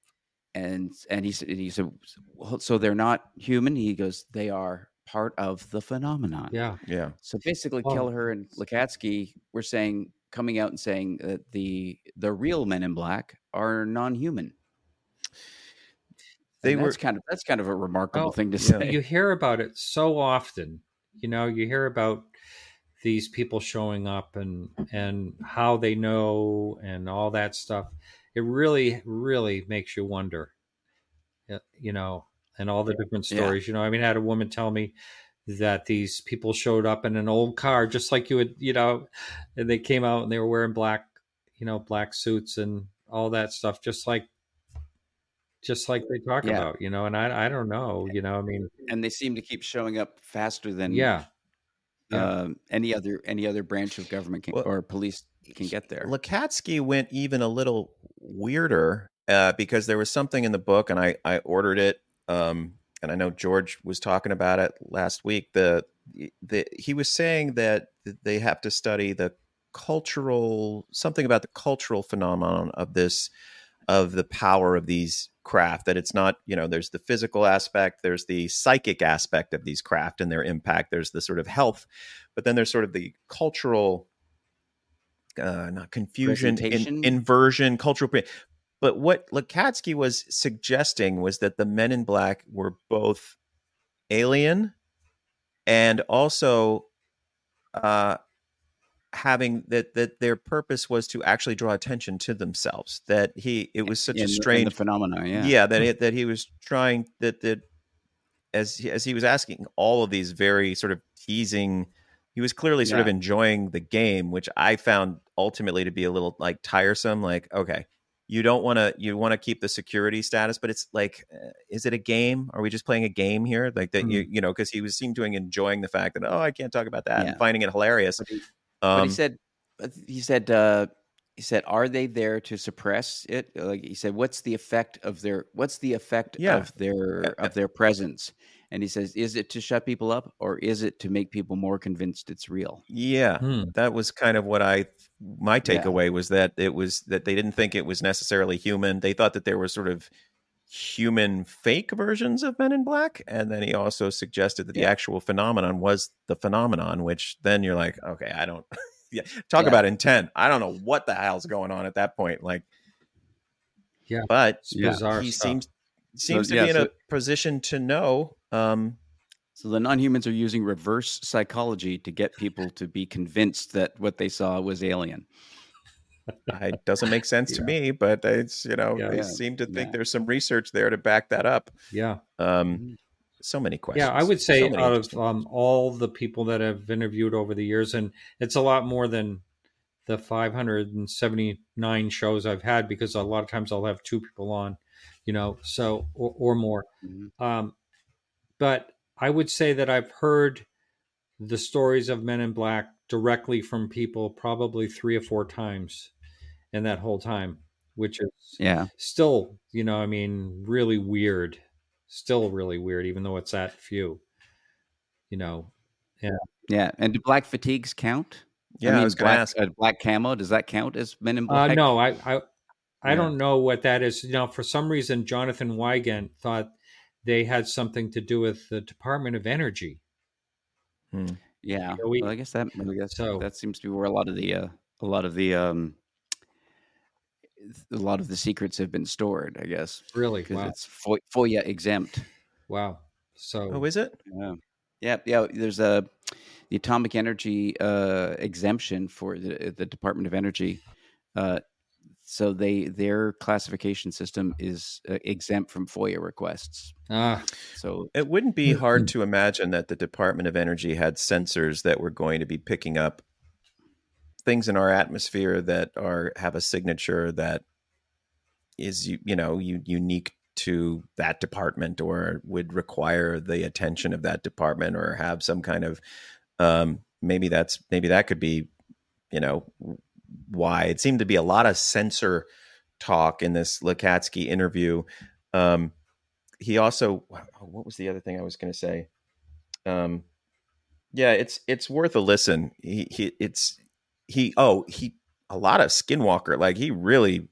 [SPEAKER 4] And and he said he said "Well, so they're not human. He goes, they are part of the phenomenon.
[SPEAKER 6] Yeah.
[SPEAKER 5] Yeah.
[SPEAKER 4] So basically,
[SPEAKER 6] Oh.
[SPEAKER 4] Kelleher and Lukatsky were saying, coming out and saying that the the real Men in Black are non-human.
[SPEAKER 5] They
[SPEAKER 4] And
[SPEAKER 5] were
[SPEAKER 4] that's kind of that's kind of a remarkable
[SPEAKER 6] Well,
[SPEAKER 4] thing to
[SPEAKER 5] yeah.
[SPEAKER 4] say.
[SPEAKER 6] You hear about it so often. You know, you hear about these people showing up and and how they know and all that stuff. It really, really makes you wonder. Uh, You know, and all the different
[SPEAKER 4] Yeah.
[SPEAKER 6] stories. You know, I mean, I had a woman tell me that these people showed up in an old car, just like you would, you know, and they came out and they were wearing black, you know, black suits and all that stuff, just like, just like they talk
[SPEAKER 4] Yeah.
[SPEAKER 6] about, you know. And I, I don't know, you know, I mean,
[SPEAKER 4] And they seem to keep showing up faster than
[SPEAKER 6] yeah, yeah.
[SPEAKER 4] um, any other any other branch of government can,
[SPEAKER 5] Well,
[SPEAKER 4] or police can get there.
[SPEAKER 5] Lukatsky went even a little weirder uh, because there was something in the book, and I, I ordered it. Um, and I know George was talking about it last week. The, the he was saying that they have to study the cultural something about the cultural phenomenon of this of the power of these craft. That it's not, you know, there's the physical aspect, there's the psychic aspect of these craft and their impact. There's the sort of health, but then there's sort of the cultural. Uh, not confusion,
[SPEAKER 4] Presentation?
[SPEAKER 5] in, inversion, cultural. pre- But what Lukatsky was suggesting was that the Men in Black were both alien and also uh, having that that their purpose was to actually draw attention to themselves. That he it was such
[SPEAKER 4] in,
[SPEAKER 5] a
[SPEAKER 4] the- in
[SPEAKER 5] strange
[SPEAKER 4] the phenomena. Yeah.
[SPEAKER 5] yeah, that it, that he was trying that that as he- as he was asking all of these very sort of teasing, he was clearly sort of
[SPEAKER 4] Yeah.
[SPEAKER 5] enjoying the game, which I found ultimately to be a little like tiresome. Like, okay, you don't want to you want to keep the security status, but it's like, uh, is it a game? Are we just playing a game here? Like that, you you know, because he was seemed to enjoying the fact that, oh, I can't talk about that
[SPEAKER 4] Yeah.
[SPEAKER 5] and finding it hilarious.
[SPEAKER 4] But he, but
[SPEAKER 5] Um,
[SPEAKER 4] he said, but he said, uh, he said, are they there to suppress it? Like he said, what's the effect of their what's the effect
[SPEAKER 5] Yeah.
[SPEAKER 4] of their
[SPEAKER 5] Yeah.
[SPEAKER 4] of their presence? And he says, is it to shut people up, or is it to make people more convinced it's real?
[SPEAKER 5] Yeah,
[SPEAKER 6] Hmm.
[SPEAKER 5] that was kind of what I my
[SPEAKER 4] Yeah.
[SPEAKER 5] takeaway was that it was that they didn't think it was necessarily human. They thought that there were sort of human fake versions of Men in Black, and then he also suggested that the
[SPEAKER 4] Yeah.
[SPEAKER 5] actual phenomenon was the phenomenon, which then you're like, okay, I don't yeah, talk
[SPEAKER 4] Yeah.
[SPEAKER 5] about intent. I don't know what the hell's going on at that point. Like,
[SPEAKER 6] Yeah.
[SPEAKER 5] but
[SPEAKER 6] It's
[SPEAKER 4] Yeah.
[SPEAKER 6] bizarre
[SPEAKER 5] he
[SPEAKER 6] stuff.
[SPEAKER 5] seems seems
[SPEAKER 4] So,
[SPEAKER 5] to
[SPEAKER 4] yeah,
[SPEAKER 5] be in
[SPEAKER 4] so-
[SPEAKER 5] a position to know. Um,
[SPEAKER 4] So the non-humans are using reverse psychology to get people to be convinced that what they saw was alien.
[SPEAKER 5] it doesn't make sense to me, but it's, you know,
[SPEAKER 6] Yeah.
[SPEAKER 5] they
[SPEAKER 4] Yeah.
[SPEAKER 5] seem to think
[SPEAKER 4] Yeah.
[SPEAKER 5] there's some research there to back that up.
[SPEAKER 6] Yeah.
[SPEAKER 5] Um,
[SPEAKER 4] Mhm.
[SPEAKER 5] so many questions.
[SPEAKER 6] Yeah, I would say
[SPEAKER 5] So many
[SPEAKER 6] out of
[SPEAKER 5] interesting
[SPEAKER 6] um, all the people that I've interviewed over the years, and it's a lot more than the five hundred seventy-nine shows I've had, because a lot of times I'll have two people on, you know, so or, or more.
[SPEAKER 4] Mhm.
[SPEAKER 6] Um, but I would say that I've heard the stories of Men in Black directly from people probably three or four times in that whole time, which is
[SPEAKER 4] Yeah.
[SPEAKER 6] still, you know, I mean, really weird. Still really weird, even though it's that few, you know. Yeah.
[SPEAKER 4] Yeah. And do black fatigues count?
[SPEAKER 5] Yeah,
[SPEAKER 4] I
[SPEAKER 5] I
[SPEAKER 4] mean,
[SPEAKER 5] was gonna
[SPEAKER 4] black,
[SPEAKER 5] ask.
[SPEAKER 4] uh, black camo, does that count as Men in
[SPEAKER 6] Uh,
[SPEAKER 4] Black?
[SPEAKER 6] no, I, I, I
[SPEAKER 4] Yeah.
[SPEAKER 6] don't know what that is. You know, for some reason, Jonathan Wygant thought they had something to do with the Department of Energy.
[SPEAKER 5] Hmm.
[SPEAKER 4] Yeah.
[SPEAKER 6] You know, we-
[SPEAKER 4] Well, I guess that I guess
[SPEAKER 6] So-
[SPEAKER 4] that seems to be where a lot of the uh, a lot of the um a lot of the secrets have been stored, I guess,
[SPEAKER 6] Really?
[SPEAKER 4] because
[SPEAKER 6] Wow.
[SPEAKER 4] it's Fo- FOIA exempt.
[SPEAKER 6] Wow. So,
[SPEAKER 5] Oh, is it?
[SPEAKER 4] Yeah. Yeah, yeah. There's a the atomic energy uh, exemption for the the Department of Energy. Uh, so they their classification system is uh, exempt from FOIA requests.
[SPEAKER 6] ah,
[SPEAKER 4] So
[SPEAKER 5] It wouldn't be hard to imagine that the Department of Energy had sensors that were going to be picking up things in our atmosphere that are have a signature that is you you know you, unique to that department, or would require the attention of that department, or have some kind of um, maybe that's maybe that could be you know why it seemed to be a lot of sensor talk in this Lukatsky interview. Um, he also, what was the other thing I was going to say? Um, yeah, it's it's worth a listen. He he it's he oh he a lot of Skinwalker, like he really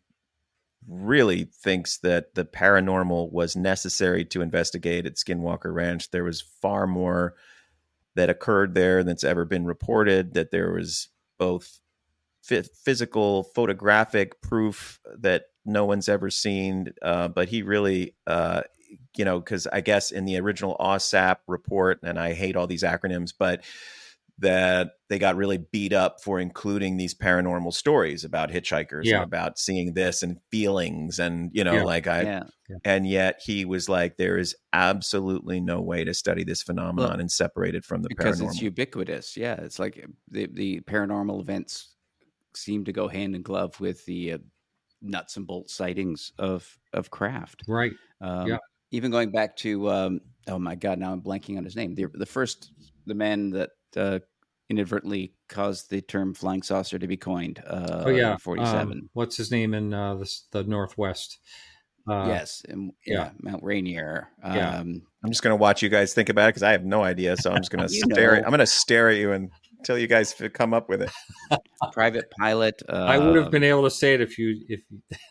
[SPEAKER 5] really thinks that the paranormal was necessary to investigate at Skinwalker Ranch. There was far more that occurred there that's ever been reported, that there was both f- physical photographic proof that no one's ever seen, uh, but he really uh, you know, because I guess in the original O S A P report, and I hate all these acronyms, but that they got really beat up for including these paranormal stories about hitchhikers
[SPEAKER 6] Yeah.
[SPEAKER 5] and about seeing this and feelings, and you know,
[SPEAKER 6] Yeah.
[SPEAKER 5] like I,
[SPEAKER 4] yeah,
[SPEAKER 5] and yet he was like, there is absolutely no way to study this phenomenon
[SPEAKER 4] Well,
[SPEAKER 5] and separate it from the
[SPEAKER 4] because
[SPEAKER 5] paranormal.
[SPEAKER 4] it's ubiquitous. Yeah, it's like the the paranormal events seem to go hand in glove with the uh, nuts and bolts sightings of of craft.
[SPEAKER 6] right.
[SPEAKER 4] Um,
[SPEAKER 6] Yeah.
[SPEAKER 4] Even going back to um, oh my god, now I'm blanking on his name. The the first the man that uh, inadvertently caused the term flying saucer to be coined. Uh,
[SPEAKER 6] Oh yeah.
[SPEAKER 4] forty-seven.
[SPEAKER 6] Um, what's his name in uh, the, the Northwest? Uh,
[SPEAKER 4] yes, and, yeah,
[SPEAKER 6] yeah.
[SPEAKER 4] Mount Rainier.
[SPEAKER 6] Yeah.
[SPEAKER 4] Um,
[SPEAKER 5] I'm just going to watch you guys think about it because I have no idea. So I'm just going to
[SPEAKER 4] You
[SPEAKER 5] stare. At,
[SPEAKER 4] know.
[SPEAKER 5] I'm going to stare at you until you guys f- come up with it.
[SPEAKER 4] private pilot. Uh,
[SPEAKER 6] I would have been able to say it if you if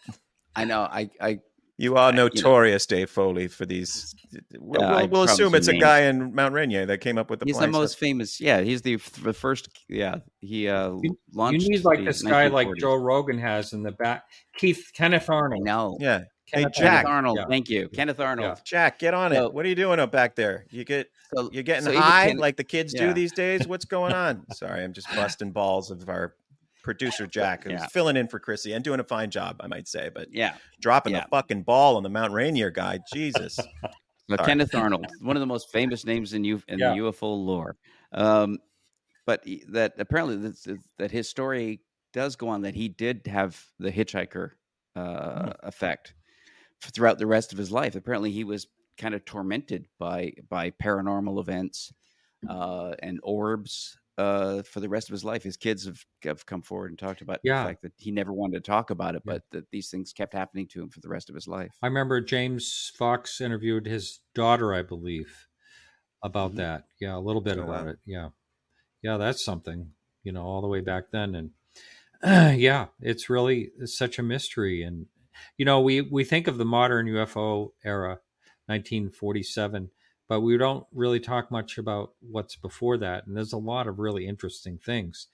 [SPEAKER 4] I know. I I
[SPEAKER 5] You are
[SPEAKER 4] I- you know-
[SPEAKER 5] notorious, Dave Foley, for these. We'll,
[SPEAKER 4] Yeah,
[SPEAKER 5] we'll,
[SPEAKER 4] I
[SPEAKER 5] we'll assume
[SPEAKER 4] promise
[SPEAKER 5] it's
[SPEAKER 4] you
[SPEAKER 5] a
[SPEAKER 4] names.
[SPEAKER 5] guy in Mount Rainier that came up with the
[SPEAKER 4] he's the
[SPEAKER 5] flying
[SPEAKER 4] most
[SPEAKER 5] saucer.
[SPEAKER 4] famous. Yeah, he's the, f- the first. Yeah, he uh,
[SPEAKER 6] you,
[SPEAKER 4] launched.
[SPEAKER 6] you need like
[SPEAKER 4] the
[SPEAKER 6] this guy like
[SPEAKER 4] nineteen forties.
[SPEAKER 6] Joe Rogan has in the back. Keith Kenneth
[SPEAKER 4] I
[SPEAKER 6] Arnold.
[SPEAKER 4] know.
[SPEAKER 5] Yeah. Hey,
[SPEAKER 6] Kenneth
[SPEAKER 5] Jack.
[SPEAKER 4] Kenneth Arnold.
[SPEAKER 6] Yeah.
[SPEAKER 4] Thank you, Kenneth Arnold.
[SPEAKER 6] Yeah.
[SPEAKER 5] Jack, get on it.
[SPEAKER 4] So-
[SPEAKER 5] What are you doing up back there? You get
[SPEAKER 4] So
[SPEAKER 5] you're getting
[SPEAKER 4] so even
[SPEAKER 5] high
[SPEAKER 4] Ken-
[SPEAKER 5] like the kids
[SPEAKER 4] Yeah.
[SPEAKER 5] do these days. What's going on? Sorry, I'm just busting balls of our producer Jack, who's
[SPEAKER 4] Yeah.
[SPEAKER 5] filling in for Chrissy and doing a fine job, I might say, but
[SPEAKER 4] Yeah.
[SPEAKER 5] dropping
[SPEAKER 4] Yeah.
[SPEAKER 5] the fucking ball on the Mount Rainier guy. Jesus.
[SPEAKER 4] So
[SPEAKER 5] Sorry.
[SPEAKER 4] Kenneth Arnold, one of the most famous names in U in
[SPEAKER 6] Yeah.
[SPEAKER 4] the U F O lore. Um, but he- that apparently this, that his story does go on that he did have the hitchhiker uh,
[SPEAKER 5] Hmm.
[SPEAKER 4] effect throughout the rest of his life. Apparently, he was kind of tormented by by paranormal events uh, and orbs uh, for the rest of his life. His kids have, have come forward and talked about
[SPEAKER 6] Yeah.
[SPEAKER 4] the fact that he never wanted to talk about it,
[SPEAKER 6] Yeah.
[SPEAKER 4] but that these things kept happening to him for the rest of his life.
[SPEAKER 6] I remember James Fox interviewed his daughter, I believe, about
[SPEAKER 4] Mhm.
[SPEAKER 6] that. Yeah, a little bit
[SPEAKER 5] Oh,
[SPEAKER 6] about
[SPEAKER 5] wow.
[SPEAKER 6] it. Yeah, yeah, that's something. You know, all the way back then, and yeah, it's really it's such a mystery. And you know, we we think of the modern U F O era, nineteen forty-seven, but we don't really talk much about what's before that. And there's a lot of really interesting things.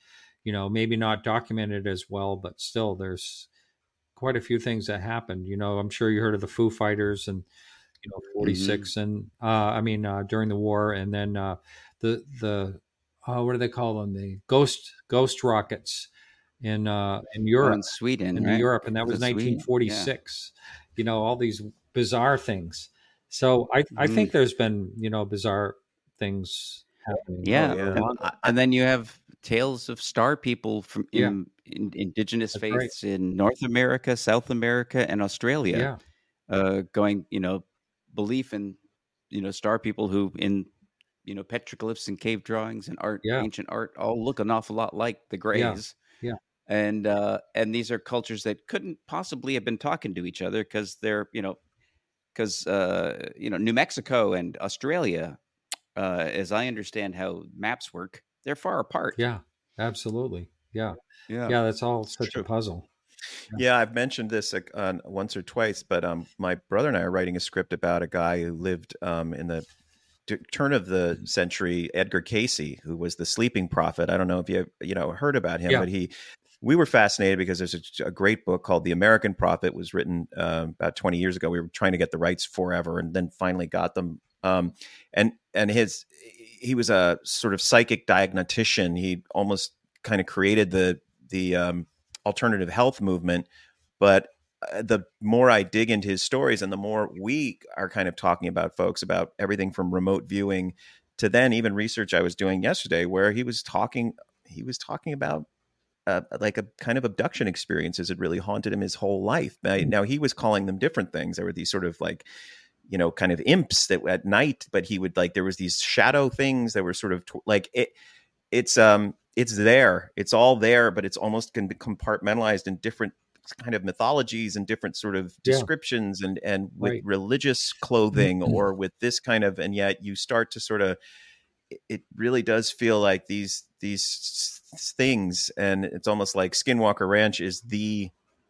[SPEAKER 6] you know, maybe not documented as well, but still there's quite a few things that happened. You know, I'm sure you heard of the Foo Fighters and, you know, forty-six mm-hmm. and, uh, I mean, uh, during the war, and then, uh, the, the, uh, what do they call them? The ghost, ghost rockets in, uh, in Europe,
[SPEAKER 4] oh, in Sweden,
[SPEAKER 6] in
[SPEAKER 4] right?
[SPEAKER 6] Europe. And that was, was nineteen forty-six, yeah. You know, all these bizarre things. So I, mm-hmm. I think there's been, you know, bizarre things happening.
[SPEAKER 4] Yeah. And, and then you have tales of star people from in, yeah. in indigenous That's faiths right. in North America, South America, and Australia, yeah. uh, going, you know, belief in, you know, star people who in, you know, petroglyphs and cave drawings and art, yeah. ancient art, all look an awful lot like the Greys.
[SPEAKER 6] Yeah. yeah.
[SPEAKER 4] And, uh, and these are cultures that couldn't possibly have been talking to each other because they're, you know, because, uh, you know, New Mexico and Australia, uh, as I understand how maps work, they're far apart.
[SPEAKER 6] Yeah, absolutely. Yeah.
[SPEAKER 4] Yeah.
[SPEAKER 6] Yeah. That's all such True. a puzzle.
[SPEAKER 5] Yeah. yeah, I've mentioned this uh, once or twice, but um, my brother and I are writing a script about a guy who lived um, in the t- turn of the century, Edgar Cayce, who was the sleeping prophet. I don't know if you you know heard about him, yeah. but he. We were fascinated because there's a, a great book called The American Prophet. It was written uh, about twenty years ago. We were trying to get the rights forever, and then finally got them. Um, and and his he was a sort of psychic diagnostician. He almost kind of created the the um, alternative health movement. But the more I dig into his stories, and the more we are kind of talking about folks about everything from remote viewing to then even research I was doing yesterday, where he was talking he was talking about. Uh, like a kind of abduction experiences had really haunted him his whole life. Now, now he was calling them different things. There were these sort of like, you know, kind of imps that at night, but he would like, there was these shadow things that were sort of t- like it, it's, um, it's there, it's all there, but it's almost can be compartmentalized in different kind of mythologies and different sort of descriptions yeah. and, and with right. religious clothing mm-hmm. or with this kind of, and yet you start to sort of, it really does feel like these, these things, and it's almost like Skinwalker Ranch is the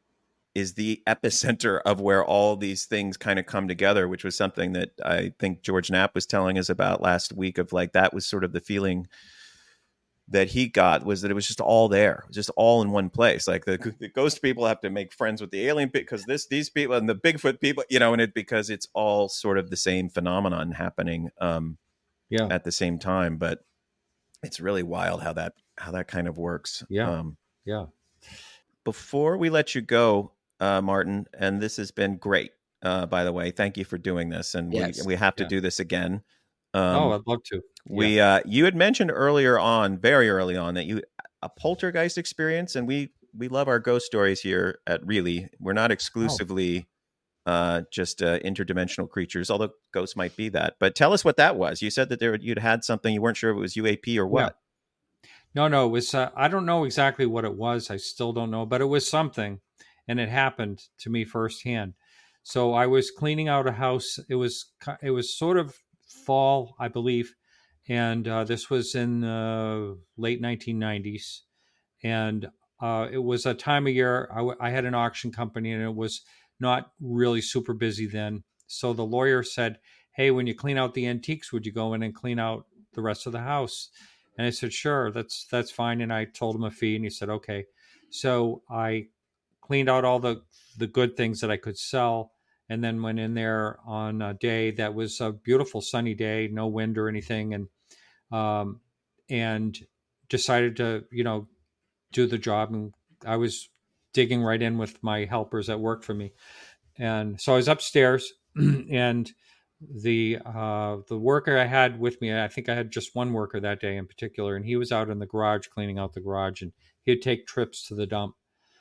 [SPEAKER 5] is the epicenter of where all these things kind of come together, which was something that I think George Knapp was telling us about last week. Of like that was sort of the feeling that he got, was that it was just all there, just all in one place. Like the, the ghost people have to make friends with the alien because this these people and the Bigfoot people, you know, and it because it's all sort of the same phenomenon happening um, yeah. at the same time, but. It's really wild how that how that kind of works.
[SPEAKER 6] Yeah, um, yeah.
[SPEAKER 5] Before we let you go, uh, Martin, and this has been great. Uh, by the way, thank you for doing this, and yes. we we have to yeah. do this again.
[SPEAKER 6] Um, oh, I'd love to.
[SPEAKER 5] We yeah. uh, you had mentioned earlier on, very early on, that you a poltergeist experience, and we we love our ghost stories here at Really. We're not exclusively. Oh. Uh, just uh, interdimensional creatures, although ghosts might be that. But tell us what that was. You said that there you'd had something. You weren't sure if it was U A P or what.
[SPEAKER 6] No, no, it was. Uh, I don't know exactly what it was. I still don't know, but it was something, and it happened to me firsthand. So I was cleaning out a house. It was it was sort of fall, I believe, and uh, this was in the late nineteen nineties, and uh, it was a time of year. I, w- I had an auction company, and it was. Not really super busy then. So the lawyer said, hey, when you clean out the antiques, would you go in and clean out the rest of the house? And I said, sure, that's that's fine. And I told him a fee, and he said, okay. So I cleaned out all the, the good things that I could sell, and then went in there on a day that was a beautiful sunny day, no wind or anything, and um, and decided to, you know, do the job. And I was digging right in with my helpers that worked for me. And so I was upstairs and the uh, the worker I had with me, I think I had just one worker that day in particular, and he was out in the garage cleaning out the garage, and he'd take trips to the dump.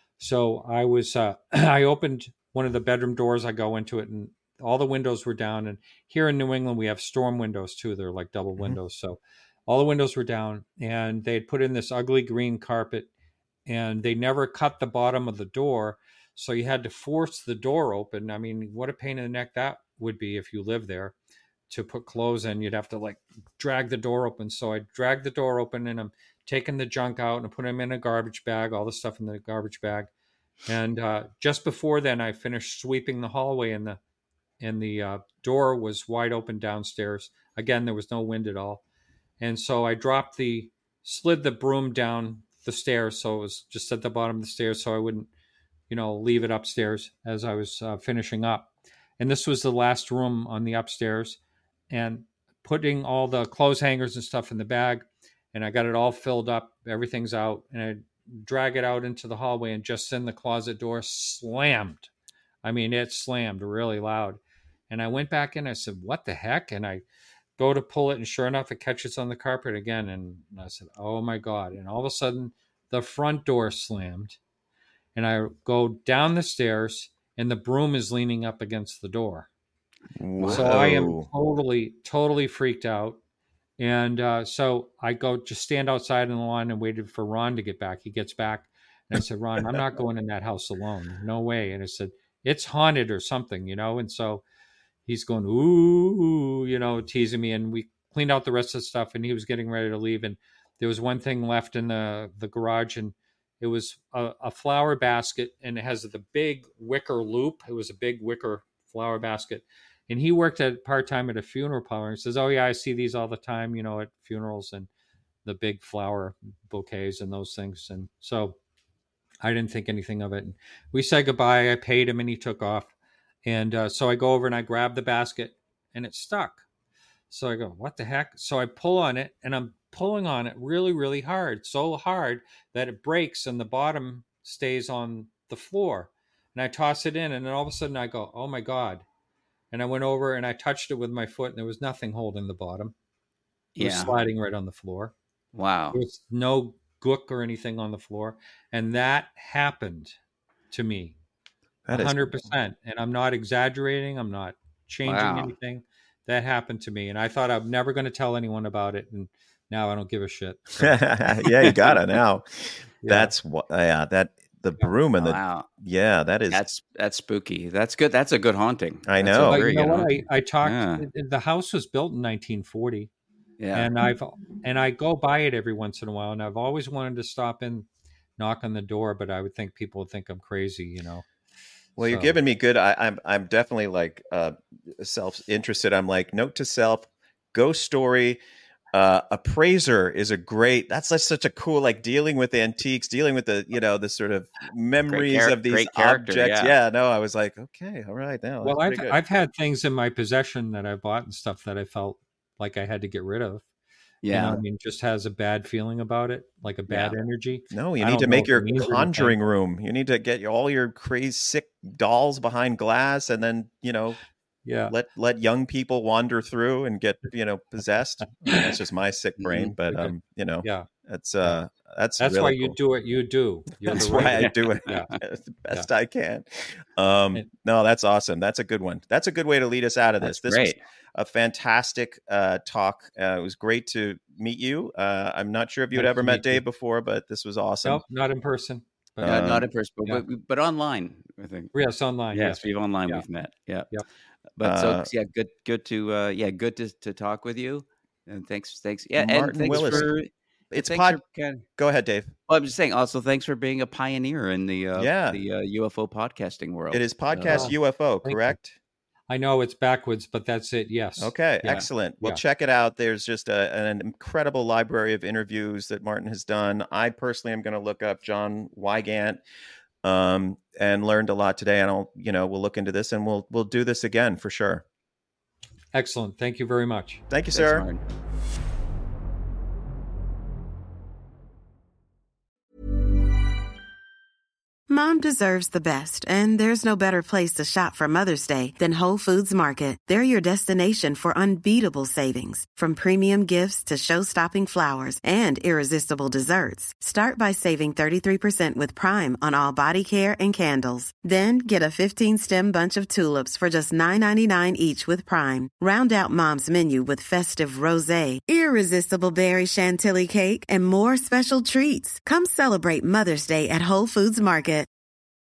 [SPEAKER 6] So I was, uh, I opened one of the bedroom doors, I go into it, and all the windows were down. And here in New England, we have storm windows too. They're like double mm-hmm. windows. So all the windows were down, and they had put in this ugly green carpet, and they never cut the bottom of the door. So you had to force the door open. I mean, what a pain in the neck that would be if you live there to put clothes in. You'd have to like drag the door open. So I dragged the door open, and I'm taking the junk out and putting them in a garbage bag, all the stuff in the garbage bag. And uh, just before then, I finished sweeping the hallway, and the and the uh, door was wide open downstairs. Again, there was no wind at all. And so I dropped the, slid the broom down the stairs. So it was just at the bottom of the stairs so I wouldn't, you know, leave it upstairs as I was uh, finishing up. And this was the last room on the upstairs, and putting all the clothes hangers and stuff in the bag. And I got it all filled up. Everything's out. And I drag it out into the hallway, and just then the closet door slammed. I mean, it slammed really loud. And I went back in. I said, what the heck? And I go to pull it, and sure enough, it catches on the carpet again. And I said, oh my God. And all of a sudden, the front door slammed. And I go down the stairs, and the broom is leaning up against the door.
[SPEAKER 5] Whoa.
[SPEAKER 6] So I am totally, totally freaked out. And uh, so I go just stand outside in the lawn and waited for Ron to get back. He gets back, and I said, Ron, I'm not going in that house alone. No way. And I said, it's haunted or something, you know? And so he's going, ooh, you know, teasing me. And we cleaned out the rest of the stuff, and he was getting ready to leave. And there was one thing left in the, the garage, and it was a, a flower basket, and it has the big wicker loop. It was a big wicker flower basket. And he worked at part-time at a funeral parlor. He says, oh, yeah, I see these all the time, you know, at funerals, and the big flower bouquets and those things. And so I didn't think anything of it. And we said goodbye. I paid him, and he took off. And uh, so I go over and I grab the basket, and it's stuck. So I go, what the heck? So I pull on it, and I'm pulling on it really, really hard, so hard that it breaks and the bottom stays on the floor. And I toss it in, and then all of a sudden I go, oh my God. And I went over and I touched it with my foot, and there was nothing holding the bottom. It
[SPEAKER 4] Yeah.
[SPEAKER 6] was sliding right on the floor.
[SPEAKER 4] Wow.
[SPEAKER 6] There was no gook or anything on the floor. And that happened to me.
[SPEAKER 5] That is
[SPEAKER 6] one hundred percent. And I'm not exaggerating. I'm not changing
[SPEAKER 4] Wow.
[SPEAKER 6] anything. That happened to me. And I thought I'm never going to tell anyone about it. And now I don't give a shit. So,
[SPEAKER 5] yeah, you gotta now.
[SPEAKER 6] yeah.
[SPEAKER 5] That's what. Yeah, that the broom and the
[SPEAKER 4] Wow.
[SPEAKER 5] yeah, that is.
[SPEAKER 4] That's that's spooky. That's good. That's a good haunting.
[SPEAKER 5] I
[SPEAKER 4] That's a
[SPEAKER 5] know.
[SPEAKER 6] But
[SPEAKER 4] very
[SPEAKER 6] you know
[SPEAKER 4] good
[SPEAKER 6] what?
[SPEAKER 4] haunting.
[SPEAKER 6] I, I talked.
[SPEAKER 4] Yeah.
[SPEAKER 6] The house was built in nineteen forty.
[SPEAKER 4] Yeah.
[SPEAKER 6] And I've and I go by it every once in a while, and I've always wanted to stop and knock on the door, but I would think people would think I'm crazy, you know.
[SPEAKER 5] Well, you're
[SPEAKER 6] So-
[SPEAKER 5] giving me good. I, I'm I'm definitely like uh, self interested. I'm like, note to self, ghost story. Uh, appraiser is a great. That's like such a cool, like dealing with antiques, dealing with the you know the sort of memories
[SPEAKER 4] char-
[SPEAKER 5] of these
[SPEAKER 4] great character,
[SPEAKER 5] objects.
[SPEAKER 4] yeah.
[SPEAKER 5] Yeah, no, I was like, okay, all right, now.
[SPEAKER 6] Well, I've I've had things in my possession that I bought and stuff that I felt like I had to get rid of.
[SPEAKER 4] Yeah.
[SPEAKER 6] You know what I mean, just has a bad feeling about it, like a bad energy.
[SPEAKER 5] No, you
[SPEAKER 6] I
[SPEAKER 5] need
[SPEAKER 6] don't
[SPEAKER 5] to
[SPEAKER 6] know
[SPEAKER 5] make
[SPEAKER 6] if
[SPEAKER 5] your
[SPEAKER 6] it means anything.
[SPEAKER 5] conjuring room. You need to get your, all your crazy sick dolls behind glass, and then you know
[SPEAKER 6] Yeah.
[SPEAKER 5] let let young people wander through and get you know possessed. I mean, that's just my sick brain, but
[SPEAKER 6] Okay.
[SPEAKER 5] um, you know,
[SPEAKER 6] Yeah.
[SPEAKER 5] that's uh, that's
[SPEAKER 6] That's
[SPEAKER 5] really
[SPEAKER 6] why you
[SPEAKER 5] cool.
[SPEAKER 6] do what you do. You're
[SPEAKER 5] That's
[SPEAKER 6] the
[SPEAKER 5] why
[SPEAKER 6] right-
[SPEAKER 5] I do it
[SPEAKER 6] Yeah.
[SPEAKER 5] the best I can. Um,
[SPEAKER 6] And-
[SPEAKER 5] no, that's awesome. That's a good one. That's a good way to lead us out of this.
[SPEAKER 4] That's
[SPEAKER 5] This was
[SPEAKER 4] great.
[SPEAKER 5] a fantastic uh, talk. Uh, it was great to meet you. Uh, I'm not sure if you had
[SPEAKER 6] Nice
[SPEAKER 5] ever
[SPEAKER 6] to
[SPEAKER 5] met
[SPEAKER 6] meet you.
[SPEAKER 5] Dave before, but this was awesome.
[SPEAKER 6] Nope, not in person. But
[SPEAKER 4] not,
[SPEAKER 5] Um,
[SPEAKER 4] not in person, but,
[SPEAKER 6] yeah.
[SPEAKER 4] but but online. I think.
[SPEAKER 6] yes, online.
[SPEAKER 4] Yes,
[SPEAKER 6] Yes.
[SPEAKER 4] we've online
[SPEAKER 6] Yeah.
[SPEAKER 4] we've met. Yeah.
[SPEAKER 6] Yep.
[SPEAKER 4] But so
[SPEAKER 5] Uh,
[SPEAKER 4] yeah, good good to uh yeah, good to, to talk with you. And thanks thanks yeah,
[SPEAKER 5] Martin
[SPEAKER 4] and thanks
[SPEAKER 5] Willis.
[SPEAKER 4] for
[SPEAKER 5] It's
[SPEAKER 4] thanks
[SPEAKER 5] pod.
[SPEAKER 4] for kind of-
[SPEAKER 5] Go ahead, Dave.
[SPEAKER 4] well, I'm just saying also thanks for being a pioneer in the uh
[SPEAKER 5] Yeah.
[SPEAKER 4] the uh, U F O podcasting world.
[SPEAKER 5] It is podcast
[SPEAKER 6] Oh,
[SPEAKER 5] U F O,
[SPEAKER 6] thank you.
[SPEAKER 5] correct?
[SPEAKER 6] I know it's backwards, but that's it. Yes.
[SPEAKER 5] Okay,
[SPEAKER 6] Yeah.
[SPEAKER 5] excellent. Well,
[SPEAKER 6] Yeah.
[SPEAKER 5] check it out. There's just a, an incredible library of interviews that Martin has done. I personally am going to look up John Wygant um, and learned a lot today. And I'll, you know, we'll look into this and we'll we'll do this again for sure.
[SPEAKER 6] Excellent. Thank you very much.
[SPEAKER 5] Thank you,
[SPEAKER 4] Thanks,
[SPEAKER 5] sir.
[SPEAKER 4] Martin.
[SPEAKER 1] Mom deserves the best, and there's no better place to shop for Mother's Day than Whole Foods Market. They're your destination for unbeatable savings, from premium gifts to show-stopping flowers and irresistible desserts. Start by saving thirty-three percent with Prime on all body care and candles. Then get a fifteen-stem bunch of tulips for just nine ninety-nine each with Prime. Round out Mom's menu with festive rosé, irresistible berry chantilly cake, and more special treats. Come celebrate Mother's Day at Whole Foods Market.